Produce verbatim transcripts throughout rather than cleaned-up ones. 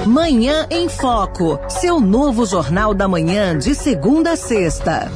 Manhã em Foco, seu novo Jornal da Manhã de segunda a sexta.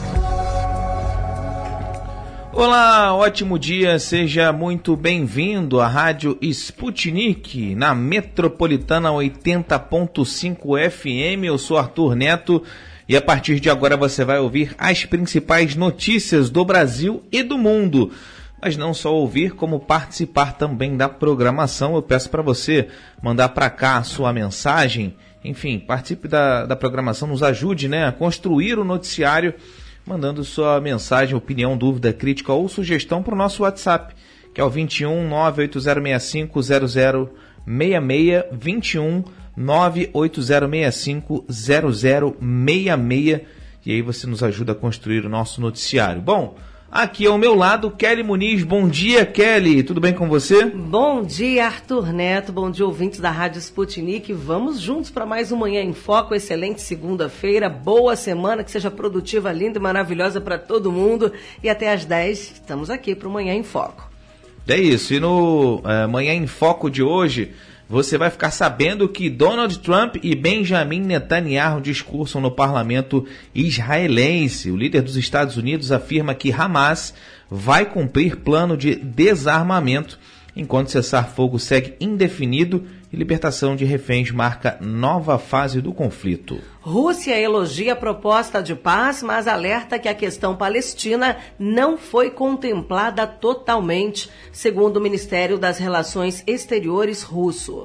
Olá, ótimo dia, seja muito bem-vindo à Rádio Sputnik, na Metropolitana oitenta ponto cinco F M. Eu sou Arthur Neto e a partir de agora você vai ouvir as principais notícias do Brasil e do mundo. Mas não só ouvir, como participar também da programação. Eu peço para você mandar para cá a sua mensagem. Enfim, participe da, da programação, nos ajude, né, a construir o noticiário, mandando sua mensagem, opinião, dúvida, crítica ou sugestão para o nosso WhatsApp, que é o vinte e um, nove oito zero seis cinco, zero zero seis seis, vinte e um, nove oito zero seis cinco, zero zero seis seis, e aí você nos ajuda a construir o nosso noticiário. Bom, aqui ao meu lado, Kelly Muniz. Bom dia, Kelly. Tudo bem com você? Bom dia, Arthur Neto. Bom dia, ouvintes da Rádio Sputnik. Vamos juntos para mais um Manhã em Foco. Excelente segunda-feira. Boa semana, que seja produtiva, linda e maravilhosa para todo mundo. E até às dez, estamos aqui para o Manhã em Foco. É isso. E no é, Manhã em Foco de hoje, você vai ficar sabendo que Donald Trump e Benjamin Netanyahu discursam no parlamento israelense. O líder dos Estados Unidos afirma que Hamas vai cumprir plano de desarmamento, enquanto cessar-fogo segue indefinido e libertação de reféns marca nova fase do conflito. Rússia elogia a proposta de paz, mas alerta que a questão palestina não foi contemplada totalmente, segundo o Ministério das Relações Exteriores russo.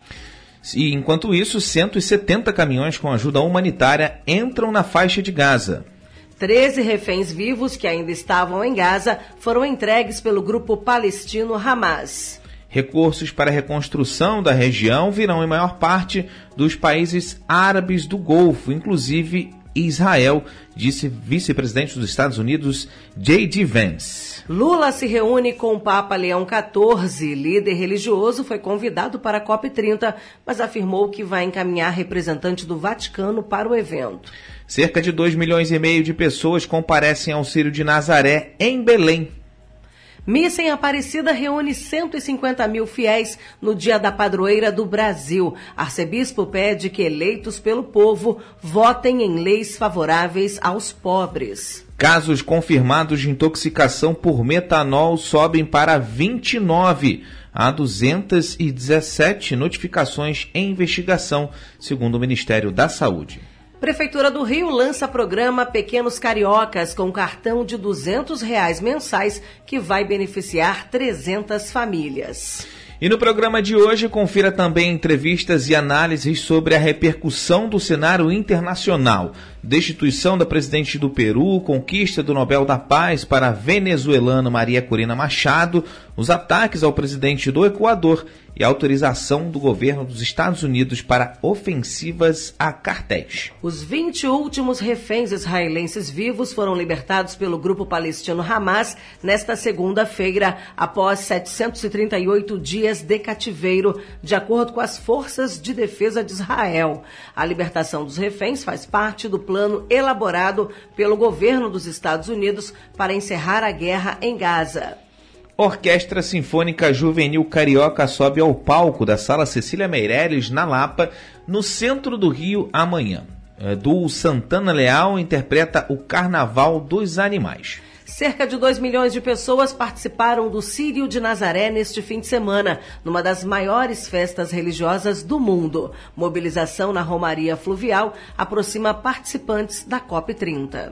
E, enquanto isso, cento e setenta caminhões com ajuda humanitária entram na faixa de Gaza. treze reféns vivos que ainda estavam em Gaza foram entregues pelo grupo palestino Hamas. Recursos para a reconstrução da região virão em maior parte dos países árabes do Golfo, inclusive Israel, disse vice-presidente dos Estados Unidos, J D Vance. Lula se reúne com o Papa Leão quatorze. Líder religioso foi convidado para a COP trinta, mas afirmou que vai encaminhar representante do Vaticano para o evento. Cerca de dois milhões e meio de pessoas comparecem ao Círio de Nazaré, em Belém. Missa em Aparecida reúne cento e cinquenta mil fiéis no Dia da Padroeira do Brasil. Arcebispo pede que eleitos pelo povo votem em leis favoráveis aos pobres. Casos confirmados de intoxicação por metanol sobem para vinte e nove. Há duzentas e dezessete notificações em investigação, segundo o Ministério da Saúde. Prefeitura do Rio lança programa Pequenos Cariocas com cartão de duzentos reais mensais que vai beneficiar trezentas famílias. E no programa de hoje, confira também entrevistas e análises sobre a repercussão do cenário internacional, destituição da presidente do Peru, conquista do Nobel da Paz para a venezuelana Maria Corina Machado, os ataques ao presidente do Equador e a autorização do governo dos Estados Unidos para ofensivas a cartéis. Os vinte últimos reféns israelenses vivos foram libertados pelo grupo palestino Hamas nesta segunda-feira, após setecentos e trinta e oito dias de cativeiro, de acordo com as forças de defesa de Israel. A libertação dos reféns faz parte do plano elaborado pelo governo dos Estados Unidos para encerrar a guerra em Gaza. Orquestra Sinfônica Juvenil Carioca sobe ao palco da Sala Cecília Meirelles, na Lapa, no centro do Rio, amanhã. Du Santana Leal interpreta o Carnaval dos Animais. Cerca de dois milhões de pessoas participaram do Círio de Nazaré neste fim de semana, numa das maiores festas religiosas do mundo. Mobilização na Romaria Fluvial aproxima participantes da COP trinta.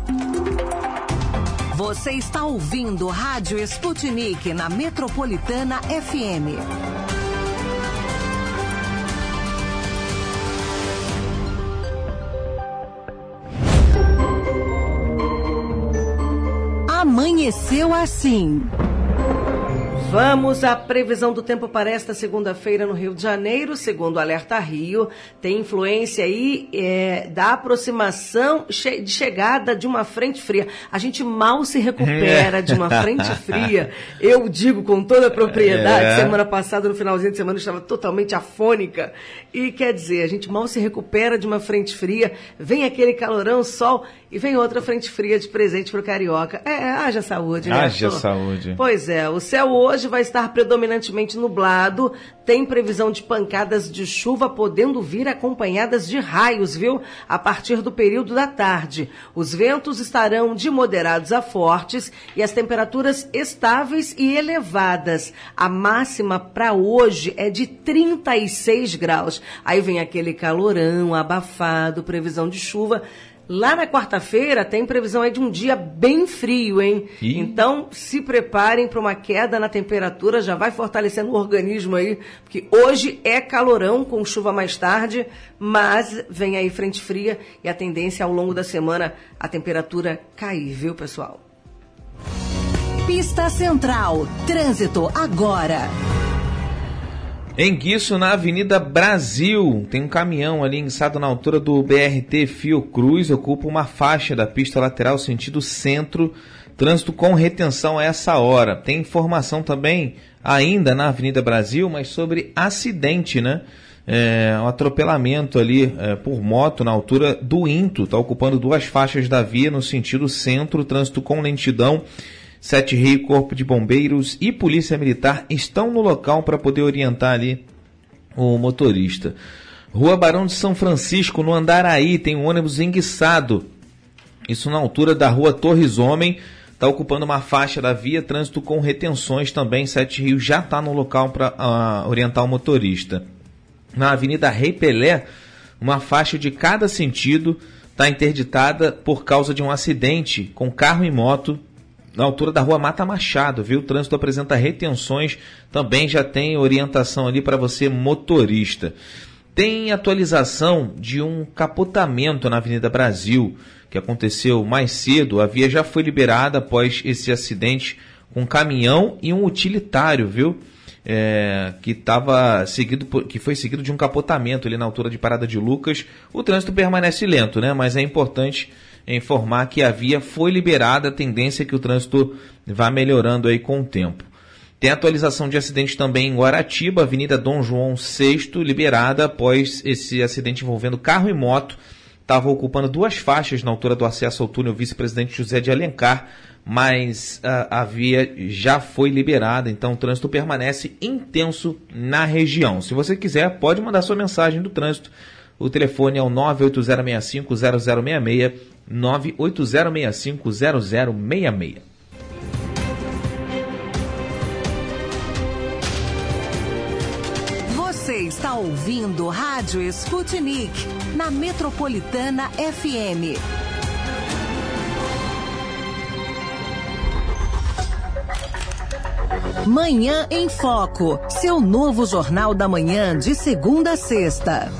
Você está ouvindo Rádio Sputnik na Metropolitana F M. Amanheceu assim. Vamos à previsão do tempo para esta segunda-feira no Rio de Janeiro. Segundo o Alerta Rio, tem influência aí é, da aproximação de chegada de uma frente fria. A gente mal se recupera de uma frente fria. Eu digo com toda a propriedade, é. semana passada, no finalzinho de semana, eu estava totalmente afônica. E quer dizer, a gente mal se recupera de uma frente fria, vem aquele calorão, sol, e vem outra frente fria de presente para o carioca. É, haja saúde, né? Haja saúde. Pois é, o céu hoje hoje vai estar predominantemente nublado, tem previsão de pancadas de chuva podendo vir acompanhadas de raios, viu? A partir do período da tarde. Os ventos estarão de moderados a fortes e as temperaturas estáveis e elevadas. A máxima para hoje é de trinta e seis graus. Aí vem aquele calorão abafado, previsão de chuva. Lá na quarta-feira tem previsão aí de um dia bem frio, hein? E? Então se preparem para uma queda na temperatura, já vai fortalecendo o organismo aí, porque hoje é calorão com chuva mais tarde, mas vem aí frente fria e a tendência ao longo da semana a temperatura cair, viu, pessoal? Pista Central, trânsito agora. Em Guiço, na Avenida Brasil, tem um caminhão ali enguiçado na altura do B R T Fiocruz, ocupa uma faixa da pista lateral sentido centro, trânsito com retenção a essa hora. Tem informação também ainda na Avenida Brasil, mas sobre acidente, né? É, um atropelamento ali é, por moto na altura do Into, está ocupando duas faixas da via no sentido centro, trânsito com lentidão. Sete Rio, Corpo de Bombeiros e Polícia Militar estão no local para poder orientar ali o motorista. Rua Barão de São Francisco, no Andaraí, tem um ônibus enguiçado. Isso na altura da Rua Torres Homem, está ocupando uma faixa da via, trânsito com retenções também. Sete Rio já está no local para uh, orientar o motorista. Na Avenida Rei Pelé, uma faixa de cada sentido está interditada por causa de um acidente com carro e moto na altura da Rua Mata Machado, viu? O trânsito apresenta retenções, também já tem orientação ali para você, motorista. Tem atualização de um capotamento na Avenida Brasil, que aconteceu mais cedo. A via já foi liberada após esse acidente com um caminhão e um utilitário, viu? É, que, tava seguido por, que foi seguido de um capotamento ali na altura de Parada de Lucas. O trânsito permanece lento, né? Mas é importante informar que a via foi liberada, a tendência é que o trânsito vá melhorando aí com o tempo. Tem atualização de acidente também em Guaratiba, Avenida Dom João sexto, liberada após esse acidente envolvendo carro e moto. Estava ocupando duas faixas na altura do acesso ao túnel Vice-Presidente José de Alencar, mas a, a via já foi liberada, então o trânsito permanece intenso na região. Se você quiser, pode mandar sua mensagem do trânsito. O telefone é o nove oito zero seis cinco zero zero seis seis, nove oito zero seis cinco zero zero seis seis. Você está ouvindo Rádio Sputnik, na Metropolitana F M. Manhã em Foco, seu novo jornal da manhã de segunda a sexta.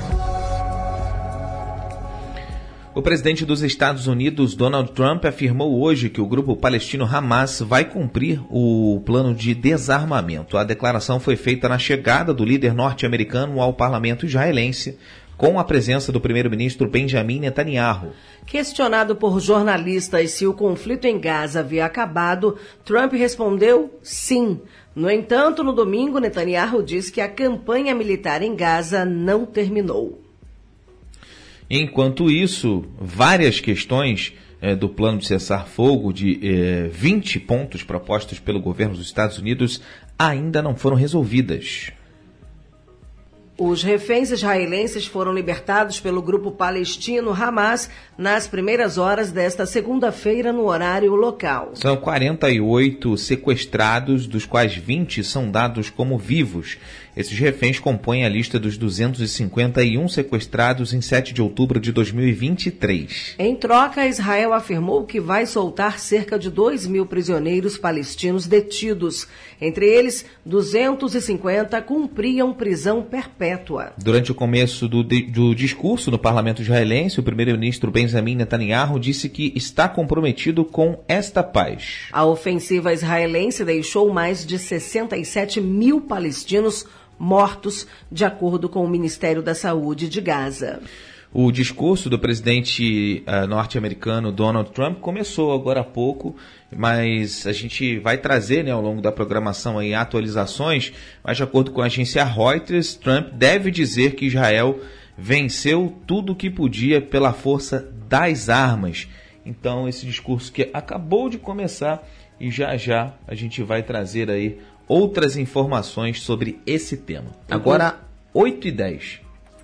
O presidente dos Estados Unidos, Donald Trump, afirmou hoje que o grupo palestino Hamas vai cumprir o plano de desarmamento. A declaração foi feita na chegada do líder norte-americano ao parlamento israelense, com a presença do primeiro-ministro Benjamin Netanyahu. Questionado por jornalistas se o conflito em Gaza havia acabado, Trump respondeu sim. No entanto, no domingo, Netanyahu disse que a campanha militar em Gaza não terminou. Enquanto isso, várias questões eh, do plano de cessar-fogo de eh, vinte pontos propostos pelo governo dos Estados Unidos ainda não foram resolvidas. Os reféns israelenses foram libertados pelo grupo palestino Hamas nas primeiras horas desta segunda-feira no horário local. São quarenta e oito sequestrados, dos quais vinte são dados como vivos. Esses reféns compõem a lista dos duzentos e cinquenta e um sequestrados em sete de outubro de dois mil e vinte e três. Em troca, Israel afirmou que vai soltar cerca de dois mil prisioneiros palestinos detidos. Entre eles, duzentos e cinquenta cumpriam prisão perpétua. Durante o começo do, do discurso no parlamento israelense, o primeiro-ministro Benjamin Netanyahu disse que está comprometido com esta paz. A ofensiva israelense deixou mais de sessenta e sete mil palestinos mortos, de acordo com o Ministério da Saúde de Gaza. O discurso do presidente uh, norte-americano Donald Trump começou agora há pouco, mas a gente vai trazer, né, ao longo da programação aí, atualizações, mas de acordo com a agência Reuters, Trump deve dizer que Israel venceu tudo o que podia pela força das armas. Então, esse discurso que acabou de começar e já já a gente vai trazer aí outras informações sobre esse tema. Agora, oito e dez.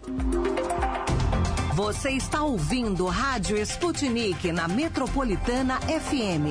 Você está ouvindo Rádio Sputnik na Metropolitana F M.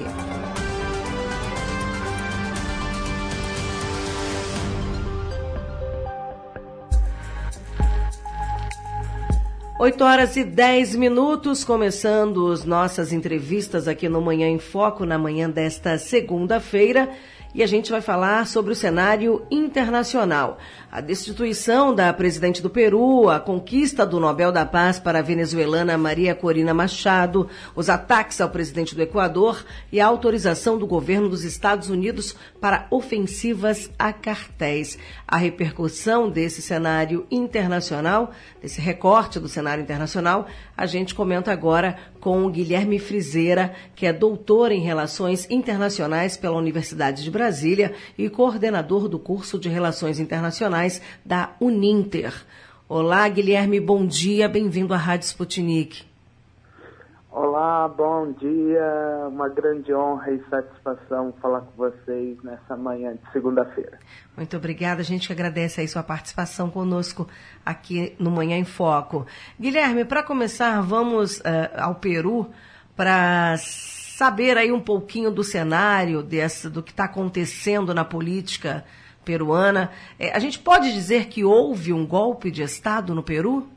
oito horas e dez minutos, começando as nossas entrevistas aqui no Manhã em Foco, na manhã desta segunda-feira. E a gente vai falar sobre o cenário internacional. A destituição da presidente do Peru, a conquista do Nobel da Paz para a venezuelana Maria Corina Machado, os ataques ao presidente do Equador e a autorização do governo dos Estados Unidos para ofensivas a cartéis. A repercussão desse cenário internacional, desse recorte do cenário internacional, a gente comenta agora com o Guilherme Frizeira, que é doutor em Relações Internacionais pela Universidade de Brasília e coordenador do curso de Relações Internacionais da Uninter. Olá, Guilherme, bom dia, bem-vindo à Rádio Sputnik. Olá, bom dia, uma grande honra e satisfação falar com vocês nessa manhã de segunda-feira. Muito obrigada, a gente agradece aí sua participação conosco aqui no Manhã em Foco. Guilherme, para começar, vamos uh, ao Peru para saber aí um pouquinho do cenário desse, do que está acontecendo na política peruana. É, a gente pode dizer que houve um golpe de Estado no Peru?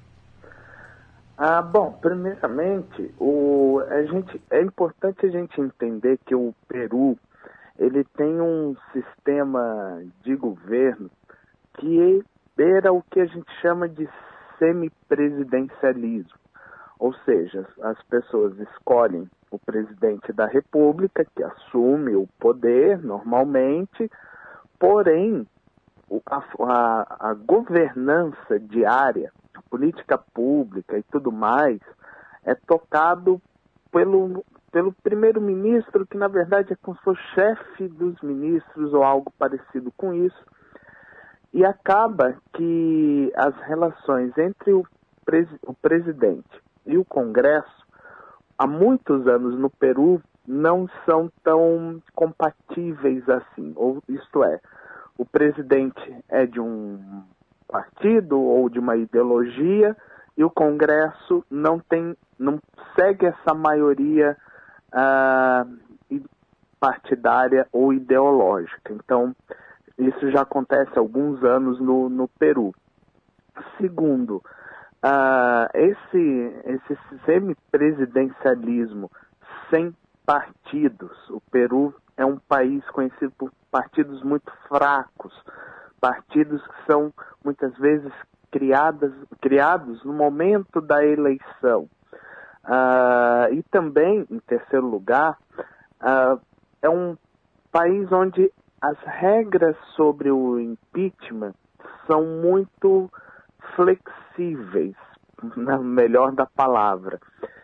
Ah, bom, primeiramente, o, a gente, é importante a gente entender que o Peru ele tem um sistema de governo que era o que a gente chama de semipresidencialismo. Ou seja, as pessoas escolhem o presidente da República, que assume o poder normalmente, porém a, a, a governança diária, a política pública e tudo mais, é tocado pelo, pelo primeiro-ministro, que na verdade é como se fosse chefe dos ministros ou algo parecido com isso, e acaba que as relações entre o, pres, o presidente e o Congresso, há muitos anos no Peru, não são tão compatíveis assim. Ou, isto é, o presidente é de um partido ou de uma ideologia e o Congresso não tem, não segue essa maioria uh, partidária ou ideológica. Então, isso já acontece há alguns anos no, no Peru. Segundo, uh, esse, esse semipresidencialismo sem partidos, o Peru é um país conhecido por partidos muito fracos, partidos que são muitas vezes criadas, criados no momento da eleição. Uh, e também, em terceiro lugar, uh, é um país onde as regras sobre o impeachment são muito flexíveis, na melhor da palavra.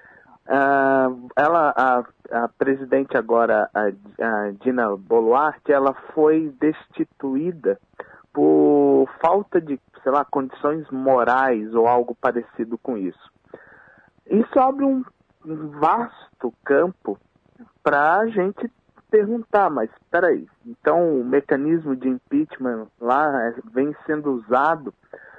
Uh, ela, a, a presidente agora, a, a Dina Boluarte, ela foi destituída por falta de, sei lá, condições morais ou algo parecido com isso. Isso abre um vasto campo para a gente perguntar, mas espera aí, então o mecanismo de impeachment lá vem sendo usado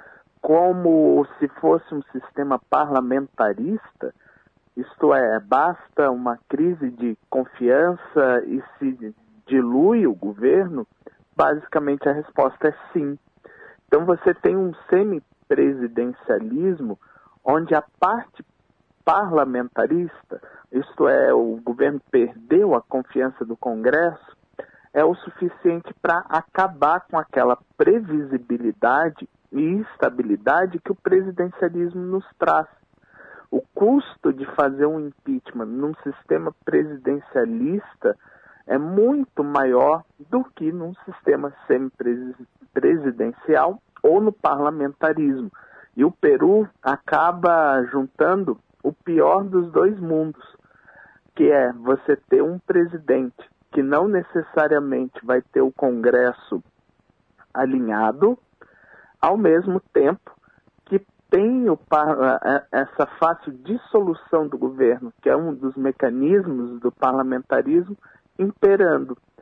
como se fosse um sistema parlamentarista, isto é, basta uma crise de confiança e se dilui o governo? Basicamente a resposta é sim. Então você tem um semipresidencialismo onde a parte parlamentarista, isto é, o governo perdeu a confiança do Congresso, é o suficiente para acabar com aquela previsibilidade e estabilidade que o presidencialismo nos traz. O custo de fazer um impeachment num sistema presidencialista é muito maior do que num sistema semipresidencial ou no parlamentarismo. E o Peru acaba juntando o pior dos dois mundos, que é você ter um presidente que não necessariamente vai ter o Congresso alinhado, ao mesmo tempo que tem o, essa fácil dissolução do governo, que é um dos mecanismos do parlamentarismo, imperando.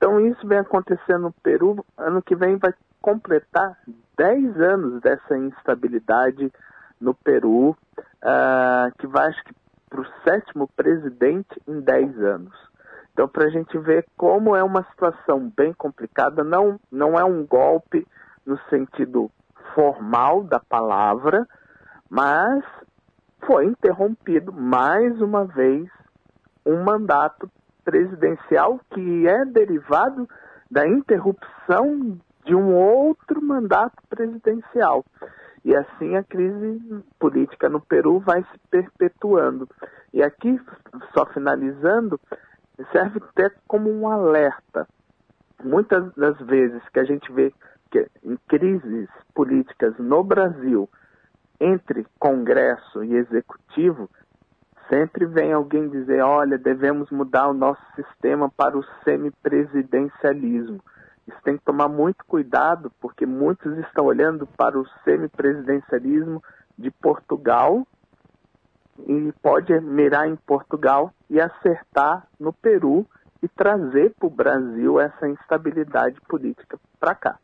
Então isso vem acontecendo no Peru, ano que vem vai completar dez anos dessa instabilidade no Peru, uh, que vai, acho que, para o sétimo presidente em dez anos. Então, para a gente ver como é uma situação bem complicada, não, não é um golpe no sentido formal da palavra, mas foi interrompido mais uma vez um mandato presidencial que é derivado da interrupção de um outro mandato presidencial. E assim a crise política no Peru vai se perpetuando. E aqui, só finalizando, serve até como um alerta. Muitas das vezes que a gente vê que em crises políticas no Brasil, entre Congresso e Executivo, sempre vem alguém dizer, olha, devemos mudar o nosso sistema para o semipresidencialismo. Isso tem que tomar muito cuidado, porque muitos estão olhando para o semipresidencialismo de Portugal e pode mirar em Portugal e acertar no Peru e trazer para o Brasil essa instabilidade política para cá.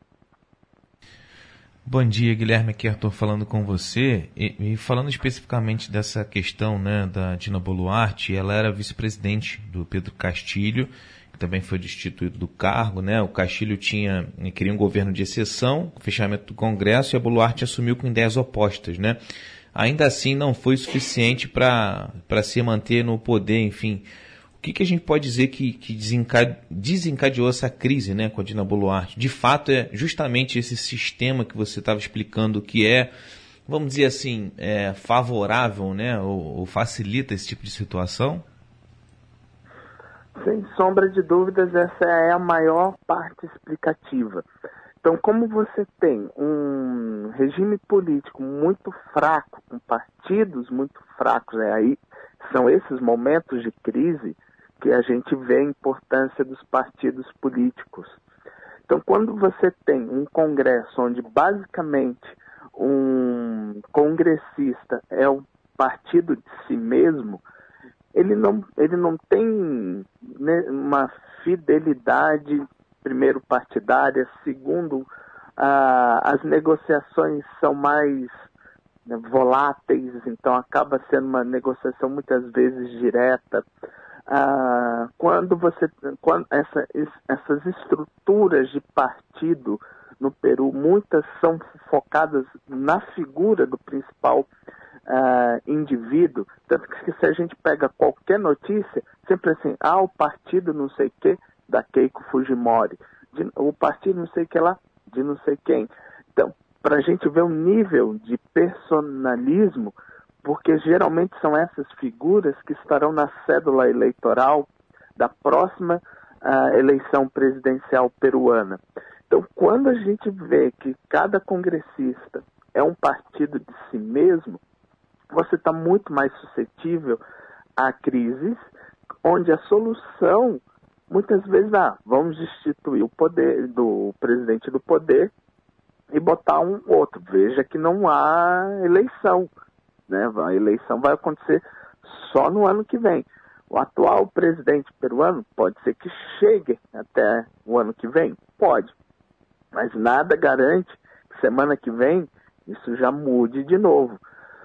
Bom dia, Guilherme, aqui Arthur falando com você e, e falando especificamente dessa questão, né, da Dina Boluarte. Ela era vice-presidente do Pedro Castilho, que também foi destituído do cargo, né? O Castilho tinha, queria um governo de exceção, fechamento do Congresso, e a Boluarte assumiu com ideias opostas, né? Ainda assim não foi suficiente para para se manter no poder, enfim. O que, que a gente pode dizer que, que desencade, desencadeou essa crise, né, com a Dina Boluarte? De fato, é justamente esse sistema que você estava explicando que é, vamos dizer assim, é favorável, né, ou, ou facilita esse tipo de situação? Sem sombra de dúvidas, essa é a maior parte explicativa. Então, como você tem um regime político muito fraco, com partidos muito fracos, é aí são esses momentos de crise que a gente vê a importância dos partidos políticos. Então, quando você tem um congresso onde basicamente um congressista é o partido de si mesmo, ele não, ele não tem, né, uma fidelidade, primeiro, partidária, segundo, ah, as negociações são mais, né, voláteis, então acaba sendo uma negociação muitas vezes direta. Ah, quando você, quando essa, essas estruturas de partido no Peru, muitas são focadas na figura do principal ah, indivíduo, tanto que se a gente pega qualquer notícia, sempre assim, ah, o partido não sei o que, da Keiko Fujimori, de, o partido não sei o que lá, de não sei quem. Então, para a gente ver o nível de personalismo, porque geralmente são essas figuras que estarão na cédula eleitoral da próxima uh, eleição presidencial peruana. Então, quando a gente vê que cada congressista é um partido de si mesmo, você está muito mais suscetível a crises onde a solução, muitas vezes, ah, vamos destituir o poder do presidente do poder e botar um outro. Veja que não há eleição. Né? A eleição vai acontecer só no ano que vem. O atual presidente peruano pode ser que chegue até o ano que vem? Pode. Mas nada garante que semana que vem isso já mude de novo.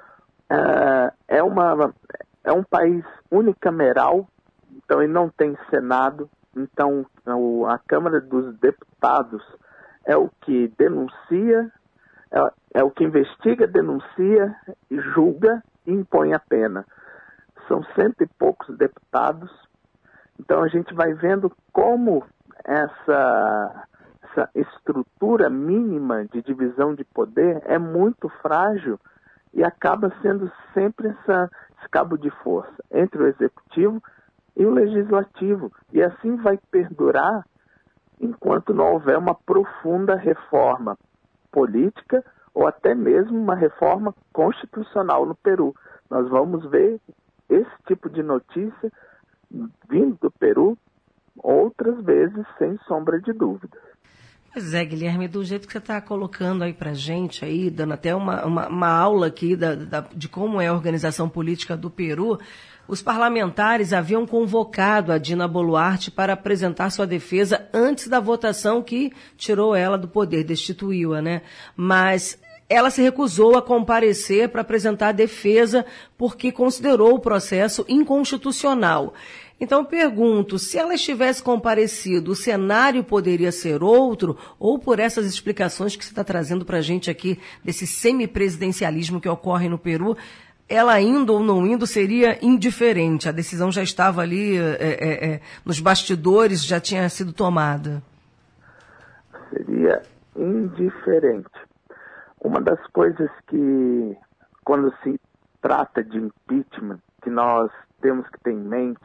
É, é, uma, é um país unicameral, então ele não tem Senado, então a Câmara dos Deputados é o que denuncia, É, é o que investiga, denuncia, julga e impõe a pena. São cento e poucos deputados. Então a gente vai vendo como essa, essa estrutura mínima de divisão de poder é muito frágil e acaba sendo sempre essa, esse cabo de força entre o executivo e o legislativo. E assim vai perdurar enquanto não houver uma profunda reforma política ou até mesmo uma reforma constitucional no Peru. Nós vamos ver esse tipo de notícia vindo do Peru outras vezes, sem sombra de dúvida. Pois é, Guilherme, do jeito que você está colocando aí para gente, aí, dando até uma, uma, uma aula aqui da, da, de como é a organização política do Peru, os parlamentares haviam convocado a Dina Boluarte para apresentar sua defesa antes da votação que tirou ela do poder, destituiu-a, né? Mas ela se recusou a comparecer para apresentar a defesa porque considerou o processo inconstitucional. Então, eu pergunto, se ela estivesse comparecido, o cenário poderia ser outro, ou por essas explicações que você está trazendo para a gente aqui, desse semipresidencialismo que ocorre no Peru, ela indo ou não indo seria indiferente, a decisão já estava ali é, é, é, nos bastidores, já tinha sido tomada? Seria indiferente. Uma das coisas que, quando se trata de impeachment, que nós temos que ter em mente,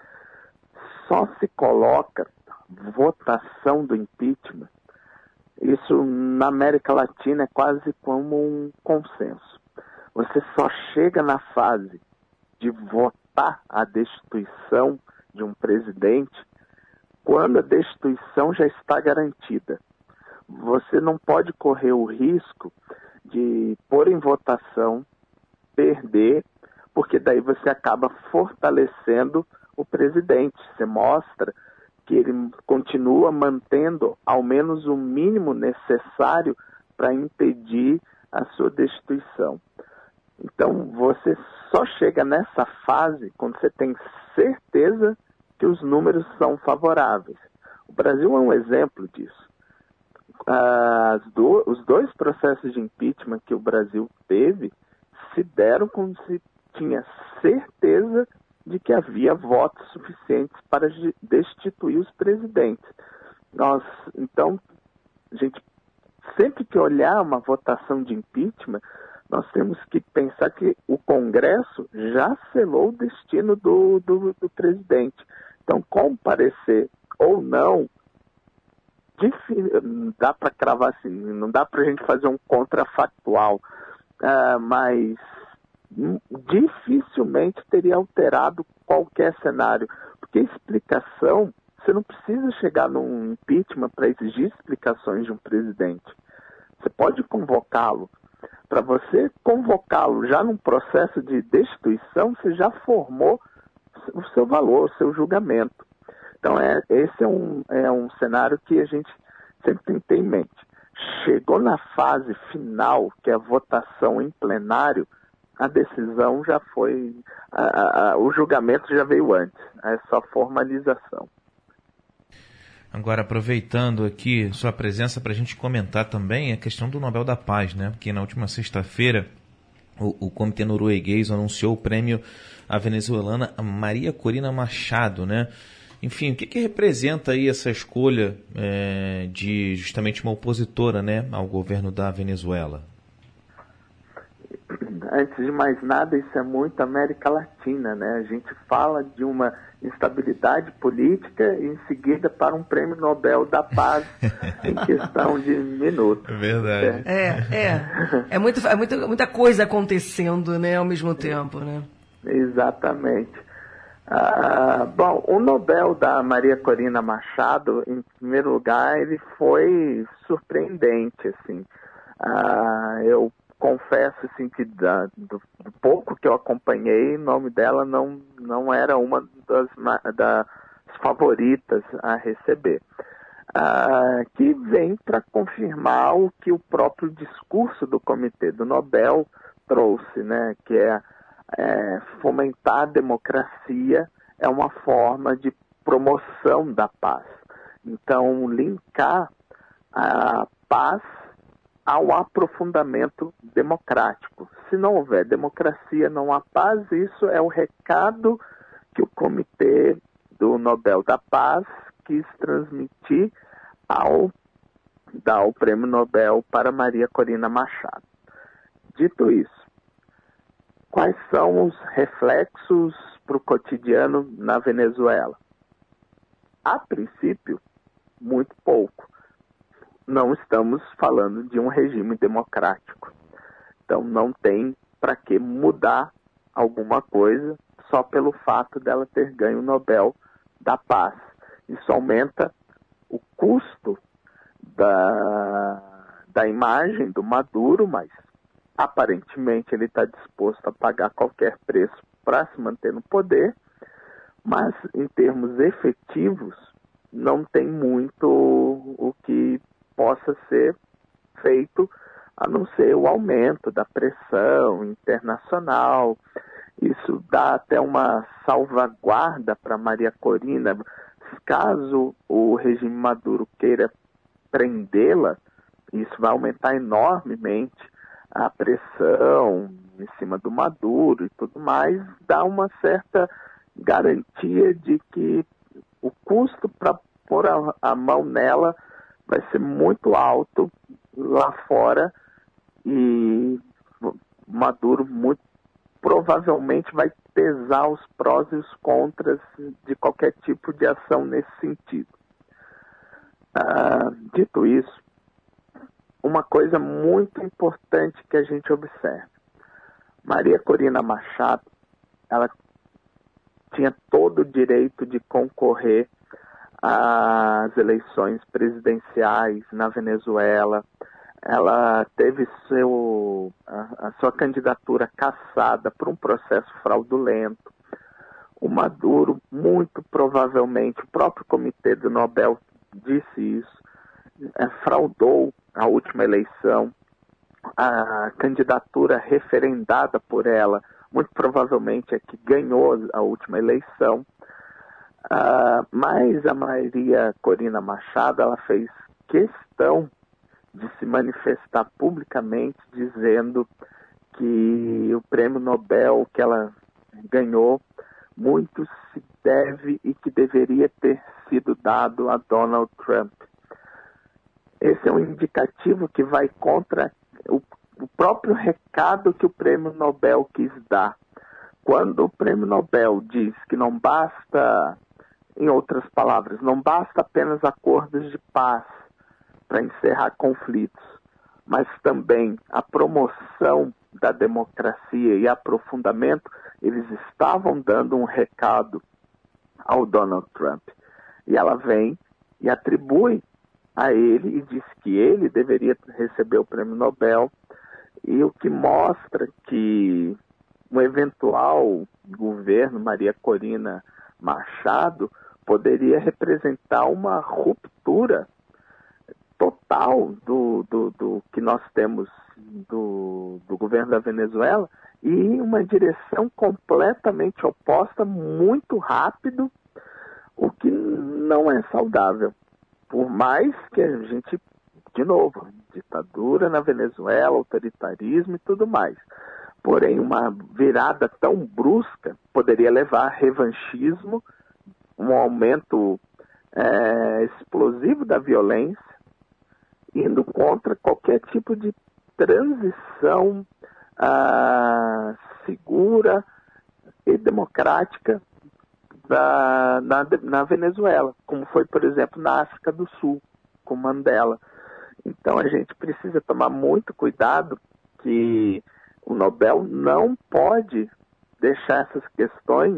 só se coloca votação do impeachment, isso na América Latina é quase como um consenso. Você só chega na fase de votar a destituição de um presidente quando a destituição já está garantida. Você não pode correr o risco de pôr em votação, perder, porque daí você acaba fortalecendo o presidente. Você mostra que ele continua mantendo ao menos o mínimo necessário para impedir a sua destituição. Então, você só chega nessa fase quando você tem certeza que os números são favoráveis. O Brasil é um exemplo disso. As do, os dois processos de impeachment que o Brasil teve se deram quando se tinha certeza de que havia votos suficientes para destituir os presidentes. Nós, então, a gente, sempre que olhar uma votação de impeachment, nós temos que pensar que o Congresso já selou o destino do, do, do presidente. Então, comparecer ou não, difícil, dá para cravar assim, não dá para a gente fazer um contrafactual, uh, mas dificilmente teria alterado qualquer cenário, porque explicação, você não precisa chegar num impeachment para exigir explicações de um presidente. Você pode convocá-lo. Para você convocá-lo já num processo de destituição, você já formou o seu valor, o seu julgamento. Então, é, esse é um, é um cenário que a gente sempre tem que ter em mente. Chegou na fase final, que é a votação em plenário, a decisão já foi, a, a, o julgamento já veio antes, é só formalização. Agora, aproveitando aqui sua presença para a gente comentar também a questão do Nobel da Paz, né? Porque na última sexta-feira o, o Comitê Norueguês anunciou o prêmio à venezuelana Maria Corina Machado, né? Enfim, o que, que representa aí essa escolha é, de justamente uma opositora, né, ao governo da Venezuela? Antes de mais nada, isso é muito América Latina, né? A gente fala de uma instabilidade política e em seguida para um prêmio Nobel da Paz em questão de minutos. É verdade. É, é. É, muito, é muita, muita coisa acontecendo, né, ao mesmo tempo, né? Exatamente. Ah, bom, o Nobel da Maria Corina Machado, em primeiro lugar, ele foi surpreendente, assim. Ah, eu confesso assim, que da, do, do pouco que eu acompanhei, o nome dela não, não era uma das, das favoritas a receber. Ah, que vem para confirmar o que o próprio discurso do Comitê do Nobel trouxe, né? Que é, é fomentar a democracia é uma forma de promoção da paz. Então, linkar a paz ao aprofundamento democrático. Se não houver democracia, não há paz. Isso é o recado que o Comitê do Nobel da Paz quis transmitir ao dar o Prêmio Nobel para Maria Corina Machado. Dito isso, quais são os reflexos para o cotidiano na Venezuela? A princípio, muito pouco. Não estamos falando de um regime democrático. Então não tem para que mudar alguma coisa só pelo fato dela ter ganho o Nobel da Paz. Isso aumenta o custo da, da imagem do Maduro, mas aparentemente ele está disposto a pagar qualquer preço para se manter no poder, mas em termos efetivos não tem muito o que possa ser feito, a não ser o aumento da pressão internacional. Isso dá até uma salvaguarda para Maria Corina, caso o regime Maduro queira prendê-la, isso vai aumentar enormemente a pressão em cima do Maduro e tudo mais, dá uma certa garantia de que o custo para pôr a, a mão nela vai ser muito alto lá fora e Maduro muito provavelmente vai pesar os prós e os contras de qualquer tipo de ação nesse sentido. Ah, dito isso, uma coisa muito importante que a gente observa. Maria Corina Machado, ela tinha todo o direito de concorrer às eleições presidenciais na Venezuela. Ela teve seu, a, a sua candidatura cassada por um processo fraudulento. O Maduro, muito provavelmente, o próprio Comitê do Nobel disse isso, é, fraudou a última eleição. A candidatura referendada por ela, muito provavelmente é que ganhou a última eleição. Uh, mas a Maria Corina Machado, ela fez questão de se manifestar publicamente dizendo que o prêmio Nobel que ela ganhou muito se deve e que deveria ter sido dado a Donald Trump. Esse é um indicativo que vai contra o, o próprio recado que o prêmio Nobel quis dar. Quando o prêmio Nobel diz que não basta, em outras palavras, não basta apenas acordos de paz para encerrar conflitos, mas também a promoção da democracia e aprofundamento, eles estavam dando um recado ao Donald Trump. E ela vem e atribui a ele e diz que ele deveria receber o prêmio Nobel, e o que mostra que um eventual governo Maria Corina Machado poderia representar uma ruptura total do, do, do que nós temos do, do governo da Venezuela e uma direção completamente oposta, muito rápido, o que não é saudável. Por mais que a gente, de novo, ditadura na Venezuela, autoritarismo e tudo mais. Porém, uma virada tão brusca poderia levar a revanchismo, um aumento é, explosivo da violência, indo contra qualquer tipo de transição ah, segura e democrática da, na, na Venezuela, como foi, por exemplo, na África do Sul, com Mandela. Então a gente precisa tomar muito cuidado que o Nobel não pode deixar essas questões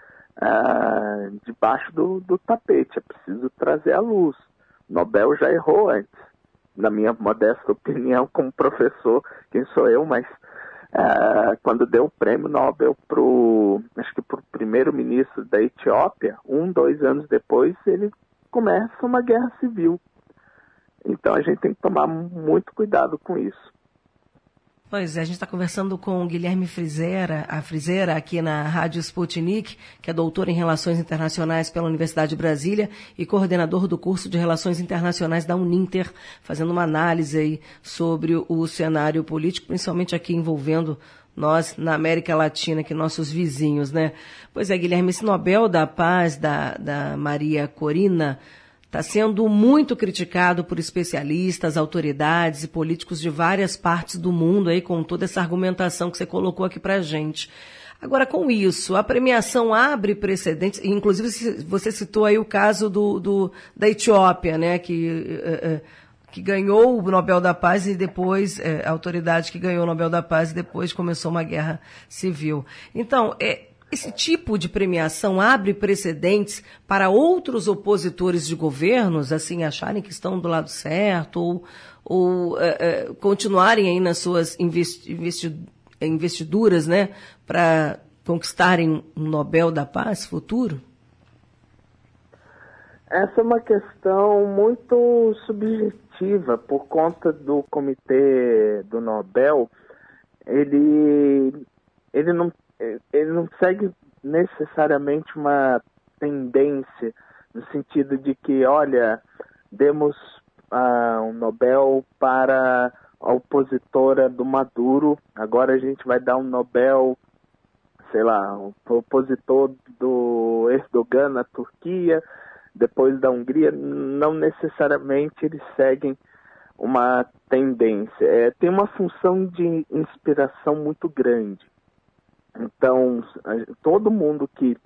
ah, debaixo do, do tapete, é preciso trazer à luz. O Nobel já errou antes. Na minha modesta opinião, como professor, quem sou eu, mas uh, quando deu o prêmio Nobel para o, acho que para o primeiro-ministro da Etiópia, um, dois anos depois, ele começa uma guerra civil. Então a gente tem que tomar muito cuidado com isso. Pois é, a gente está conversando com o Guilherme Frizera, a Frizera, aqui na Rádio Sputnik, que é doutor em Relações Internacionais pela Universidade de Brasília e coordenador do curso de Relações Internacionais da Uninter, fazendo uma análise aí sobre o cenário político, principalmente aqui envolvendo nós na América Latina, que nossos vizinhos, né? Pois é, Guilherme, esse Nobel da Paz da, da Maria Corina está sendo muito criticado por especialistas, autoridades e políticos de várias partes do mundo, aí, com toda essa argumentação que você colocou aqui para a gente. Agora, com isso, a premiação abre precedentes, inclusive você citou aí o caso do, do, da Etiópia, né, que, é, que ganhou o Nobel da Paz e depois, é, a autoridade que ganhou o Nobel da Paz e depois começou uma guerra civil. Então, é, Esse tipo de premiação abre precedentes para outros opositores de governos, assim, acharem que estão do lado certo ou, ou é, é, continuarem aí nas suas investi- investi- investiduras, né, para conquistarem um Nobel da Paz futuro? Essa é uma questão muito subjetiva, por conta do Comitê do Nobel. Ele, ele, não, ele não segue necessariamente uma tendência, no sentido de que, olha, demos uh, um Nobel para a opositora do Maduro, agora a gente vai dar um Nobel, sei lá, o opositor do Erdogan na Turquia, depois da Hungria. Não necessariamente eles seguem uma tendência. É, tem uma função de inspiração muito grande. Então, todo mundo que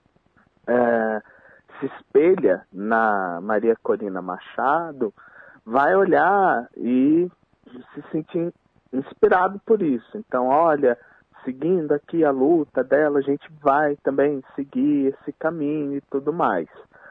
é, se espelha na Maria Corina Machado vai olhar e se sentir inspirado por isso. Então, olha, seguindo aqui a luta dela, a gente vai também seguir esse caminho e tudo mais.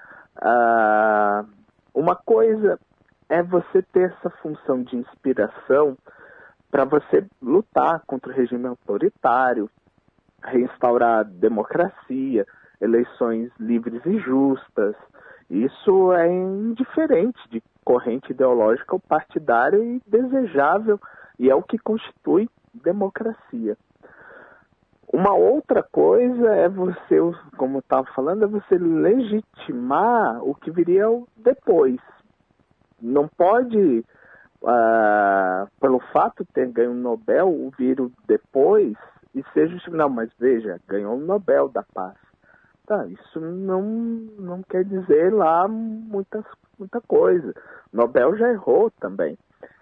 Ah, uma coisa é você ter essa função de inspiração para você lutar contra o regime autoritário, restaurar a democracia, eleições livres e justas. Isso é indiferente de corrente ideológica ou partidária e desejável, e é o que constitui democracia. Uma outra coisa é você, como eu estava falando, é você legitimar o que viria depois. Não pode, uh, pelo fato de ter ganho o Nobel, vir o depois e ser justificado. Não, mas veja, ganhou o Nobel da Paz. Tá, isso não, não quer dizer lá muitas, muita coisa. Nobel já errou também.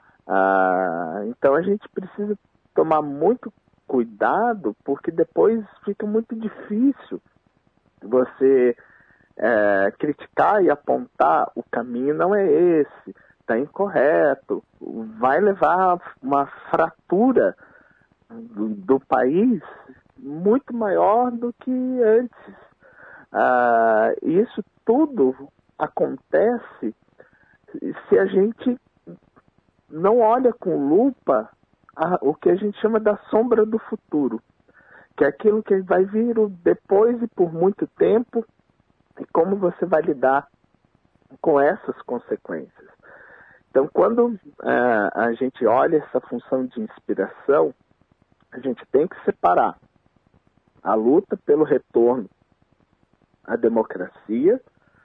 Uh, então a gente precisa tomar muito cuidado, porque depois fica muito difícil você é, criticar e apontar o caminho não é esse, está incorreto, vai levar uma fratura do, do país muito maior do que antes. Ah, isso tudo acontece se a gente não olha com lupa A, o que a gente chama da sombra do futuro, que é aquilo que vai vir depois e por muito tempo, e como você vai lidar com essas consequências. Então, quando uh, a gente olha essa função de inspiração, a gente tem que separar a luta pelo retorno à democracia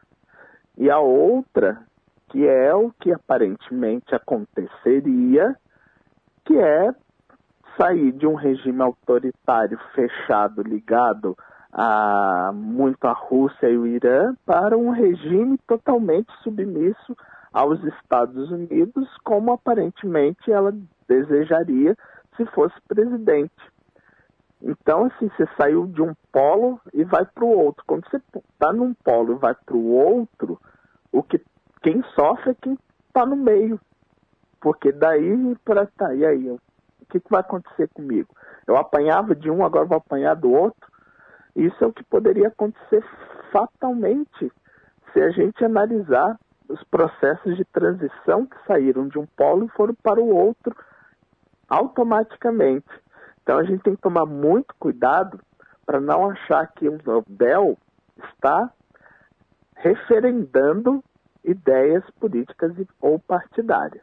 e a outra, que é o que aparentemente aconteceria, que é sair de um regime autoritário fechado, ligado a, muito à Rússia e o Irã, para um regime totalmente submisso aos Estados Unidos, como aparentemente ela desejaria se fosse presidente. Então, assim, você saiu de um polo e vai para o outro. Quando você está num polo e vai para o outro, o que, quem sofre é quem está no meio. Porque daí para tá, e aí, eu, o que, que vai acontecer comigo? Eu apanhava de um, agora vou apanhar do outro. Isso é o que poderia acontecer fatalmente se a gente analisar os processos de transição que saíram de um polo e foram para o outro automaticamente. Então a gente tem que tomar muito cuidado para não achar que o Nobel está referendando ideias políticas ou partidárias.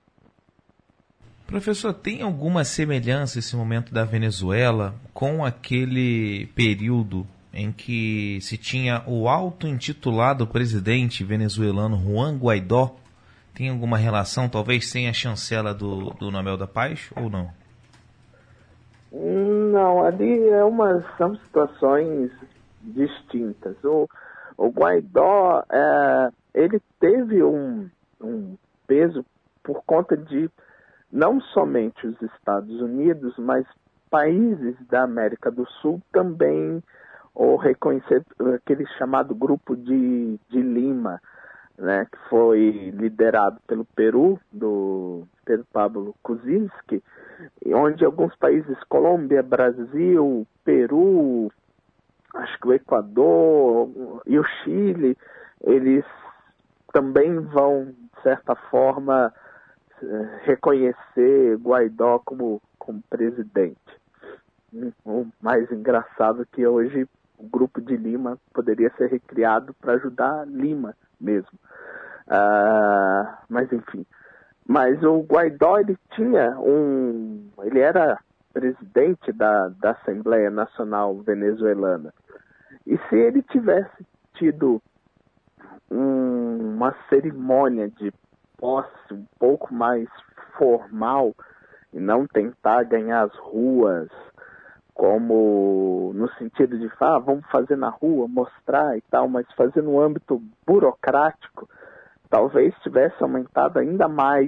Professor, tem alguma semelhança esse momento da Venezuela com aquele período em que se tinha o auto-intitulado presidente venezuelano Juan Guaidó? Tem alguma relação, talvez sem a chancela do, do Nobel da Paz, ou não? Não, ali é uma, são situações distintas. O, o Guaidó, é, ele teve um, um peso por conta de não somente os Estados Unidos, mas países da América do Sul também, ou reconhecer aquele chamado Grupo de, de Lima, né, que foi liderado pelo Peru, do Pedro Pablo Kuczynski, onde alguns países, Colômbia, Brasil, Peru, acho que o Equador e o Chile, eles também vão, de certa forma, reconhecer Guaidó como, como presidente. O mais engraçado é que hoje o Grupo de Lima poderia ser recriado para ajudar Lima mesmo. Uh, mas enfim. Mas o Guaidó, ele tinha um... Ele era presidente da, da Assembleia Nacional Venezuelana. E se ele tivesse tido um, uma cerimônia de posse um pouco mais formal e não tentar ganhar as ruas como no sentido de ah, vamos fazer na rua, mostrar e tal, mas fazer no âmbito burocrático, talvez tivesse aumentado ainda mais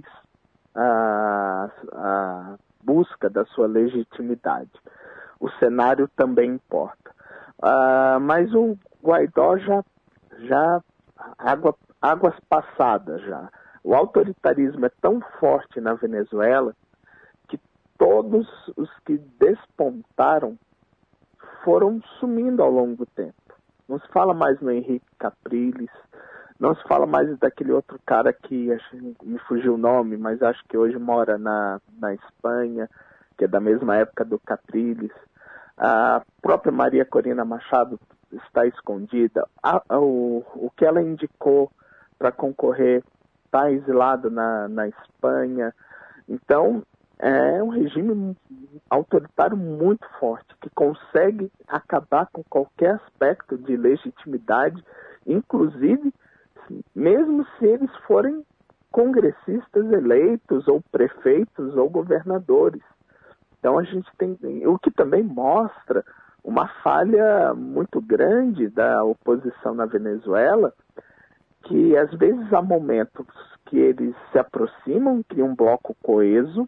a, a busca da sua legitimidade. O cenário também importa. Uh, mas o Guaidó já, já água, águas passadas já. O autoritarismo é tão forte na Venezuela que todos os que despontaram foram sumindo ao longo do tempo. Não se fala mais no Henrique Capriles, não se fala mais daquele outro cara que acho, me fugiu o nome, mas acho que hoje mora na, na Espanha, que é da mesma época do Capriles. A própria Maria Corina Machado está escondida. A, a, o, o que ela indicou para concorrer está exilado na, na Espanha. Então, é um regime autoritário muito forte, que consegue acabar com qualquer aspecto de legitimidade, inclusive mesmo se eles forem congressistas eleitos, ou prefeitos, ou governadores. Então a gente tem, o que também mostra uma falha muito grande da oposição na Venezuela, que às vezes há momentos que eles se aproximam, criam um bloco coeso,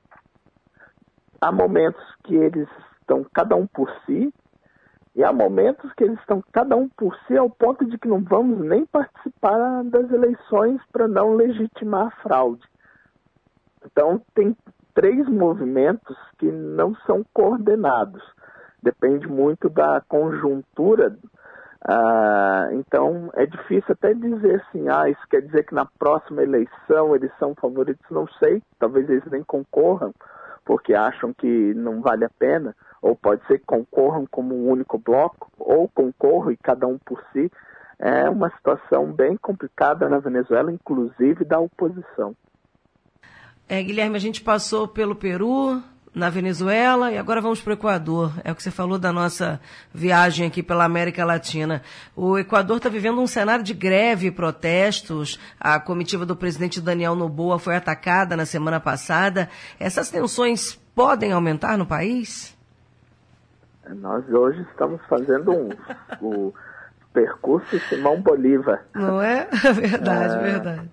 há momentos que eles estão cada um por si, e há momentos que eles estão cada um por si ao ponto de que não vamos nem participar das eleições para não legitimar a fraude. Então tem três movimentos que não são coordenados. Depende muito da conjuntura. Ah, então é difícil até dizer assim, ah, isso quer dizer que na próxima eleição eles são favoritos. Não sei, talvez eles nem concorram, porque acham que não vale a pena, ou pode ser que concorram como um único bloco, ou concorram e cada um por si. É uma situação bem complicada na Venezuela, inclusive da oposição. É, Guilherme, a gente passou pelo Peru, na Venezuela, e agora vamos para o Equador. É o que você falou da nossa viagem aqui pela América Latina. O Equador está vivendo um cenário de greve e protestos. A comitiva do presidente Daniel Noboa foi atacada na semana passada. Essas tensões podem aumentar no país? Nós hoje estamos fazendo um, o percurso Simão Bolívar. Não é? Verdade, é, verdade.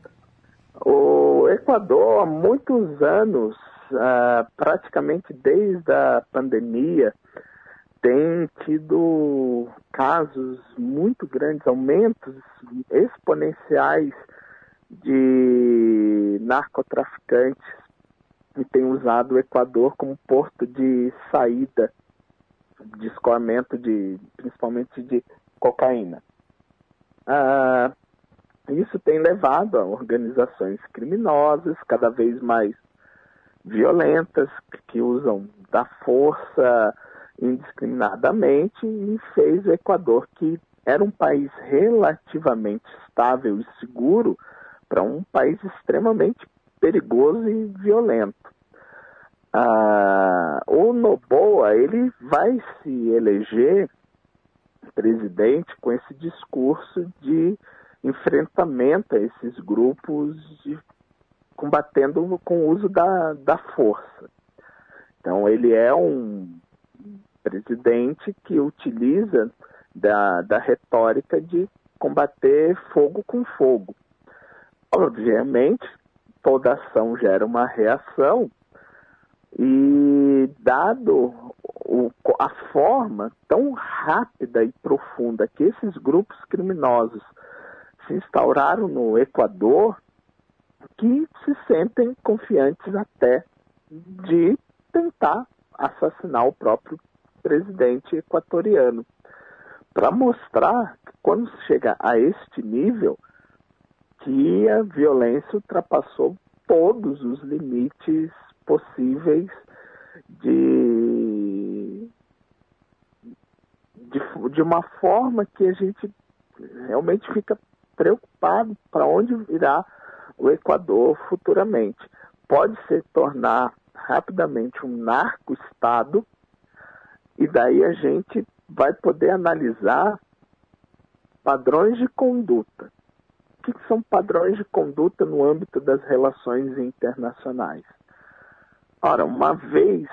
O Equador, há muitos anos, uh, praticamente desde a pandemia, tem tido casos muito grandes, aumentos exponenciais de narcotraficantes e tem usado o Equador como porto de saída de escoamento, de, principalmente de cocaína. Ah, isso tem levado a organizações criminosas cada vez mais violentas, que usam da força indiscriminadamente, e fez o Equador, que era um país relativamente estável e seguro, para um país extremamente perigoso e violento. Ah, o Noboa, ele vai se eleger presidente com esse discurso de enfrentamento a esses grupos, de, combatendo com o uso da, da força. Então ele é um presidente que utiliza da, da retórica de combater fogo com fogo. Obviamente, toda ação gera uma reação, e dado o, a forma tão rápida e profunda que esses grupos criminosos se instauraram no Equador, que se sentem confiantes até de tentar assassinar o próprio presidente equatoriano. para mostrar que quando chega a este nível, que a violência ultrapassou todos os limites possíveis de, de, de uma forma que a gente realmente fica preocupado para onde irá o Equador futuramente. Pode se tornar rapidamente um narco-estado, e daí a gente vai poder analisar padrões de conduta. O que são padrões de conduta no âmbito das relações internacionais? Ora, uma vez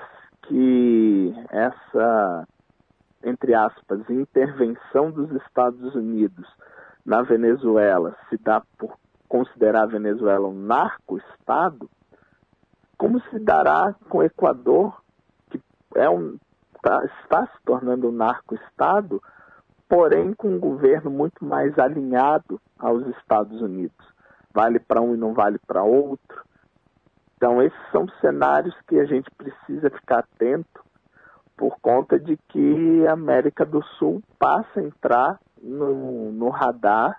que essa, entre aspas, intervenção dos Estados Unidos na Venezuela se dá por considerar a Venezuela um narco-estado, como se dará com o Equador, que é um, tá, está se tornando um narco-estado, porém com um governo muito mais alinhado aos Estados Unidos. Vale para um e não vale para outro. Então, esses são cenários que a gente precisa ficar atento, por conta de que a América do Sul passa a entrar no, no radar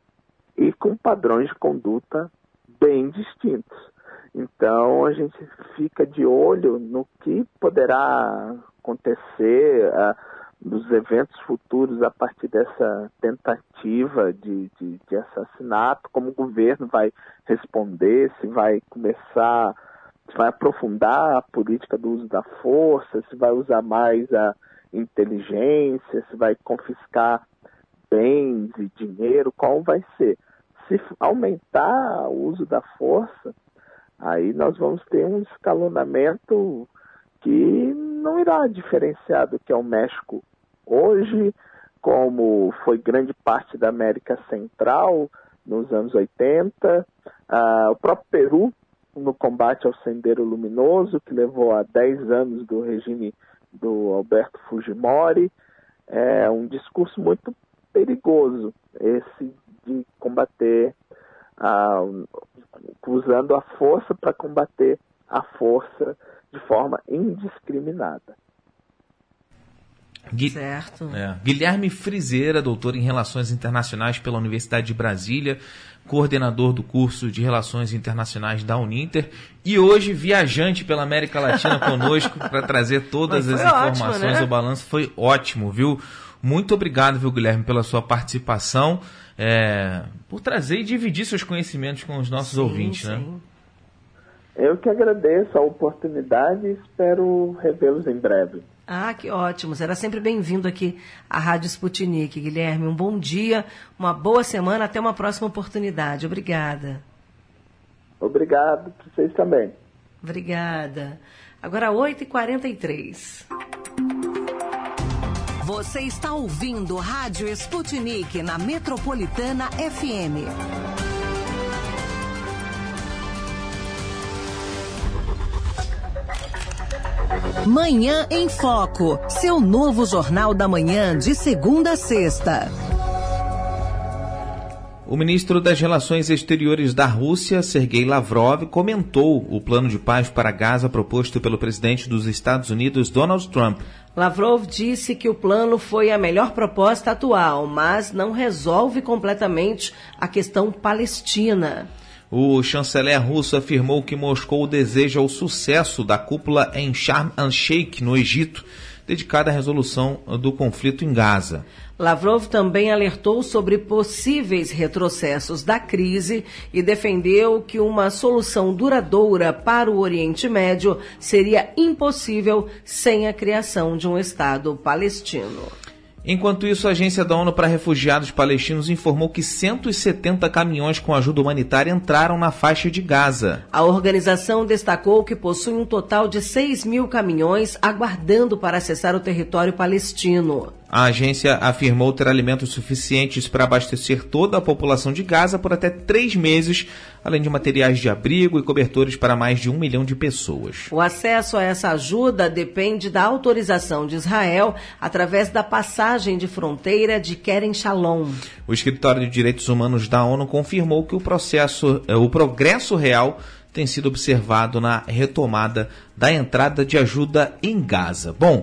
e com padrões de conduta bem distintos. Então, a gente fica de olho no que poderá acontecer uh, nos eventos futuros a partir dessa tentativa de, de, de assassinato, como o governo vai responder, se vai começar, se vai aprofundar a política do uso da força, se vai usar mais a inteligência, se vai confiscar bens e dinheiro, qual vai ser. Se aumentar o uso da força, aí nós vamos ter um escalonamento que não irá diferenciar do que é o México hoje, como foi grande parte da América Central nos anos oitenta, ah, o próprio Peru no combate ao Sendero Luminoso, que levou a dez anos do regime do Alberto Fujimori. É um discurso muito perigoso esse de combater, ah, usando a força para combater a força de forma indiscriminada. Gui... Certo. É. Guilherme Frizeira, doutor em Relações Internacionais pela Universidade de Brasília, coordenador do curso de Relações Internacionais da Uninter, e hoje viajante pela América Latina conosco para trazer todas as informações. Ótimo, né? O balanço foi ótimo, viu? Muito obrigado, viu, Guilherme, pela sua participação, é, por trazer e dividir seus conhecimentos com os nossos sim, ouvintes, sim. né? Eu que agradeço a oportunidade e espero revê-los em breve. Ah, que ótimo. Será sempre bem-vindo aqui à Rádio Sputnik, Guilherme. Um bom dia, uma boa semana, até uma próxima oportunidade. Obrigada. Obrigado, para vocês também. Obrigada. Agora oito e quarenta e três. Você está ouvindo Rádio Sputnik na Metropolitana F M. Manhã em Foco, seu novo jornal da manhã de segunda a sexta. O ministro das Relações Exteriores da Rússia, Sergei Lavrov, comentou o plano de paz para Gaza proposto pelo presidente dos Estados Unidos, Donald Trump. Lavrov disse que o plano foi a melhor proposta atual, mas não resolve completamente a questão palestina. O chanceler russo afirmou que Moscou deseja o sucesso da cúpula em Sharm el-Sheikh, no Egito, dedicada à resolução do conflito em Gaza. Lavrov também alertou sobre possíveis retrocessos da crise e defendeu que uma solução duradoura para o Oriente Médio seria impossível sem a criação de um Estado palestino. Enquanto isso, a Agência da ONU para Refugiados Palestinos informou que cento e setenta caminhões com ajuda humanitária entraram na faixa de Gaza. A organização destacou que possui um total de seis mil caminhões aguardando para acessar o território palestino. A agência afirmou ter alimentos suficientes para abastecer toda a população de Gaza por até três meses, além de materiais de abrigo e cobertores para mais de um milhão de pessoas. O acesso a essa ajuda depende da autorização de Israel através da passagem de fronteira de Kerem Shalom. O Escritório de Direitos Humanos da ONU confirmou que o processo, o progresso real tem sido observado na retomada da entrada de ajuda em Gaza. Bom,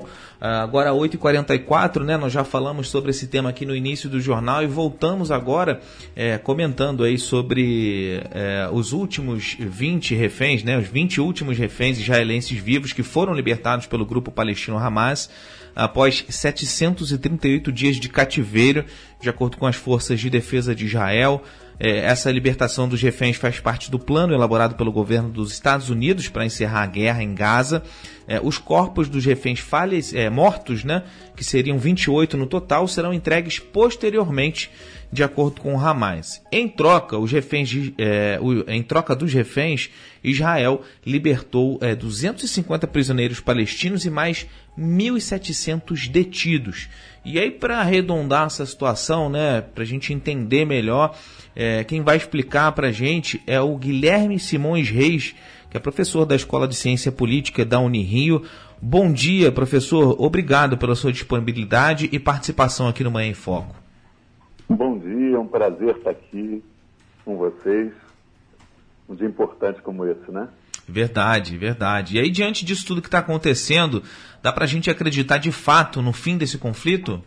Agora oito e quarenta e quatro, né? Nós já falamos sobre esse tema aqui no início do jornal e voltamos agora é, comentando aí sobre é, os últimos vinte reféns, né? Os vinte últimos reféns israelenses vivos que foram libertados pelo grupo palestino Hamas após setecentos e trinta e oito dias de cativeiro, de acordo com as forças de defesa de Israel. É, essa libertação dos reféns faz parte do plano elaborado pelo governo dos Estados Unidos para encerrar a guerra em Gaza. É, os corpos dos reféns falhas, é, mortos, né, que seriam vinte e oito no total, serão entregues posteriormente, de acordo com o Hamas. Em troca, os reféns, é, o, em troca dos reféns, Israel libertou é, duzentos e cinquenta prisioneiros palestinos e mais mil e setecentos detidos. E aí, para arredondar essa situação, né, para a gente entender melhor, É, quem vai explicar para a gente é o Guilherme Simões Reis, que é professor da Escola de Ciência Política da Unirio. Bom dia, professor. Obrigado pela sua disponibilidade e participação aqui no Manhã em Foco. Bom dia, é um prazer estar aqui com vocês. Um dia importante como esse, né? Verdade, verdade. E aí, diante disso tudo que está acontecendo, dá para a gente acreditar de fato no fim desse conflito?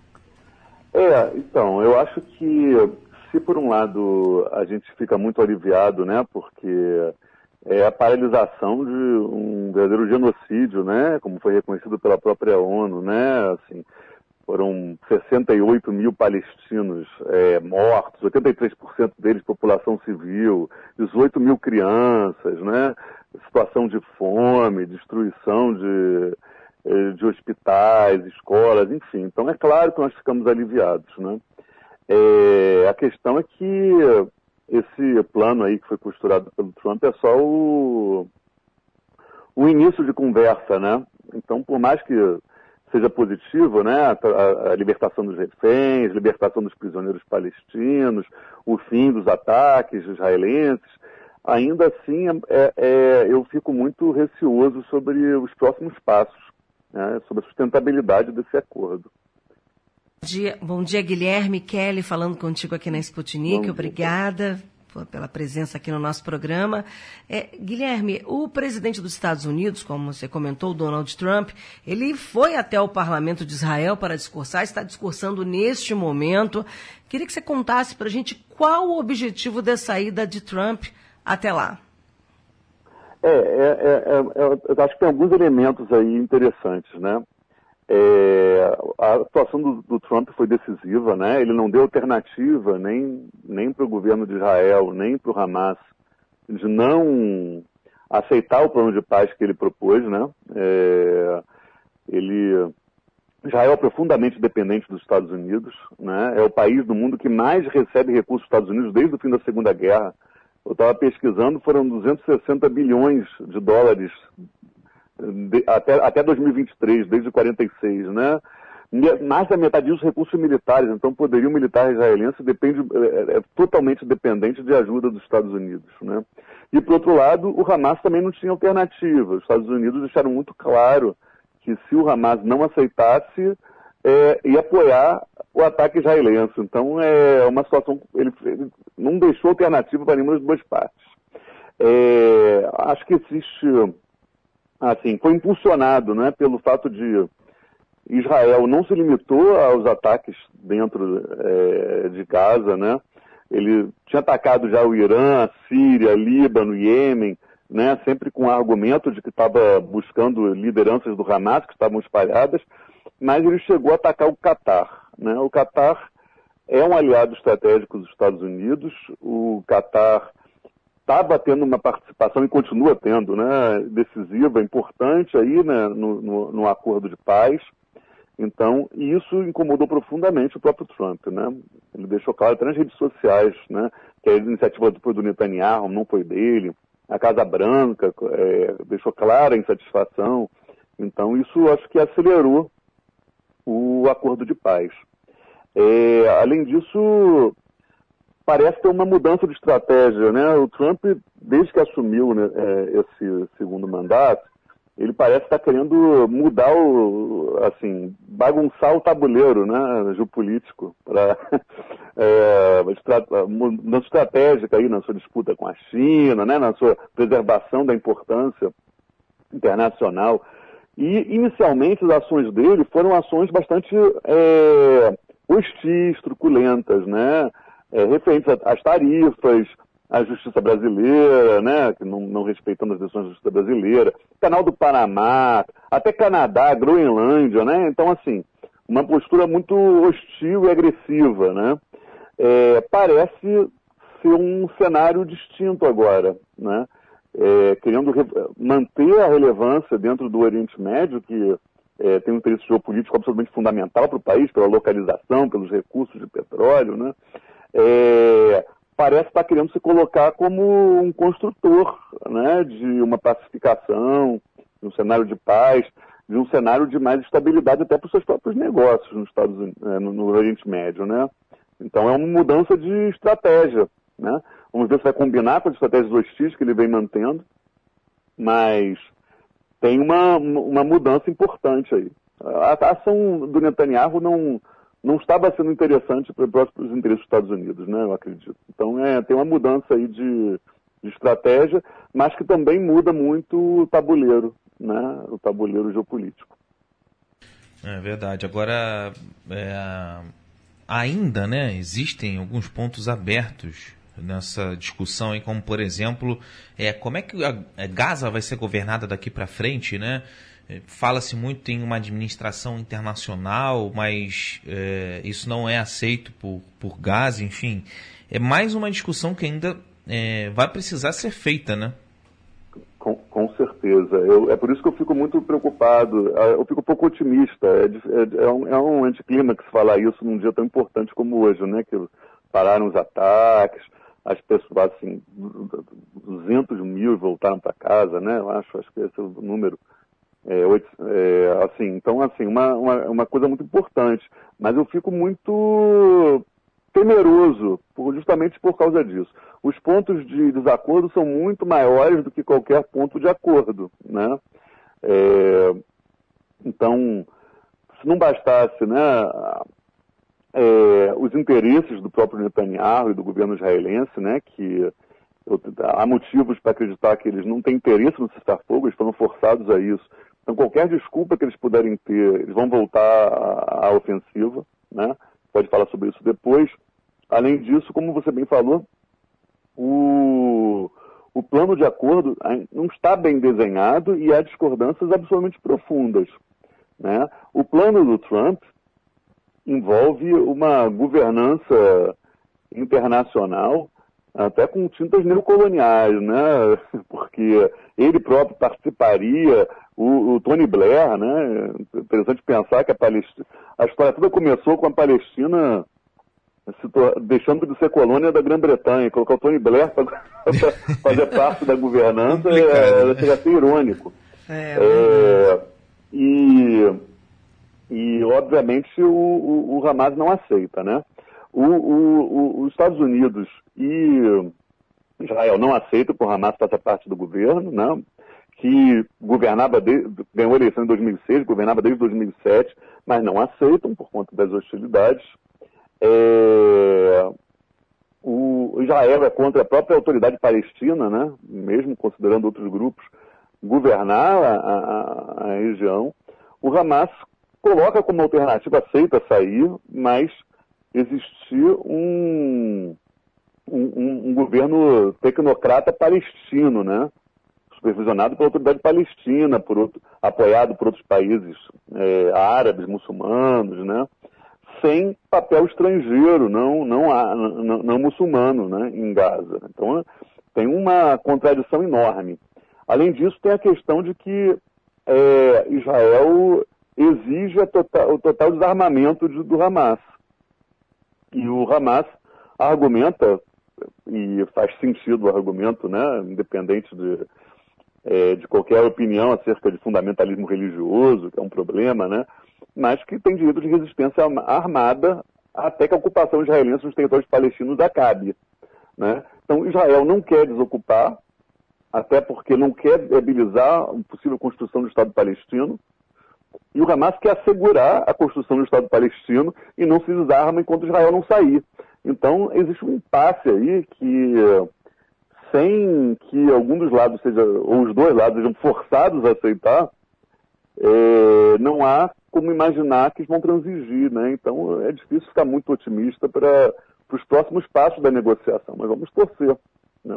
É, então, eu acho que se por um lado a gente fica muito aliviado, né, porque é a paralisação de um verdadeiro genocídio, né, como foi reconhecido pela própria ONU, né, assim, foram sessenta e oito mil palestinos é, mortos, oitenta e três por cento deles população civil, dezoito mil crianças, né, situação de fome, destruição de, de hospitais, escolas, enfim. Então é claro que nós ficamos aliviados, né. É, a questão é que esse plano aí que foi costurado pelo Trump é só o, o início de conversa, né? Então, por mais que seja positivo, né, a, a, a libertação dos reféns, libertação dos prisioneiros palestinos, o fim dos ataques israelenses, ainda assim é, é, eu fico muito receoso sobre os próximos passos, né, sobre a sustentabilidade desse acordo. Bom dia, bom dia, Guilherme. Kelly falando contigo aqui na Sputnik. Obrigada pela presença aqui no nosso programa. É, Guilherme, o presidente dos Estados Unidos, como você comentou, Donald Trump, ele foi até o parlamento de Israel para discursar, está discursando neste momento. Queria que você contasse para a gente qual o objetivo dessa ida de Trump até lá. É, é, é, é, eu acho que tem alguns elementos aí interessantes, né? É, a situação do, do Trump foi decisiva, né? Ele não deu alternativa nem, nem para o governo de Israel, nem para o Hamas, de não aceitar o plano de paz que ele propôs, né? É, ele, Israel é profundamente dependente dos Estados Unidos, né? É o país do mundo que mais recebe recursos dos Estados Unidos desde o fim da Segunda Guerra. Eu estava pesquisando, foram duzentos e sessenta bilhões de dólares De, até, até dois mil e vinte e três, desde quarenta e seis, né? Mais da metade disso recursos militares, então o poderio militar israelense depende, é, é totalmente dependente de ajuda dos Estados Unidos, né? E, por outro lado, o Hamas também não tinha alternativa. Os Estados Unidos deixaram muito claro que se o Hamas não aceitasse, é, ia apoiar o ataque israelense. Então, é uma situação, ele, ele não deixou alternativa para nenhuma das duas partes. É, acho que existe... Assim, foi impulsionado, né, pelo fato de Israel não se limitou aos ataques dentro é, de Gaza, né? Ele tinha atacado já o Irã, a Síria, Líbano, Iêmen, né, sempre com o argumento de que estava buscando lideranças do Hamas que estavam espalhadas, mas ele chegou a atacar o Catar, né? O Catar é um aliado estratégico dos Estados Unidos, o Catar estava tendo uma participação e continua tendo, né, decisiva, importante aí, né, no, no, no acordo de paz. Então, isso incomodou profundamente o próprio Trump, né? Ele deixou claro até nas redes sociais, né, que a iniciativa foi do Netanyahu, não foi dele. A Casa Branca é, deixou clara a insatisfação. Então, isso acho que acelerou o acordo de paz. É, além disso, parece ter uma mudança de estratégia, né? O Trump, desde que assumiu, né, esse segundo mandato, ele parece estar querendo mudar o, assim, bagunçar o tabuleiro, né, geopolítico, para é, mudança estratégica aí na sua disputa com a China, né, na sua preservação da importância internacional. E, inicialmente, as ações dele foram ações bastante é, hostis, truculentas, né? É, referentes às tarifas, à justiça brasileira, né? Que não, não respeitando as decisões da justiça brasileira, Canal do Panamá, até Canadá, Groenlândia, né? Então, assim, uma postura muito hostil e agressiva, né? É, parece ser um cenário distinto agora, né? É, querendo manter a relevância dentro do Oriente Médio, que é, tem um interesse geopolítico absolutamente fundamental para o país, pela localização, pelos recursos de petróleo, né? É, parece estar querendo se colocar como um construtor, né, de uma pacificação, de um cenário de paz, de um cenário de mais estabilidade até para os seus próprios negócios nos Estados Unidos, no, no Oriente Médio, né? Então é uma mudança de estratégia, né? Vamos ver se vai combinar com as estratégias hostis que ele vem mantendo, mas tem uma, uma mudança importante aí. A, a ação do Netanyahu não, não estava sendo interessante para os interesses dos Estados Unidos, né? Eu acredito. Então é, tem uma mudança aí de, de estratégia, mas que também muda muito o tabuleiro, né? O tabuleiro geopolítico. É verdade. Agora, é, ainda, né, existem alguns pontos abertos nessa discussão, aí, como por exemplo, é, como é que a, a Gaza vai ser governada daqui para frente, né? É, fala-se muito em uma administração internacional, mas é, isso não é aceito por, por Gaza, enfim. É mais uma discussão que ainda é, vai precisar ser feita, né? Com, com certeza. Eu, é por isso que eu fico muito preocupado, eu fico um pouco otimista. É, é, é um, é um anticlímax falar isso num dia tão importante como hoje, né? Que pararam os ataques, as pessoas, assim, duzentos mil voltaram para casa, né? Eu acho, acho que esse é o número. É, oito, é, assim, então, assim, uma, uma, uma coisa muito importante. Mas eu fico muito temeroso, por, justamente por causa disso. Os pontos de desacordo são muito maiores do que qualquer ponto de acordo, né? É, então, se não bastasse, né, é, os interesses do próprio Netanyahu e do governo israelense, né, que eu, há motivos para acreditar que eles não têm interesse no cessar-fogo, eles foram forçados a isso. Então, qualquer desculpa que eles puderem ter, eles vão voltar à, à ofensiva, né? Pode falar sobre isso depois. Além disso, como você bem falou, o, o plano de acordo não está bem desenhado e há discordâncias absolutamente profundas, né? O plano do Trump envolve uma governança internacional até com tintas neocoloniais, né? Porque ele próprio participaria, o, o Tony Blair, né? Interessante pensar que a Palestina, a história toda começou com a Palestina deixando de ser colônia da Grã-Bretanha, colocar o Tony Blair para fazer parte da governança, é, chega a ser irônico. É, é, e, e, obviamente, o, o, o Hamas não aceita, né? O, o, o, os Estados Unidos e Israel não aceitam que o Hamas faça parte do governo, né? Que governava, de, ganhou a eleição em dois mil e seis, governava desde dois mil e sete, mas não aceitam por conta das hostilidades. É, o Israel é contra a própria autoridade palestina, né? Mesmo considerando outros grupos, governar a, a, a região. O Hamas coloca como alternativa, aceita sair, mas existir um, um, um governo tecnocrata palestino, né? Supervisionado pela autoridade palestina, por outro, apoiado por outros países é, árabes, muçulmanos, né? Sem papel estrangeiro, não, não, não, não muçulmano, né, em Gaza. Então, tem uma contradição enorme. Além disso, tem a questão de que é, Israel exige a total, o total desarmamento de, do Hamas. E o Hamas argumenta, e faz sentido o argumento, né, independente de, é, de qualquer opinião acerca de fundamentalismo religioso, que é um problema, né, mas que tem direito de resistência armada até que a ocupação israelense nos territórios palestinos acabe, né? Então, Israel não quer desocupar, até porque não quer viabilizar a possível construção do Estado palestino, e o Hamas quer assegurar a construção do Estado palestino e não se desarma enquanto Israel não sair. Então, existe um impasse aí que, sem que algum dos lados seja, ou os dois lados sejam forçados a aceitar, é, não há como imaginar que eles vão transigir, né? Então é difícil ficar muito otimista para os próximos passos da negociação, mas vamos torcer, né?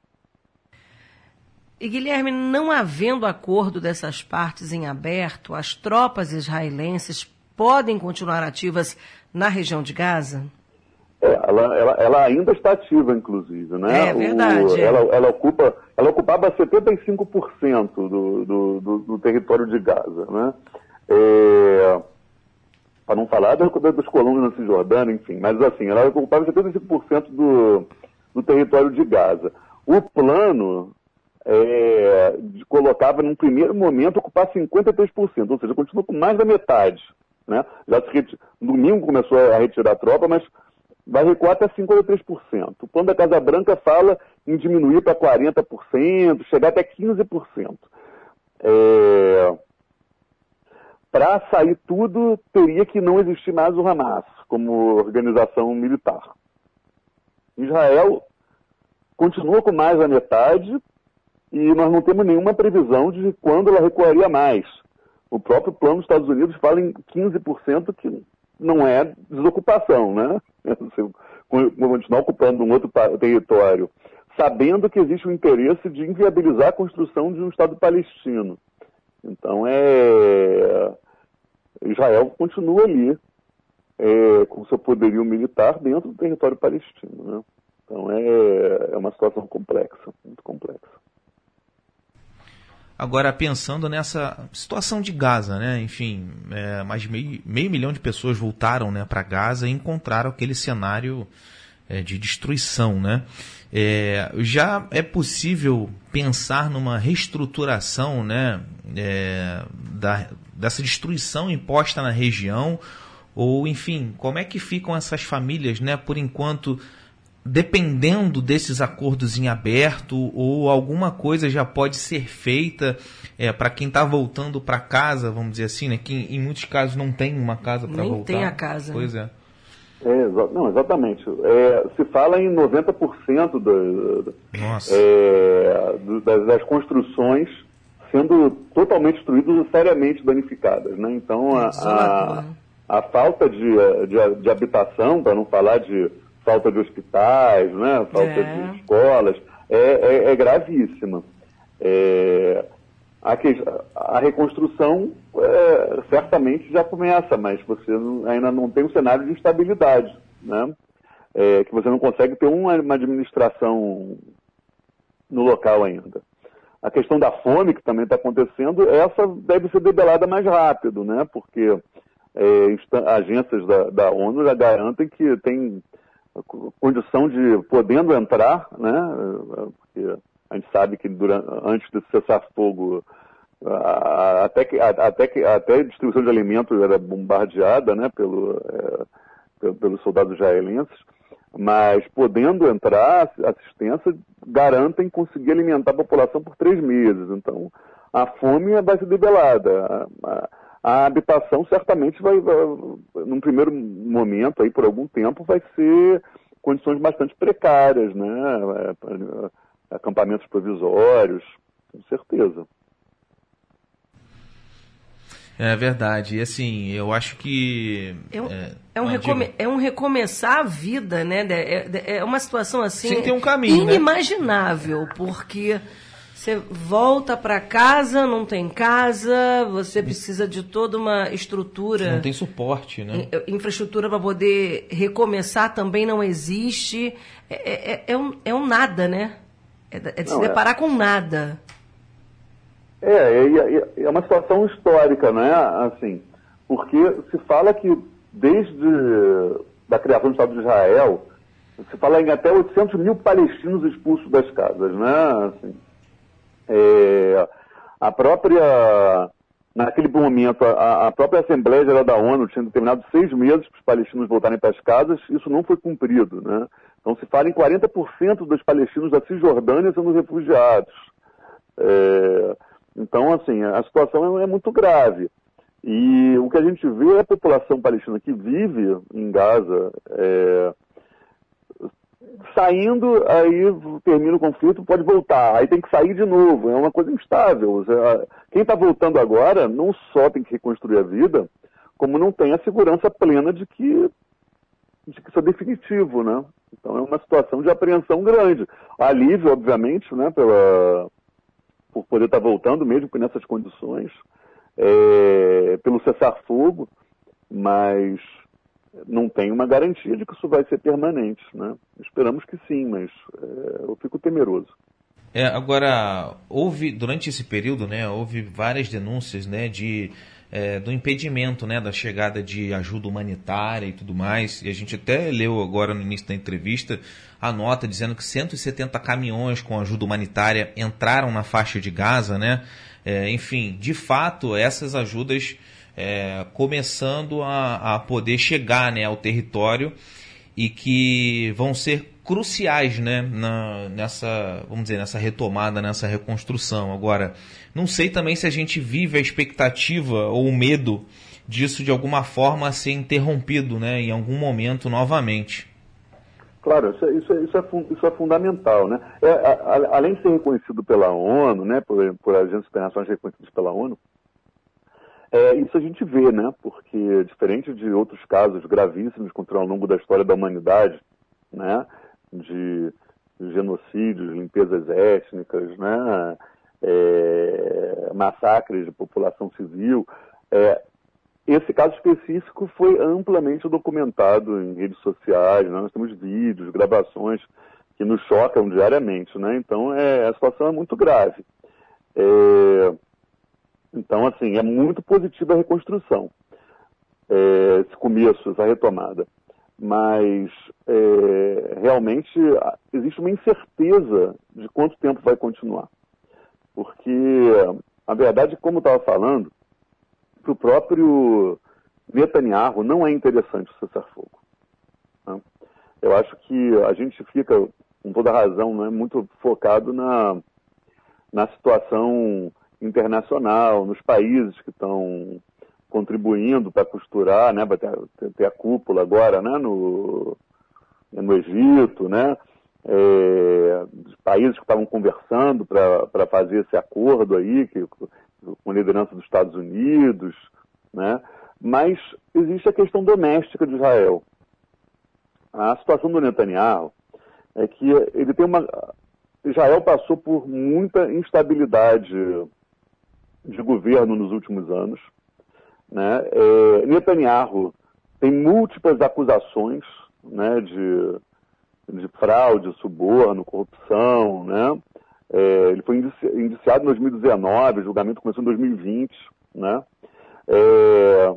E Guilherme, não havendo acordo dessas partes em aberto, as tropas israelenses podem continuar ativas na região de Gaza? É, ela, ela, ela ainda está ativa, inclusive, né? É verdade. O, ela, ela, ocupa, ela ocupava setenta e cinco por cento do, do, do, do território de Gaza, né? É, para não falar dos, dos colonos na Cisjordânia, enfim, mas assim, ela ocupava setenta e cinco por cento do, do território de Gaza. O plano é, de, colocava, num primeiro momento, ocupar cinquenta e três por cento, ou seja, continua com mais da metade, né? Já se, no domingo começou a retirar a tropa, mas vai recuar até cinquenta e três por cento. O plano da Casa Branca fala em diminuir para quarenta por cento, chegar até quinze por cento. É... Para sair tudo, teria que não existir mais o Hamas como organização militar. Israel continua com mais da metade e nós não temos nenhuma previsão de quando ela recuaria mais. O próprio plano dos Estados Unidos fala em quinze por cento, que não é desocupação, né? Você continuar ocupando um outro território, sabendo que existe o interesse de inviabilizar a construção de um Estado palestino. Então, é... Israel continua ali, é, com seu poderio militar dentro do território palestino, né? Então, é, é uma situação complexa, muito complexa. Agora, pensando nessa situação de Gaza, né? Enfim, é, mais de meio, meio milhão de pessoas voltaram, né, para Gaza e encontraram aquele cenário é, de destruição, né? É, já é possível pensar numa reestruturação, né, é, da, dessa destruição imposta na região? Ou, enfim, como é que ficam essas famílias, né, por enquanto, dependendo desses acordos em aberto, ou alguma coisa já pode ser feita é, para quem está voltando para casa, vamos dizer assim, né, que em, em muitos casos não tem uma casa para voltar. Nem tem a casa. Pois é. É, não, exatamente. É, se fala em noventa por cento do, do, é, do, das, das construções sendo totalmente destruídas ou seriamente danificadas, né? Então, a, a, a falta de, de, de habitação, para não falar de falta de hospitais, né? Falta é. de escolas, é, é, é gravíssima. É, a, que, a reconstrução é, certamente já começa, mas você não, ainda não tem um cenário de instabilidade, né? É, que você não consegue ter uma, uma administração no local ainda. A questão da fome, que também está acontecendo, essa deve ser debelada mais rápido, né? Porque é, agências da, da ONU já garantem que tem condição de, podendo entrar, né? Porque a gente sabe que durante, antes de cessar-fogo, até, que, até, que, até a distribuição de alimentos era bombardeada, né? Pelo, é, pelos soldados israelenses, mas podendo entrar, assistência, garantem conseguir alimentar a população por três meses. Então, a fome vai ser debelada. A, a, a habitação certamente vai, vai, num primeiro momento, aí, por algum tempo, vai ser condições bastante precárias, né? Acampamentos provisórios, com certeza. É verdade. E assim, eu acho que... É um, é, é um, recome- é um recomeçar a vida, né? É, é uma situação assim... Sim, tem um caminho, inimaginável, né? Porque você volta para casa, não tem casa, você precisa de toda uma estrutura... Não tem suporte, né? Infraestrutura para poder recomeçar também não existe. É, é, é, um, é um nada, né? É, é de não, se deparar é... com nada. É, é, é uma situação histórica, né? Assim, porque se fala que desde a criação do Estado de Israel, se fala em até oitocentos mil palestinos expulsos das casas, né? Assim, é, a própria, naquele momento, a, a própria Assembleia Geral da ONU tinha determinado seis meses para os palestinos voltarem para as casas, isso não foi cumprido, né? Então se fala em quarenta por cento dos palestinos da Cisjordânia sendo refugiados. É, Então, assim, a situação é muito grave. E o que a gente vê é a população palestina que vive em Gaza é, saindo, aí termina o conflito, pode voltar, aí tem que sair de novo, é uma coisa instável. Quem está voltando agora não só tem que reconstruir a vida, como não tem a segurança plena de que, de que isso é definitivo, né? Então é uma situação de apreensão grande. Alívio, obviamente, né, pela, por poder estar voltando, mesmo nessas condições, é, pelo cessar-fogo, mas não tem uma garantia de que isso vai ser permanente, né? Esperamos que sim, mas é, eu fico temeroso. É, agora, houve, durante esse período, né, houve várias denúncias, né, de, é, do impedimento, né, da chegada de ajuda humanitária e tudo mais, e a gente até leu agora no início da entrevista a nota dizendo que cento e setenta caminhões com ajuda humanitária entraram na faixa de Gaza, né, é, enfim, de fato, essas ajudas é, começando a, a poder chegar, né, ao território e que vão ser cruciais, né, na, nessa, vamos dizer, nessa retomada, nessa reconstrução. Agora, não sei também se a gente vive a expectativa ou o medo disso de alguma forma ser interrompido, né, em algum momento novamente. Claro, isso é, isso é, isso é, isso é fundamental, né? É, a, a, além de ser reconhecido pela ONU, né, por, por agências internacionais reconhecidas pela ONU, é, isso a gente vê, né? Porque, diferente de outros casos gravíssimos contra ao longo da história da humanidade, né, de genocídios, limpezas étnicas, né, é, massacres de população civil, é, esse caso específico foi amplamente documentado em redes sociais, né? Nós temos vídeos, gravações que nos chocam diariamente, né? Então, é, a situação é muito grave. É, então, assim, é muito positiva a reconstrução, é, esse começo, essa retomada. Mas, é, realmente, existe uma incerteza de quanto tempo vai continuar. Porque, a verdade, como eu estava falando, para o próprio Netanyahu não é interessante o cessar-fogo. Né? Eu acho que a gente fica, com toda razão, né, muito focado na, na situação internacional, nos países que estão contribuindo para costurar, né, para ter, ter a cúpula agora, né, no, no Egito, né, é, os países que estavam conversando para fazer esse acordo aí, que, com liderança dos Estados Unidos, né, mas existe a questão doméstica de Israel. A situação do Netanyahu é que ele tem uma... Israel passou por muita instabilidade de governo nos últimos anos, né? É, Netanyahu tem múltiplas acusações, né, de, de fraude, suborno, corrupção, né? É, ele foi indici indiciado em dois mil e dezenove, o julgamento começou em dois mil e vinte, né? É,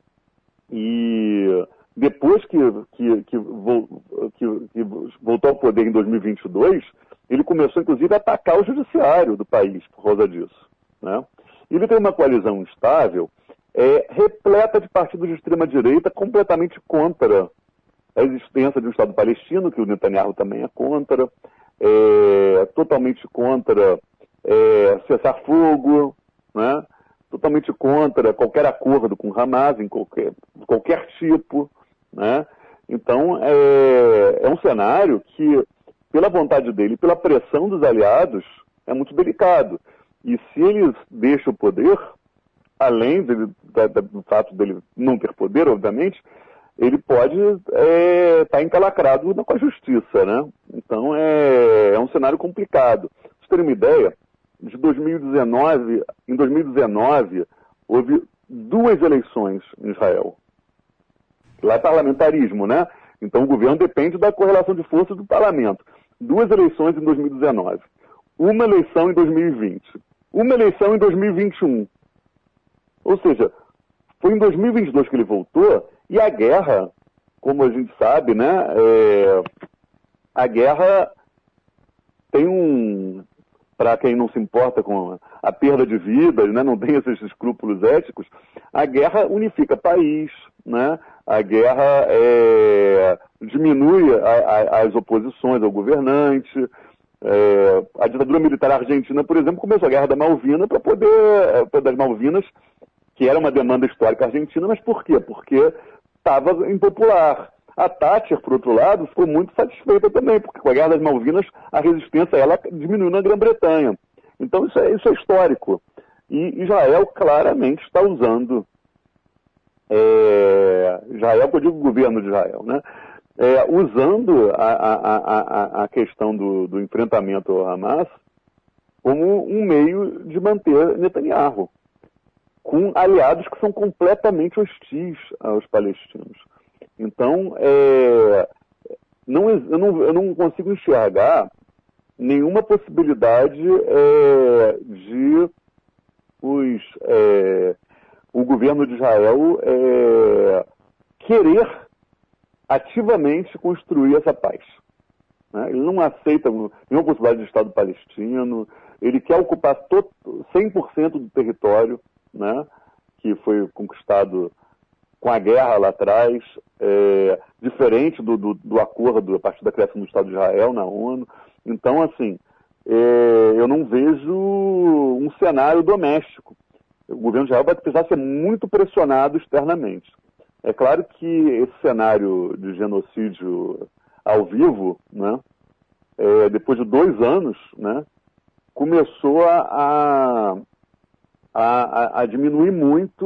e depois que, que, que, que, que voltou ao poder em dois mil e vinte e dois, ele começou, inclusive, a atacar o judiciário do país por causa disso, né? Ele tem uma coalizão instável, é, repleta de partidos de extrema-direita completamente contra a existência de um Estado palestino, que o Netanyahu também é contra, é, totalmente contra é, cessar-fogo, né? Totalmente contra qualquer acordo com Hamas, em qualquer, qualquer tipo, né? Então, é, é um cenário que, pela vontade dele, pela pressão dos aliados, é muito delicado. E se ele deixa o poder, além dele, da, da, do fato dele não ter poder, obviamente, ele pode estar é, tá encalacrado com a justiça, né? Então é, é um cenário complicado. Pra vocês terem uma ideia, de dois mil e dezenove, em dois mil e dezenove, houve duas eleições em Israel. Lá é parlamentarismo, né? Então o governo depende da correlação de forças do parlamento. Duas eleições em dois mil e dezenove. Uma eleição em dois mil e vinte. Uma eleição em dois mil e vinte e um. Ou seja, foi em dois mil e vinte e dois que ele voltou, e a guerra, como a gente sabe, né, é, a guerra tem um, para quem não se importa com a perda de vidas, né, não tem esses escrúpulos éticos, a guerra unifica país, né, a guerra é, diminui a, a, as oposições ao governante. É, a ditadura militar argentina, por exemplo, começou a Guerra da Malvina para poder, das Malvinas, que era uma demanda histórica argentina, mas por quê? Porque estava impopular. A Thatcher, por outro lado, ficou muito satisfeita também, porque com a Guerra das Malvinas a resistência ela diminuiu na Grã-Bretanha. Então isso é, isso é histórico. E Israel claramente está usando, é, Israel, que eu digo o governo de Israel, né? É, usando a, a, a, a questão do, do enfrentamento ao Hamas como um meio de manter Netanyahu, com aliados que são completamente hostis aos palestinos. Então, é, não, eu, não, eu não consigo enxergar nenhuma possibilidade é, de os, é, o governo de Israel é, querer ativamente construir essa paz. Né? Ele não aceita nenhuma possibilidade de Estado palestino, ele quer ocupar cem por cento do território, né, que foi conquistado com a guerra lá atrás, é, diferente do, do, do acordo a partir da criação do Estado de Israel na ONU. Então, assim, é, eu não vejo um cenário doméstico. O governo de Israel vai precisar ser muito pressionado externamente. É claro que esse cenário de genocídio ao vivo, né, é, depois de dois anos, né, começou a, a, a, a diminuir muito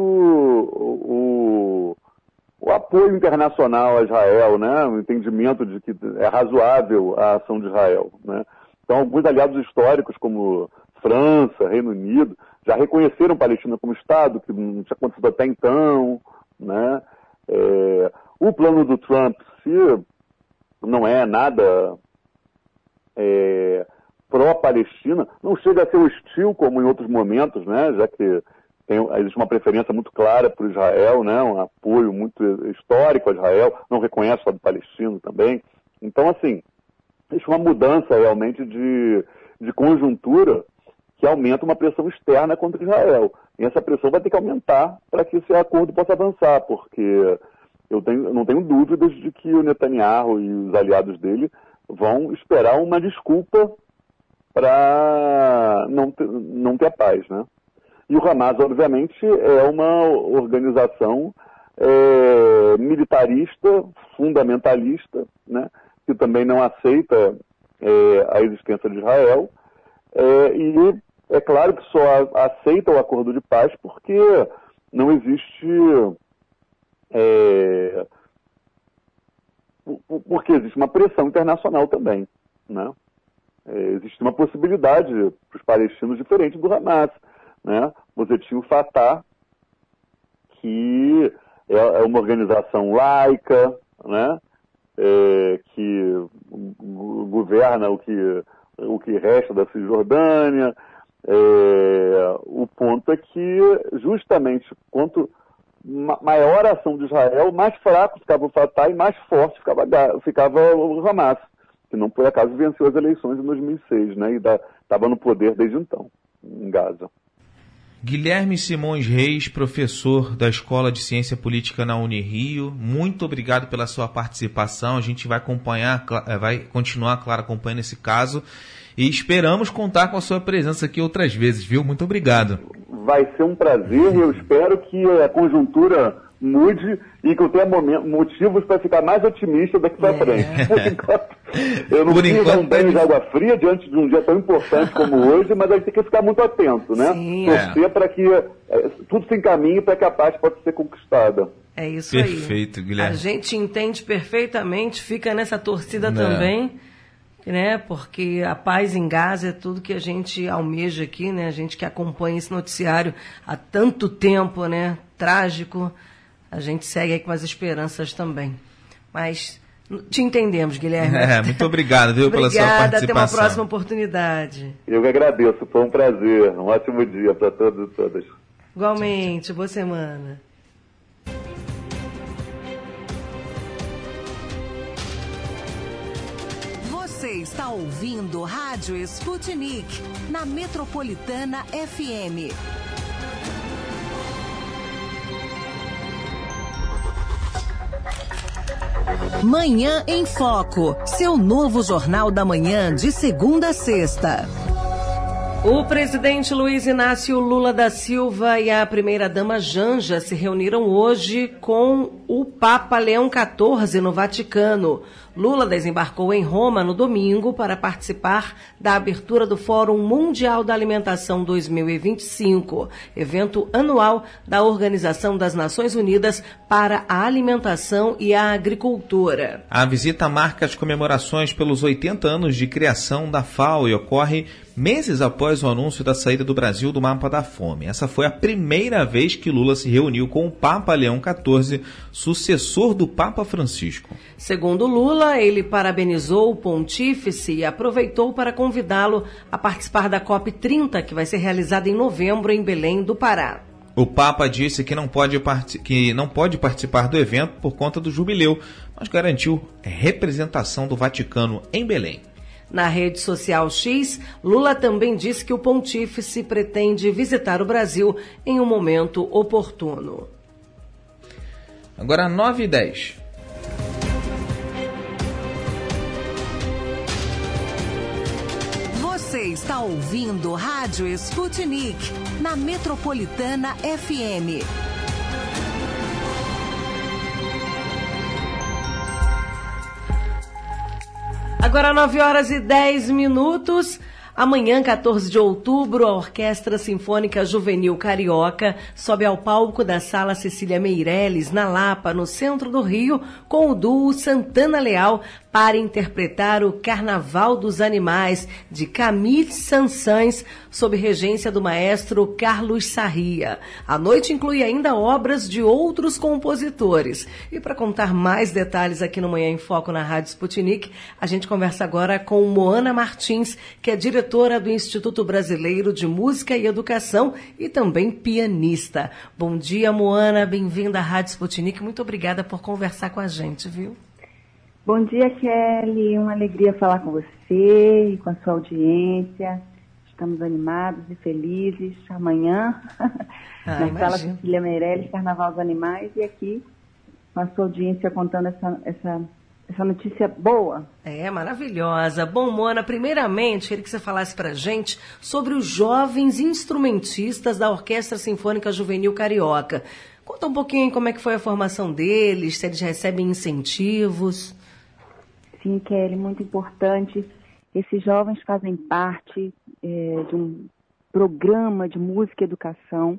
o, o apoio internacional a Israel, né, o entendimento de que é razoável a ação de Israel. Né. Então, alguns aliados históricos, como França, Reino Unido, já reconheceram a Palestina como Estado, que não tinha acontecido até então. Né. É, o plano do Trump, se não é nada é, pró-Palestina, não chega a ser hostil como em outros momentos, né, já que tem, existe uma preferência muito clara para Israel, né, um apoio muito histórico a Israel, não reconhece o Estado palestino também. Então, assim, existe uma mudança realmente de, de conjuntura que aumenta uma pressão externa contra Israel. E essa pressão vai ter que aumentar para que esse acordo possa avançar, porque eu, tenho, eu não tenho dúvidas de que o Netanyahu e os aliados dele vão esperar uma desculpa para não ter, não ter paz, né? E o Hamas, obviamente, é uma organização é, militarista, fundamentalista, né? Que também não aceita é, a existência de Israel, é, e é claro que só aceita o acordo de paz porque não existe... É, porque existe uma pressão internacional também, né? É, existe uma possibilidade para os palestinos diferente do Hamas, né? Você tinha o Fatah, que é uma organização laica, né? É, que governa o que, o que resta da Cisjordânia. É, o ponto é que, justamente, quanto maior a ação de Israel, mais fraco ficava o Fatah e mais forte ficava, ficava o Hamas, que não por acaso venceu as eleições em dois mil e seis, né, e estava no poder desde então, em Gaza. Guilherme Simões Reis, professor da Escola de Ciência Política na Unirio, muito obrigado pela sua participação. A gente vai acompanhar, vai continuar, claro, acompanhando esse caso e esperamos contar com a sua presença aqui outras vezes, viu? Muito obrigado. Vai ser um prazer e eu espero que a conjuntura mude e que eu tenha momento, motivos para ficar mais otimista daqui para é. frente. Por enquanto, eu não fiz um banho de água fria diante de um dia tão importante como hoje, mas a gente tem que ficar muito atento, né? Sim, torcer é. para que é, tudo se encaminhe para que a paz possa ser conquistada. É isso Perfeito, aí. Perfeito, Guilherme. A gente entende perfeitamente, fica nessa torcida é. também, né? Porque a paz em Gaza é tudo que a gente almeja aqui, né? A gente que acompanha esse noticiário há tanto tempo, né? Trágico. A gente segue aí com as esperanças também. Mas te entendemos, Guilherme. É, muito obrigado, viu, pela sua participação. Obrigada, até uma próxima oportunidade. Eu que agradeço, foi um prazer. Um ótimo dia para todos e todas. Igualmente, boa semana. Você está ouvindo Rádio Sputnik, na Metropolitana F M. Manhã em Foco, seu novo jornal da manhã de segunda a sexta. O presidente Luiz Inácio Lula da Silva e a primeira-dama Janja se reuniram hoje com o Papa Leão quatorze no Vaticano. Lula desembarcou em Roma no domingo para participar da abertura do Fórum Mundial da Alimentação dois mil e vinte e cinco, evento anual da Organização das Nações Unidas para a Alimentação e a Agricultura. A visita marca as comemorações pelos oitenta anos de criação da F A O e ocorre meses após o anúncio da saída do Brasil do mapa da fome. Essa foi a primeira vez que Lula se reuniu com o Papa Leão quatorze, sucessor do Papa Francisco. Segundo Lula, ele parabenizou o pontífice e aproveitou para convidá-lo a participar da COP trinta, que vai ser realizada em novembro em Belém do Pará. O Papa disse que não pode, part... que não pode participar do evento por conta do jubileu, mas garantiu representação do Vaticano em Belém. Na rede social X, Lula também disse que o pontífice pretende visitar o Brasil em um momento oportuno. Agora nove e dez. Você está ouvindo Rádio Sputnik, na Metropolitana F M. Agora nove horas e dez minutos. Amanhã, quatorze de outubro, a Orquestra Sinfônica Juvenil Carioca sobe ao palco da Sala Cecília Meireles, na Lapa, no centro do Rio, com o duo Santana Leal, para interpretar o Carnaval dos Animais, de Camille Saint-Saëns, sob regência do maestro Carlos Sarria. A noite inclui ainda obras de outros compositores. E para contar mais detalhes aqui no Manhã em Foco na Rádio Sputnik, a gente conversa agora com Moana Martins, que é diretora do Instituto Brasileiro de Música e Educação e também pianista. Bom dia, Moana, bem-vinda à Rádio Sputnik. Muito obrigada por conversar com a gente, viu? Bom dia, Kelly. Uma alegria falar com você e com a sua audiência. Estamos animados e felizes. Amanhã, ah, na Sala Cecília Meireles, Carnaval dos Animais, e aqui com a sua audiência contando essa, essa, essa notícia boa. É, maravilhosa. Bom, Moana, primeiramente, queria que você falasse pra gente sobre os jovens instrumentistas da Orquestra Sinfônica Juvenil Carioca. Conta um pouquinho como é que foi a formação deles, se eles recebem incentivos. Sim, Kelly, muito importante. Esses jovens fazem parte é, de um programa de música e educação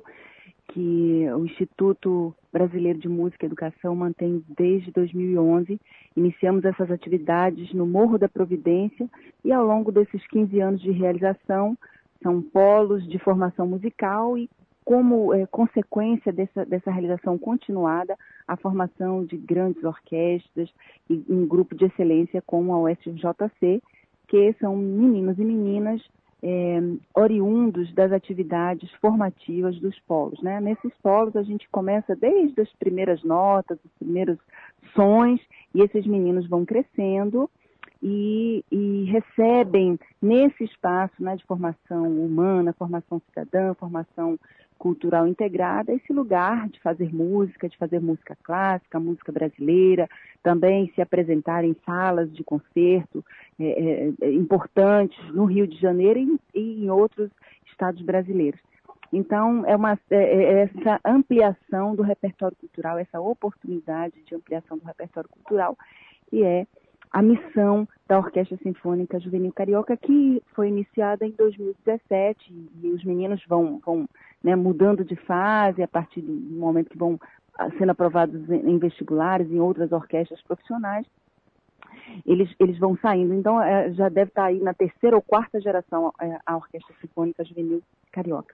que o Instituto Brasileiro de Música e Educação mantém desde dois mil e onze. Iniciamos essas atividades no Morro da Providência e ao longo desses quinze anos de realização são polos de formação musical e como é, consequência dessa, dessa realização continuada, a formação de grandes orquestras e um grupo de excelência como a U S J C, que são meninos e meninas é, oriundos das atividades formativas dos polos, né? Nesses polos a gente começa desde as primeiras notas, os primeiros sons, e esses meninos vão crescendo e, e recebem nesse espaço, né, de formação humana, formação cidadã, formação cultural integrada, esse lugar de fazer música, de fazer música clássica, música brasileira, também se apresentar em salas de concerto é, é, importantes no Rio de Janeiro e, e em outros estados brasileiros. Então, é, uma, é, é essa ampliação do repertório cultural, essa oportunidade de ampliação do repertório cultural, que é a missão da Orquestra Sinfônica Juvenil Carioca, que foi iniciada em dois mil e dezessete, e os meninos vão, vão né, mudando de fase a partir do momento que vão sendo aprovados em vestibulares, em outras orquestras profissionais, eles, eles vão saindo. Então, é, já deve estar aí na terceira ou quarta geração é, a Orquestra Sinfônica Juvenil Carioca.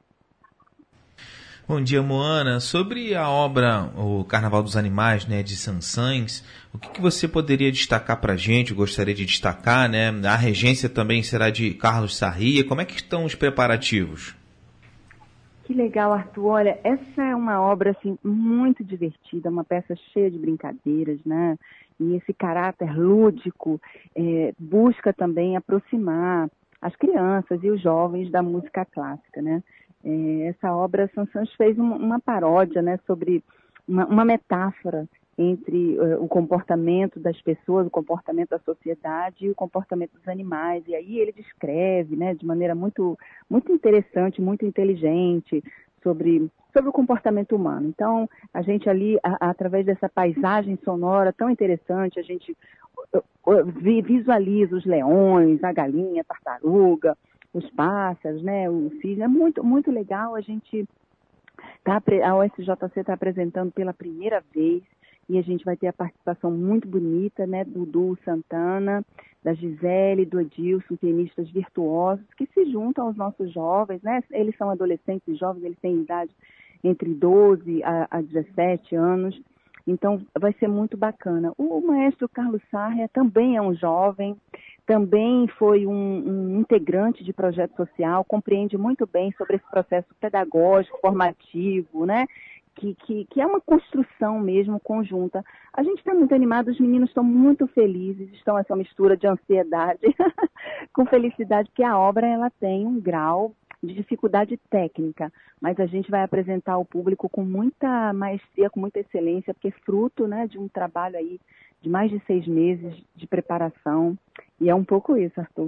Bom dia, Moana. Sobre a obra O Carnaval dos Animais, né, de Saint-Saëns, o que, que você poderia destacar para a gente, gostaria de destacar, né? A regência também será de Carlos Sarria. Como é que estão os preparativos? Que legal, Arthur. Olha, essa é uma obra assim, muito divertida, uma peça cheia de brincadeiras, né? E esse caráter lúdico é, busca também aproximar as crianças e os jovens da música clássica, né? É, essa obra, Saint-Saëns fez uma, uma paródia, né, sobre uma, uma metáfora entre uh, o comportamento das pessoas, o comportamento da sociedade e o comportamento dos animais. E aí ele descreve, né, de maneira muito, muito interessante, muito inteligente, sobre, sobre o comportamento humano. Então, a gente ali, a, a, através dessa paisagem sonora tão interessante, a gente visualiza os leões, a galinha, a tartaruga, os pássaros, né, o cisne. É muito, muito legal. A gente tá, a U S J C está apresentando pela primeira vez, e a gente vai ter a participação muito bonita, né, do Du Santana, da Gisele, do Edilson, pianistas virtuosos, que se juntam aos nossos jovens, né? Eles são adolescentes e jovens, eles têm idade entre doze a, a dezessete anos, então vai ser muito bacana. O, o maestro Carlos Sarria também é um jovem, também foi um, um integrante de projeto social, compreende muito bem sobre esse processo pedagógico, formativo, né? Que, que, que é uma construção mesmo conjunta. A gente está muito animado, os meninos estão muito felizes, estão essa mistura de ansiedade com felicidade, porque a obra ela tem um grau de dificuldade técnica, mas a gente vai apresentar ao público com muita maestria, com muita excelência, porque é fruto, né, de um trabalho aí de mais de seis meses de preparação, e é um pouco isso, Arthur.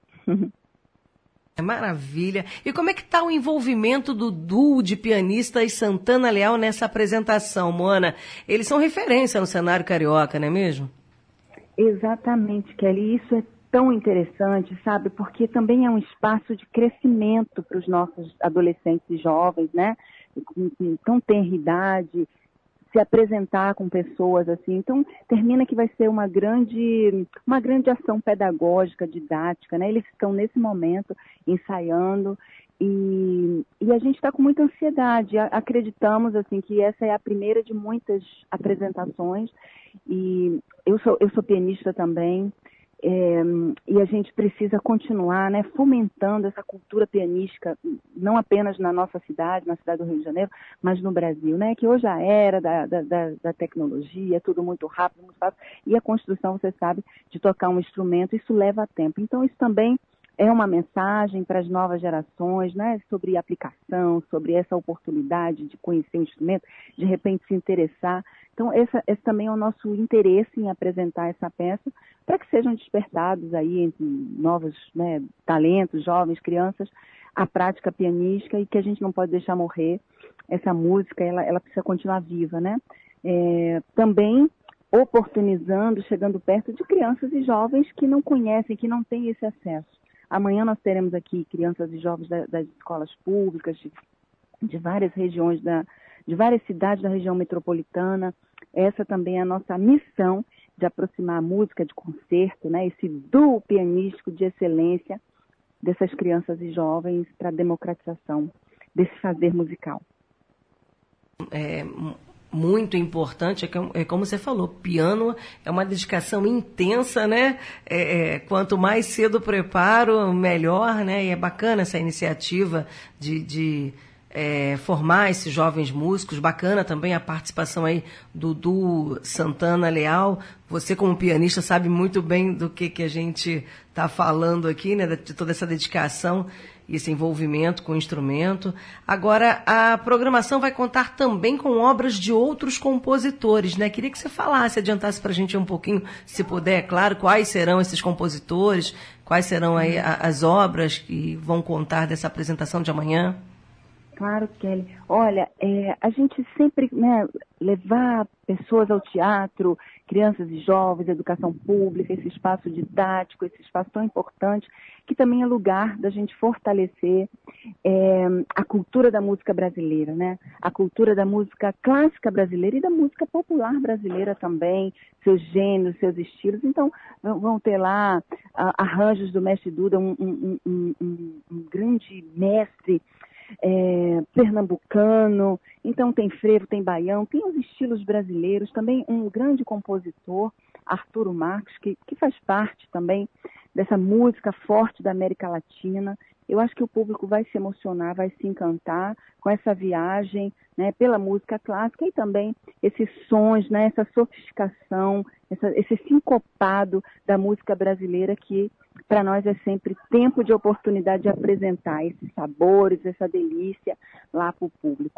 É maravilha. E como é que está o envolvimento do duo de pianistas Santana Leal nessa apresentação, Moana? Eles são referência no cenário carioca, não é mesmo? Exatamente, Kelly. Isso é tão interessante, sabe? Porque também é um espaço de crescimento para os nossos adolescentes e jovens, né? Com, com tão tenra idade, se apresentar com pessoas assim. Então, termina que vai ser uma grande, uma grande ação pedagógica, didática, né? Eles estão nesse momento ensaiando e, e a gente está com muita ansiedade. Acreditamos, assim, que essa é a primeira de muitas apresentações e eu sou, eu sou pianista também. É, e a gente precisa continuar, né, fomentando essa cultura pianística, não apenas na nossa cidade, na cidade do Rio de Janeiro, mas no Brasil, né, que hoje a era da, da, da tecnologia, é tudo muito rápido, muito fácil, e a construção, você sabe, de tocar um instrumento, isso leva tempo. Então, isso também é uma mensagem para as novas gerações, né, sobre aplicação, sobre essa oportunidade de conhecer o instrumento, de repente se interessar. Então, essa, esse também é o nosso interesse em apresentar essa peça, para que sejam despertados aí entre novos, né, talentos, jovens, crianças, a prática pianística, e que a gente não pode deixar morrer. Essa música, ela, ela precisa continuar viva, né? É, também oportunizando, chegando perto de crianças e jovens que não conhecem, que não têm esse acesso. Amanhã nós teremos aqui crianças e jovens da, das escolas públicas, de, de várias regiões, da, de várias cidades da região metropolitana. Essa também é a nossa missão, de aproximar a música de concerto, né, esse duo pianístico de excelência dessas crianças e jovens para a democratização desse fazer musical. É muito importante, é como você falou, piano é uma dedicação intensa, né? É, é, quanto mais cedo o preparo, melhor, né? E é bacana essa iniciativa de... de É, formar esses jovens músicos, bacana também a participação aí do Du Santana Leal. Você, como pianista, sabe muito bem do que, que a gente está falando aqui, né, de toda essa dedicação e esse envolvimento com o instrumento. Agora, a programação vai contar também com obras de outros compositores, né? Queria que você falasse, adiantasse para a gente um pouquinho, se puder, é claro, quais serão esses compositores, quais serão aí as obras que vão contar dessa apresentação de amanhã. Claro, Kelly. Olha, é, a gente sempre, né, levar pessoas ao teatro, crianças e jovens, educação pública, esse espaço didático, esse espaço tão importante, que também é lugar da gente fortalecer é, a cultura da música brasileira, né? A cultura da música clássica brasileira e da música popular brasileira também, seus gêneros, seus estilos. Então, vão ter lá uh, arranjos do mestre Duda, um, um, um, um, um grande mestre É, pernambucano, então tem frevo, tem baião, tem os estilos brasileiros, também um grande compositor, Arturo Marques, que, que faz parte também dessa música forte da América Latina. Eu acho que o público vai se emocionar, vai se encantar com essa viagem, né, pela música clássica e também esses sons, né, essa sofisticação, essa, esse sincopado da música brasileira que para nós é sempre tempo de oportunidade de apresentar esses sabores, essa delícia lá para o público.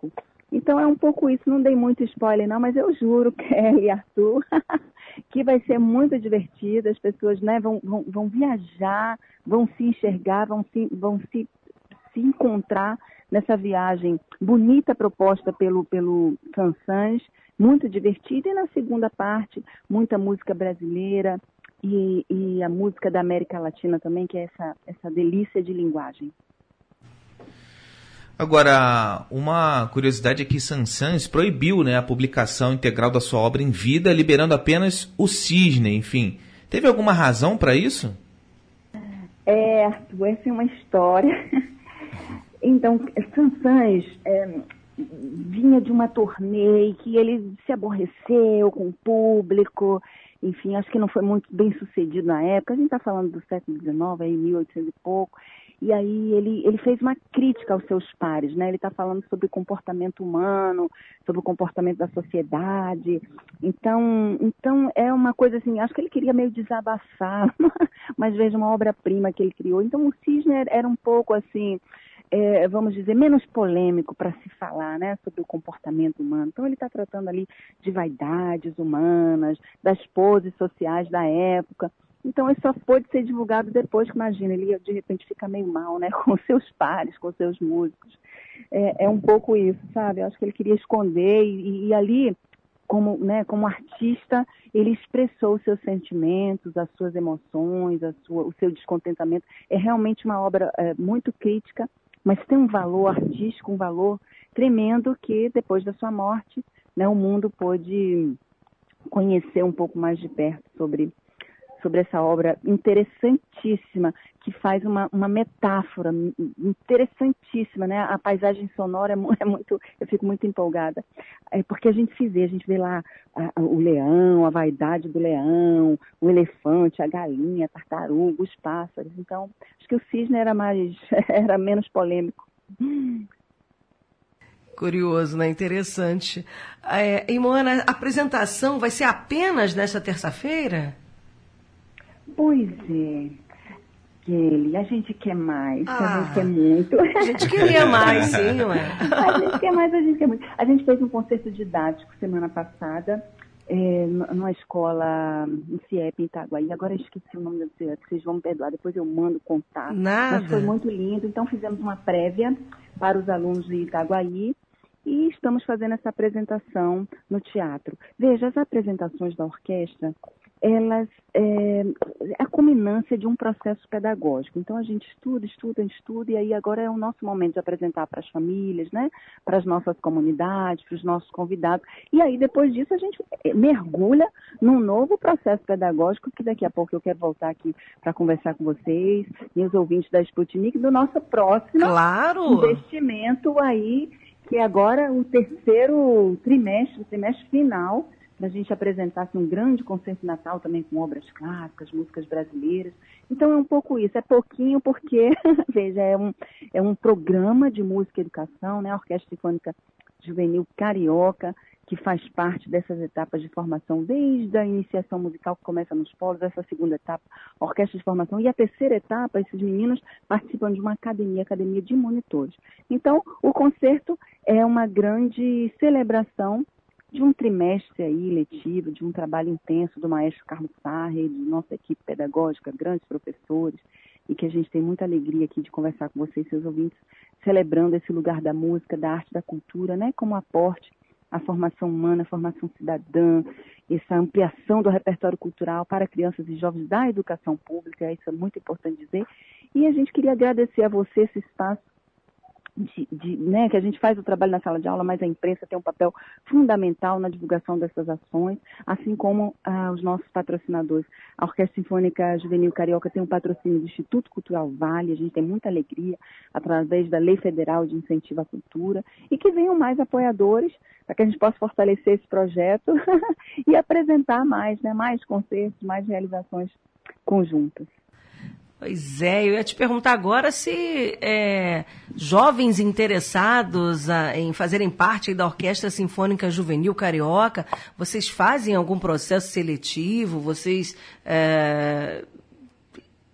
Então é um pouco isso, não dei muito spoiler não, mas eu juro, Kelly e Arthur, que vai ser muito divertido, as pessoas, né, vão, vão, vão viajar, vão se enxergar, vão se, vão se, se encontrar nessa viagem bonita proposta pelo, pelo Sansãs, muito divertida, e na segunda parte, muita música brasileira e, e a música da América Latina também, que é essa, essa delícia de linguagem. Agora, uma curiosidade é que Sansãs proibiu, né, a publicação integral da sua obra em vida, liberando apenas o Cisne, enfim. Teve alguma razão para isso? É, Arthur, essa é uma história. Então, Sansãs é, vinha de uma turnê que ele se aborreceu com o público, enfim, acho que não foi muito bem sucedido na época, a gente está falando do século dezenove, aí mil e oitocentos e pouco, e aí ele, ele fez uma crítica aos seus pares, né? Ele está falando sobre o comportamento humano, sobre o comportamento da sociedade, então, então é uma coisa assim, acho que ele queria meio desabafar, mas veja, uma obra-prima que ele criou, então o Cisne era um pouco assim, É, vamos dizer, menos polêmico para se falar, né, sobre o comportamento humano. Então ele está tratando ali de vaidades humanas, das poses sociais da época. Então ele só pôde ser divulgado depois que, imagina, ele ia de repente ficar meio mal, né, com seus pares, com seus músicos. É, é um pouco isso, sabe? Eu acho que ele queria esconder e, e ali, como, né, como artista, ele expressou os seus sentimentos, as suas emoções, a sua, o seu descontentamento. É realmente uma obra é, muito crítica, mas tem um valor artístico, um valor tremendo que depois da sua morte, né, o mundo pôde conhecer um pouco mais de perto sobre, sobre essa obra interessantíssima, que faz uma, uma metáfora interessantíssima, né? A paisagem sonora é, é muito, eu fico muito empolgada, é porque a gente se vê, a gente vê lá a, a, o leão, a vaidade do leão, o elefante, a galinha, a tartaruga, os pássaros. Então, acho que o Cisne era mais, era menos polêmico. Curioso, né? Interessante. É, e, Moana, a apresentação vai ser apenas nesta terça-feira? Pois é. Kelly, a gente quer mais, ah, a gente quer muito. A gente queria mais, sim, ué. A gente quer mais, a gente quer muito. A gente fez um concerto didático semana passada, é, numa escola em C I E P, em Itaguaí. Agora eu esqueci o nome da C I E P, vocês vão me perdoar, depois eu mando contar. Nada. Mas foi muito lindo, então fizemos uma prévia para os alunos de Itaguaí e estamos fazendo essa apresentação no teatro. Veja, as apresentações da orquestra, elas é a culminância de um processo pedagógico. Então a gente estuda, estuda, estuda, e aí agora é o nosso momento de apresentar para as famílias, né, para as nossas comunidades, para os nossos convidados. E aí depois disso a gente mergulha num novo processo pedagógico, que daqui a pouco eu quero voltar aqui para conversar com vocês e os ouvintes da Sputnik do nosso próximo claro. investimento aí, que é agora o terceiro trimestre, o trimestre final, para a gente apresentasse um grande concerto de Natal também com obras clássicas, músicas brasileiras. Então é um pouco isso, é pouquinho porque, veja, é um, é um programa de música e educação, né? A Orquestra Sinfônica Juvenil Carioca, que faz parte dessas etapas de formação, desde a iniciação musical que começa nos polos, essa segunda etapa, orquestra de formação, e a terceira etapa, esses meninos participam de uma academia, academia de monitores. Então, o concerto é uma grande celebração de um trimestre aí letivo, de um trabalho intenso do maestro Carlos Sarre, de nossa equipe pedagógica, grandes professores, e que a gente tem muita alegria aqui de conversar com vocês, seus ouvintes, celebrando esse lugar da música, da arte, da cultura, né, como aporte à formação humana, à formação cidadã, essa ampliação do repertório cultural para crianças e jovens da educação pública, isso é muito importante dizer. E a gente queria agradecer a você esse espaço De, de, né, que a gente faz o trabalho na sala de aula, mas a imprensa tem um papel fundamental na divulgação dessas ações, assim como ah, os nossos patrocinadores. A Orquestra Sinfônica Juvenil Carioca tem um patrocínio do Instituto Cultural Vale, a gente tem muita alegria através da Lei Federal de Incentivo à Cultura, e que venham mais apoiadores para que a gente possa fortalecer esse projeto e apresentar mais, né, mais concertos, mais realizações conjuntas. Pois é, eu ia te perguntar agora se é, jovens interessados a, em fazerem parte da Orquestra Sinfônica Juvenil Carioca, vocês fazem algum processo seletivo? Vocês é,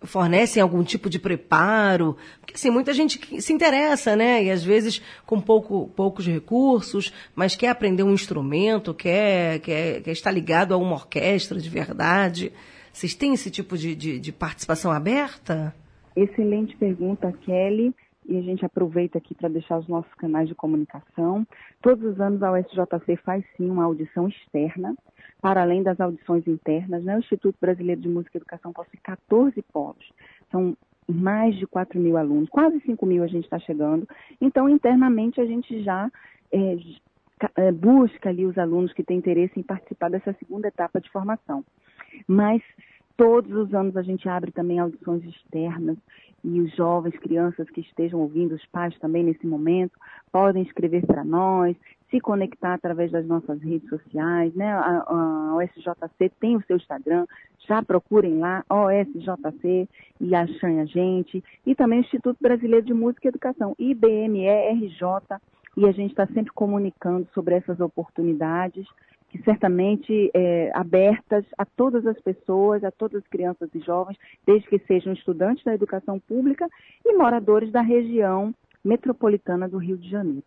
fornecem algum tipo de preparo? Porque, assim, muita gente se interessa, né? E, às vezes, com pouco, poucos recursos, mas quer aprender um instrumento, quer, quer, quer estar ligado a uma orquestra de verdade. Vocês têm esse tipo de, de, de participação aberta? Excelente pergunta, Kelly. E a gente aproveita aqui para deixar os nossos canais de comunicação. Todos os anos a U S J C faz sim uma audição externa, para além das audições internas, né? O Instituto Brasileiro de Música e Educação possui catorze polos. São mais de quatro mil alunos, quase cinco mil a gente está chegando. Então, internamente, a gente já é, é, busca ali os alunos que têm interesse em participar dessa segunda etapa de formação. Mas todos os anos a gente abre também audições externas e os jovens, crianças que estejam ouvindo, os pais também nesse momento, podem escrever para nós, se conectar através das nossas redes sociais, né? A, a U S J C tem o seu Instagram, já procurem lá, O S J C, e achem a gente. E também o Instituto Brasileiro de Música e Educação, I B M E R J, e a gente está sempre comunicando sobre essas oportunidades, que certamente é, abertas a todas as pessoas, a todas as crianças e jovens, desde que sejam estudantes da educação pública e moradores da região metropolitana do Rio de Janeiro.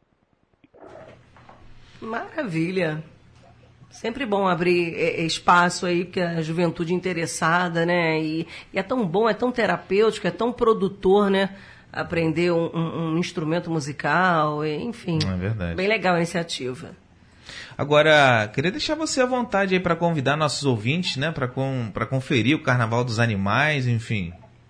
Maravilha! Sempre bom abrir espaço aí, porque a juventude interessada, né? E, e é tão bom, é tão terapêutico, é tão produtor, né? Aprender um, um, um instrumento musical, enfim. É verdade. Bem legal a iniciativa. Agora, queria deixar você à vontade aí para convidar nossos ouvintes, né, para com, para conferir o Carnaval dos Animais, enfim.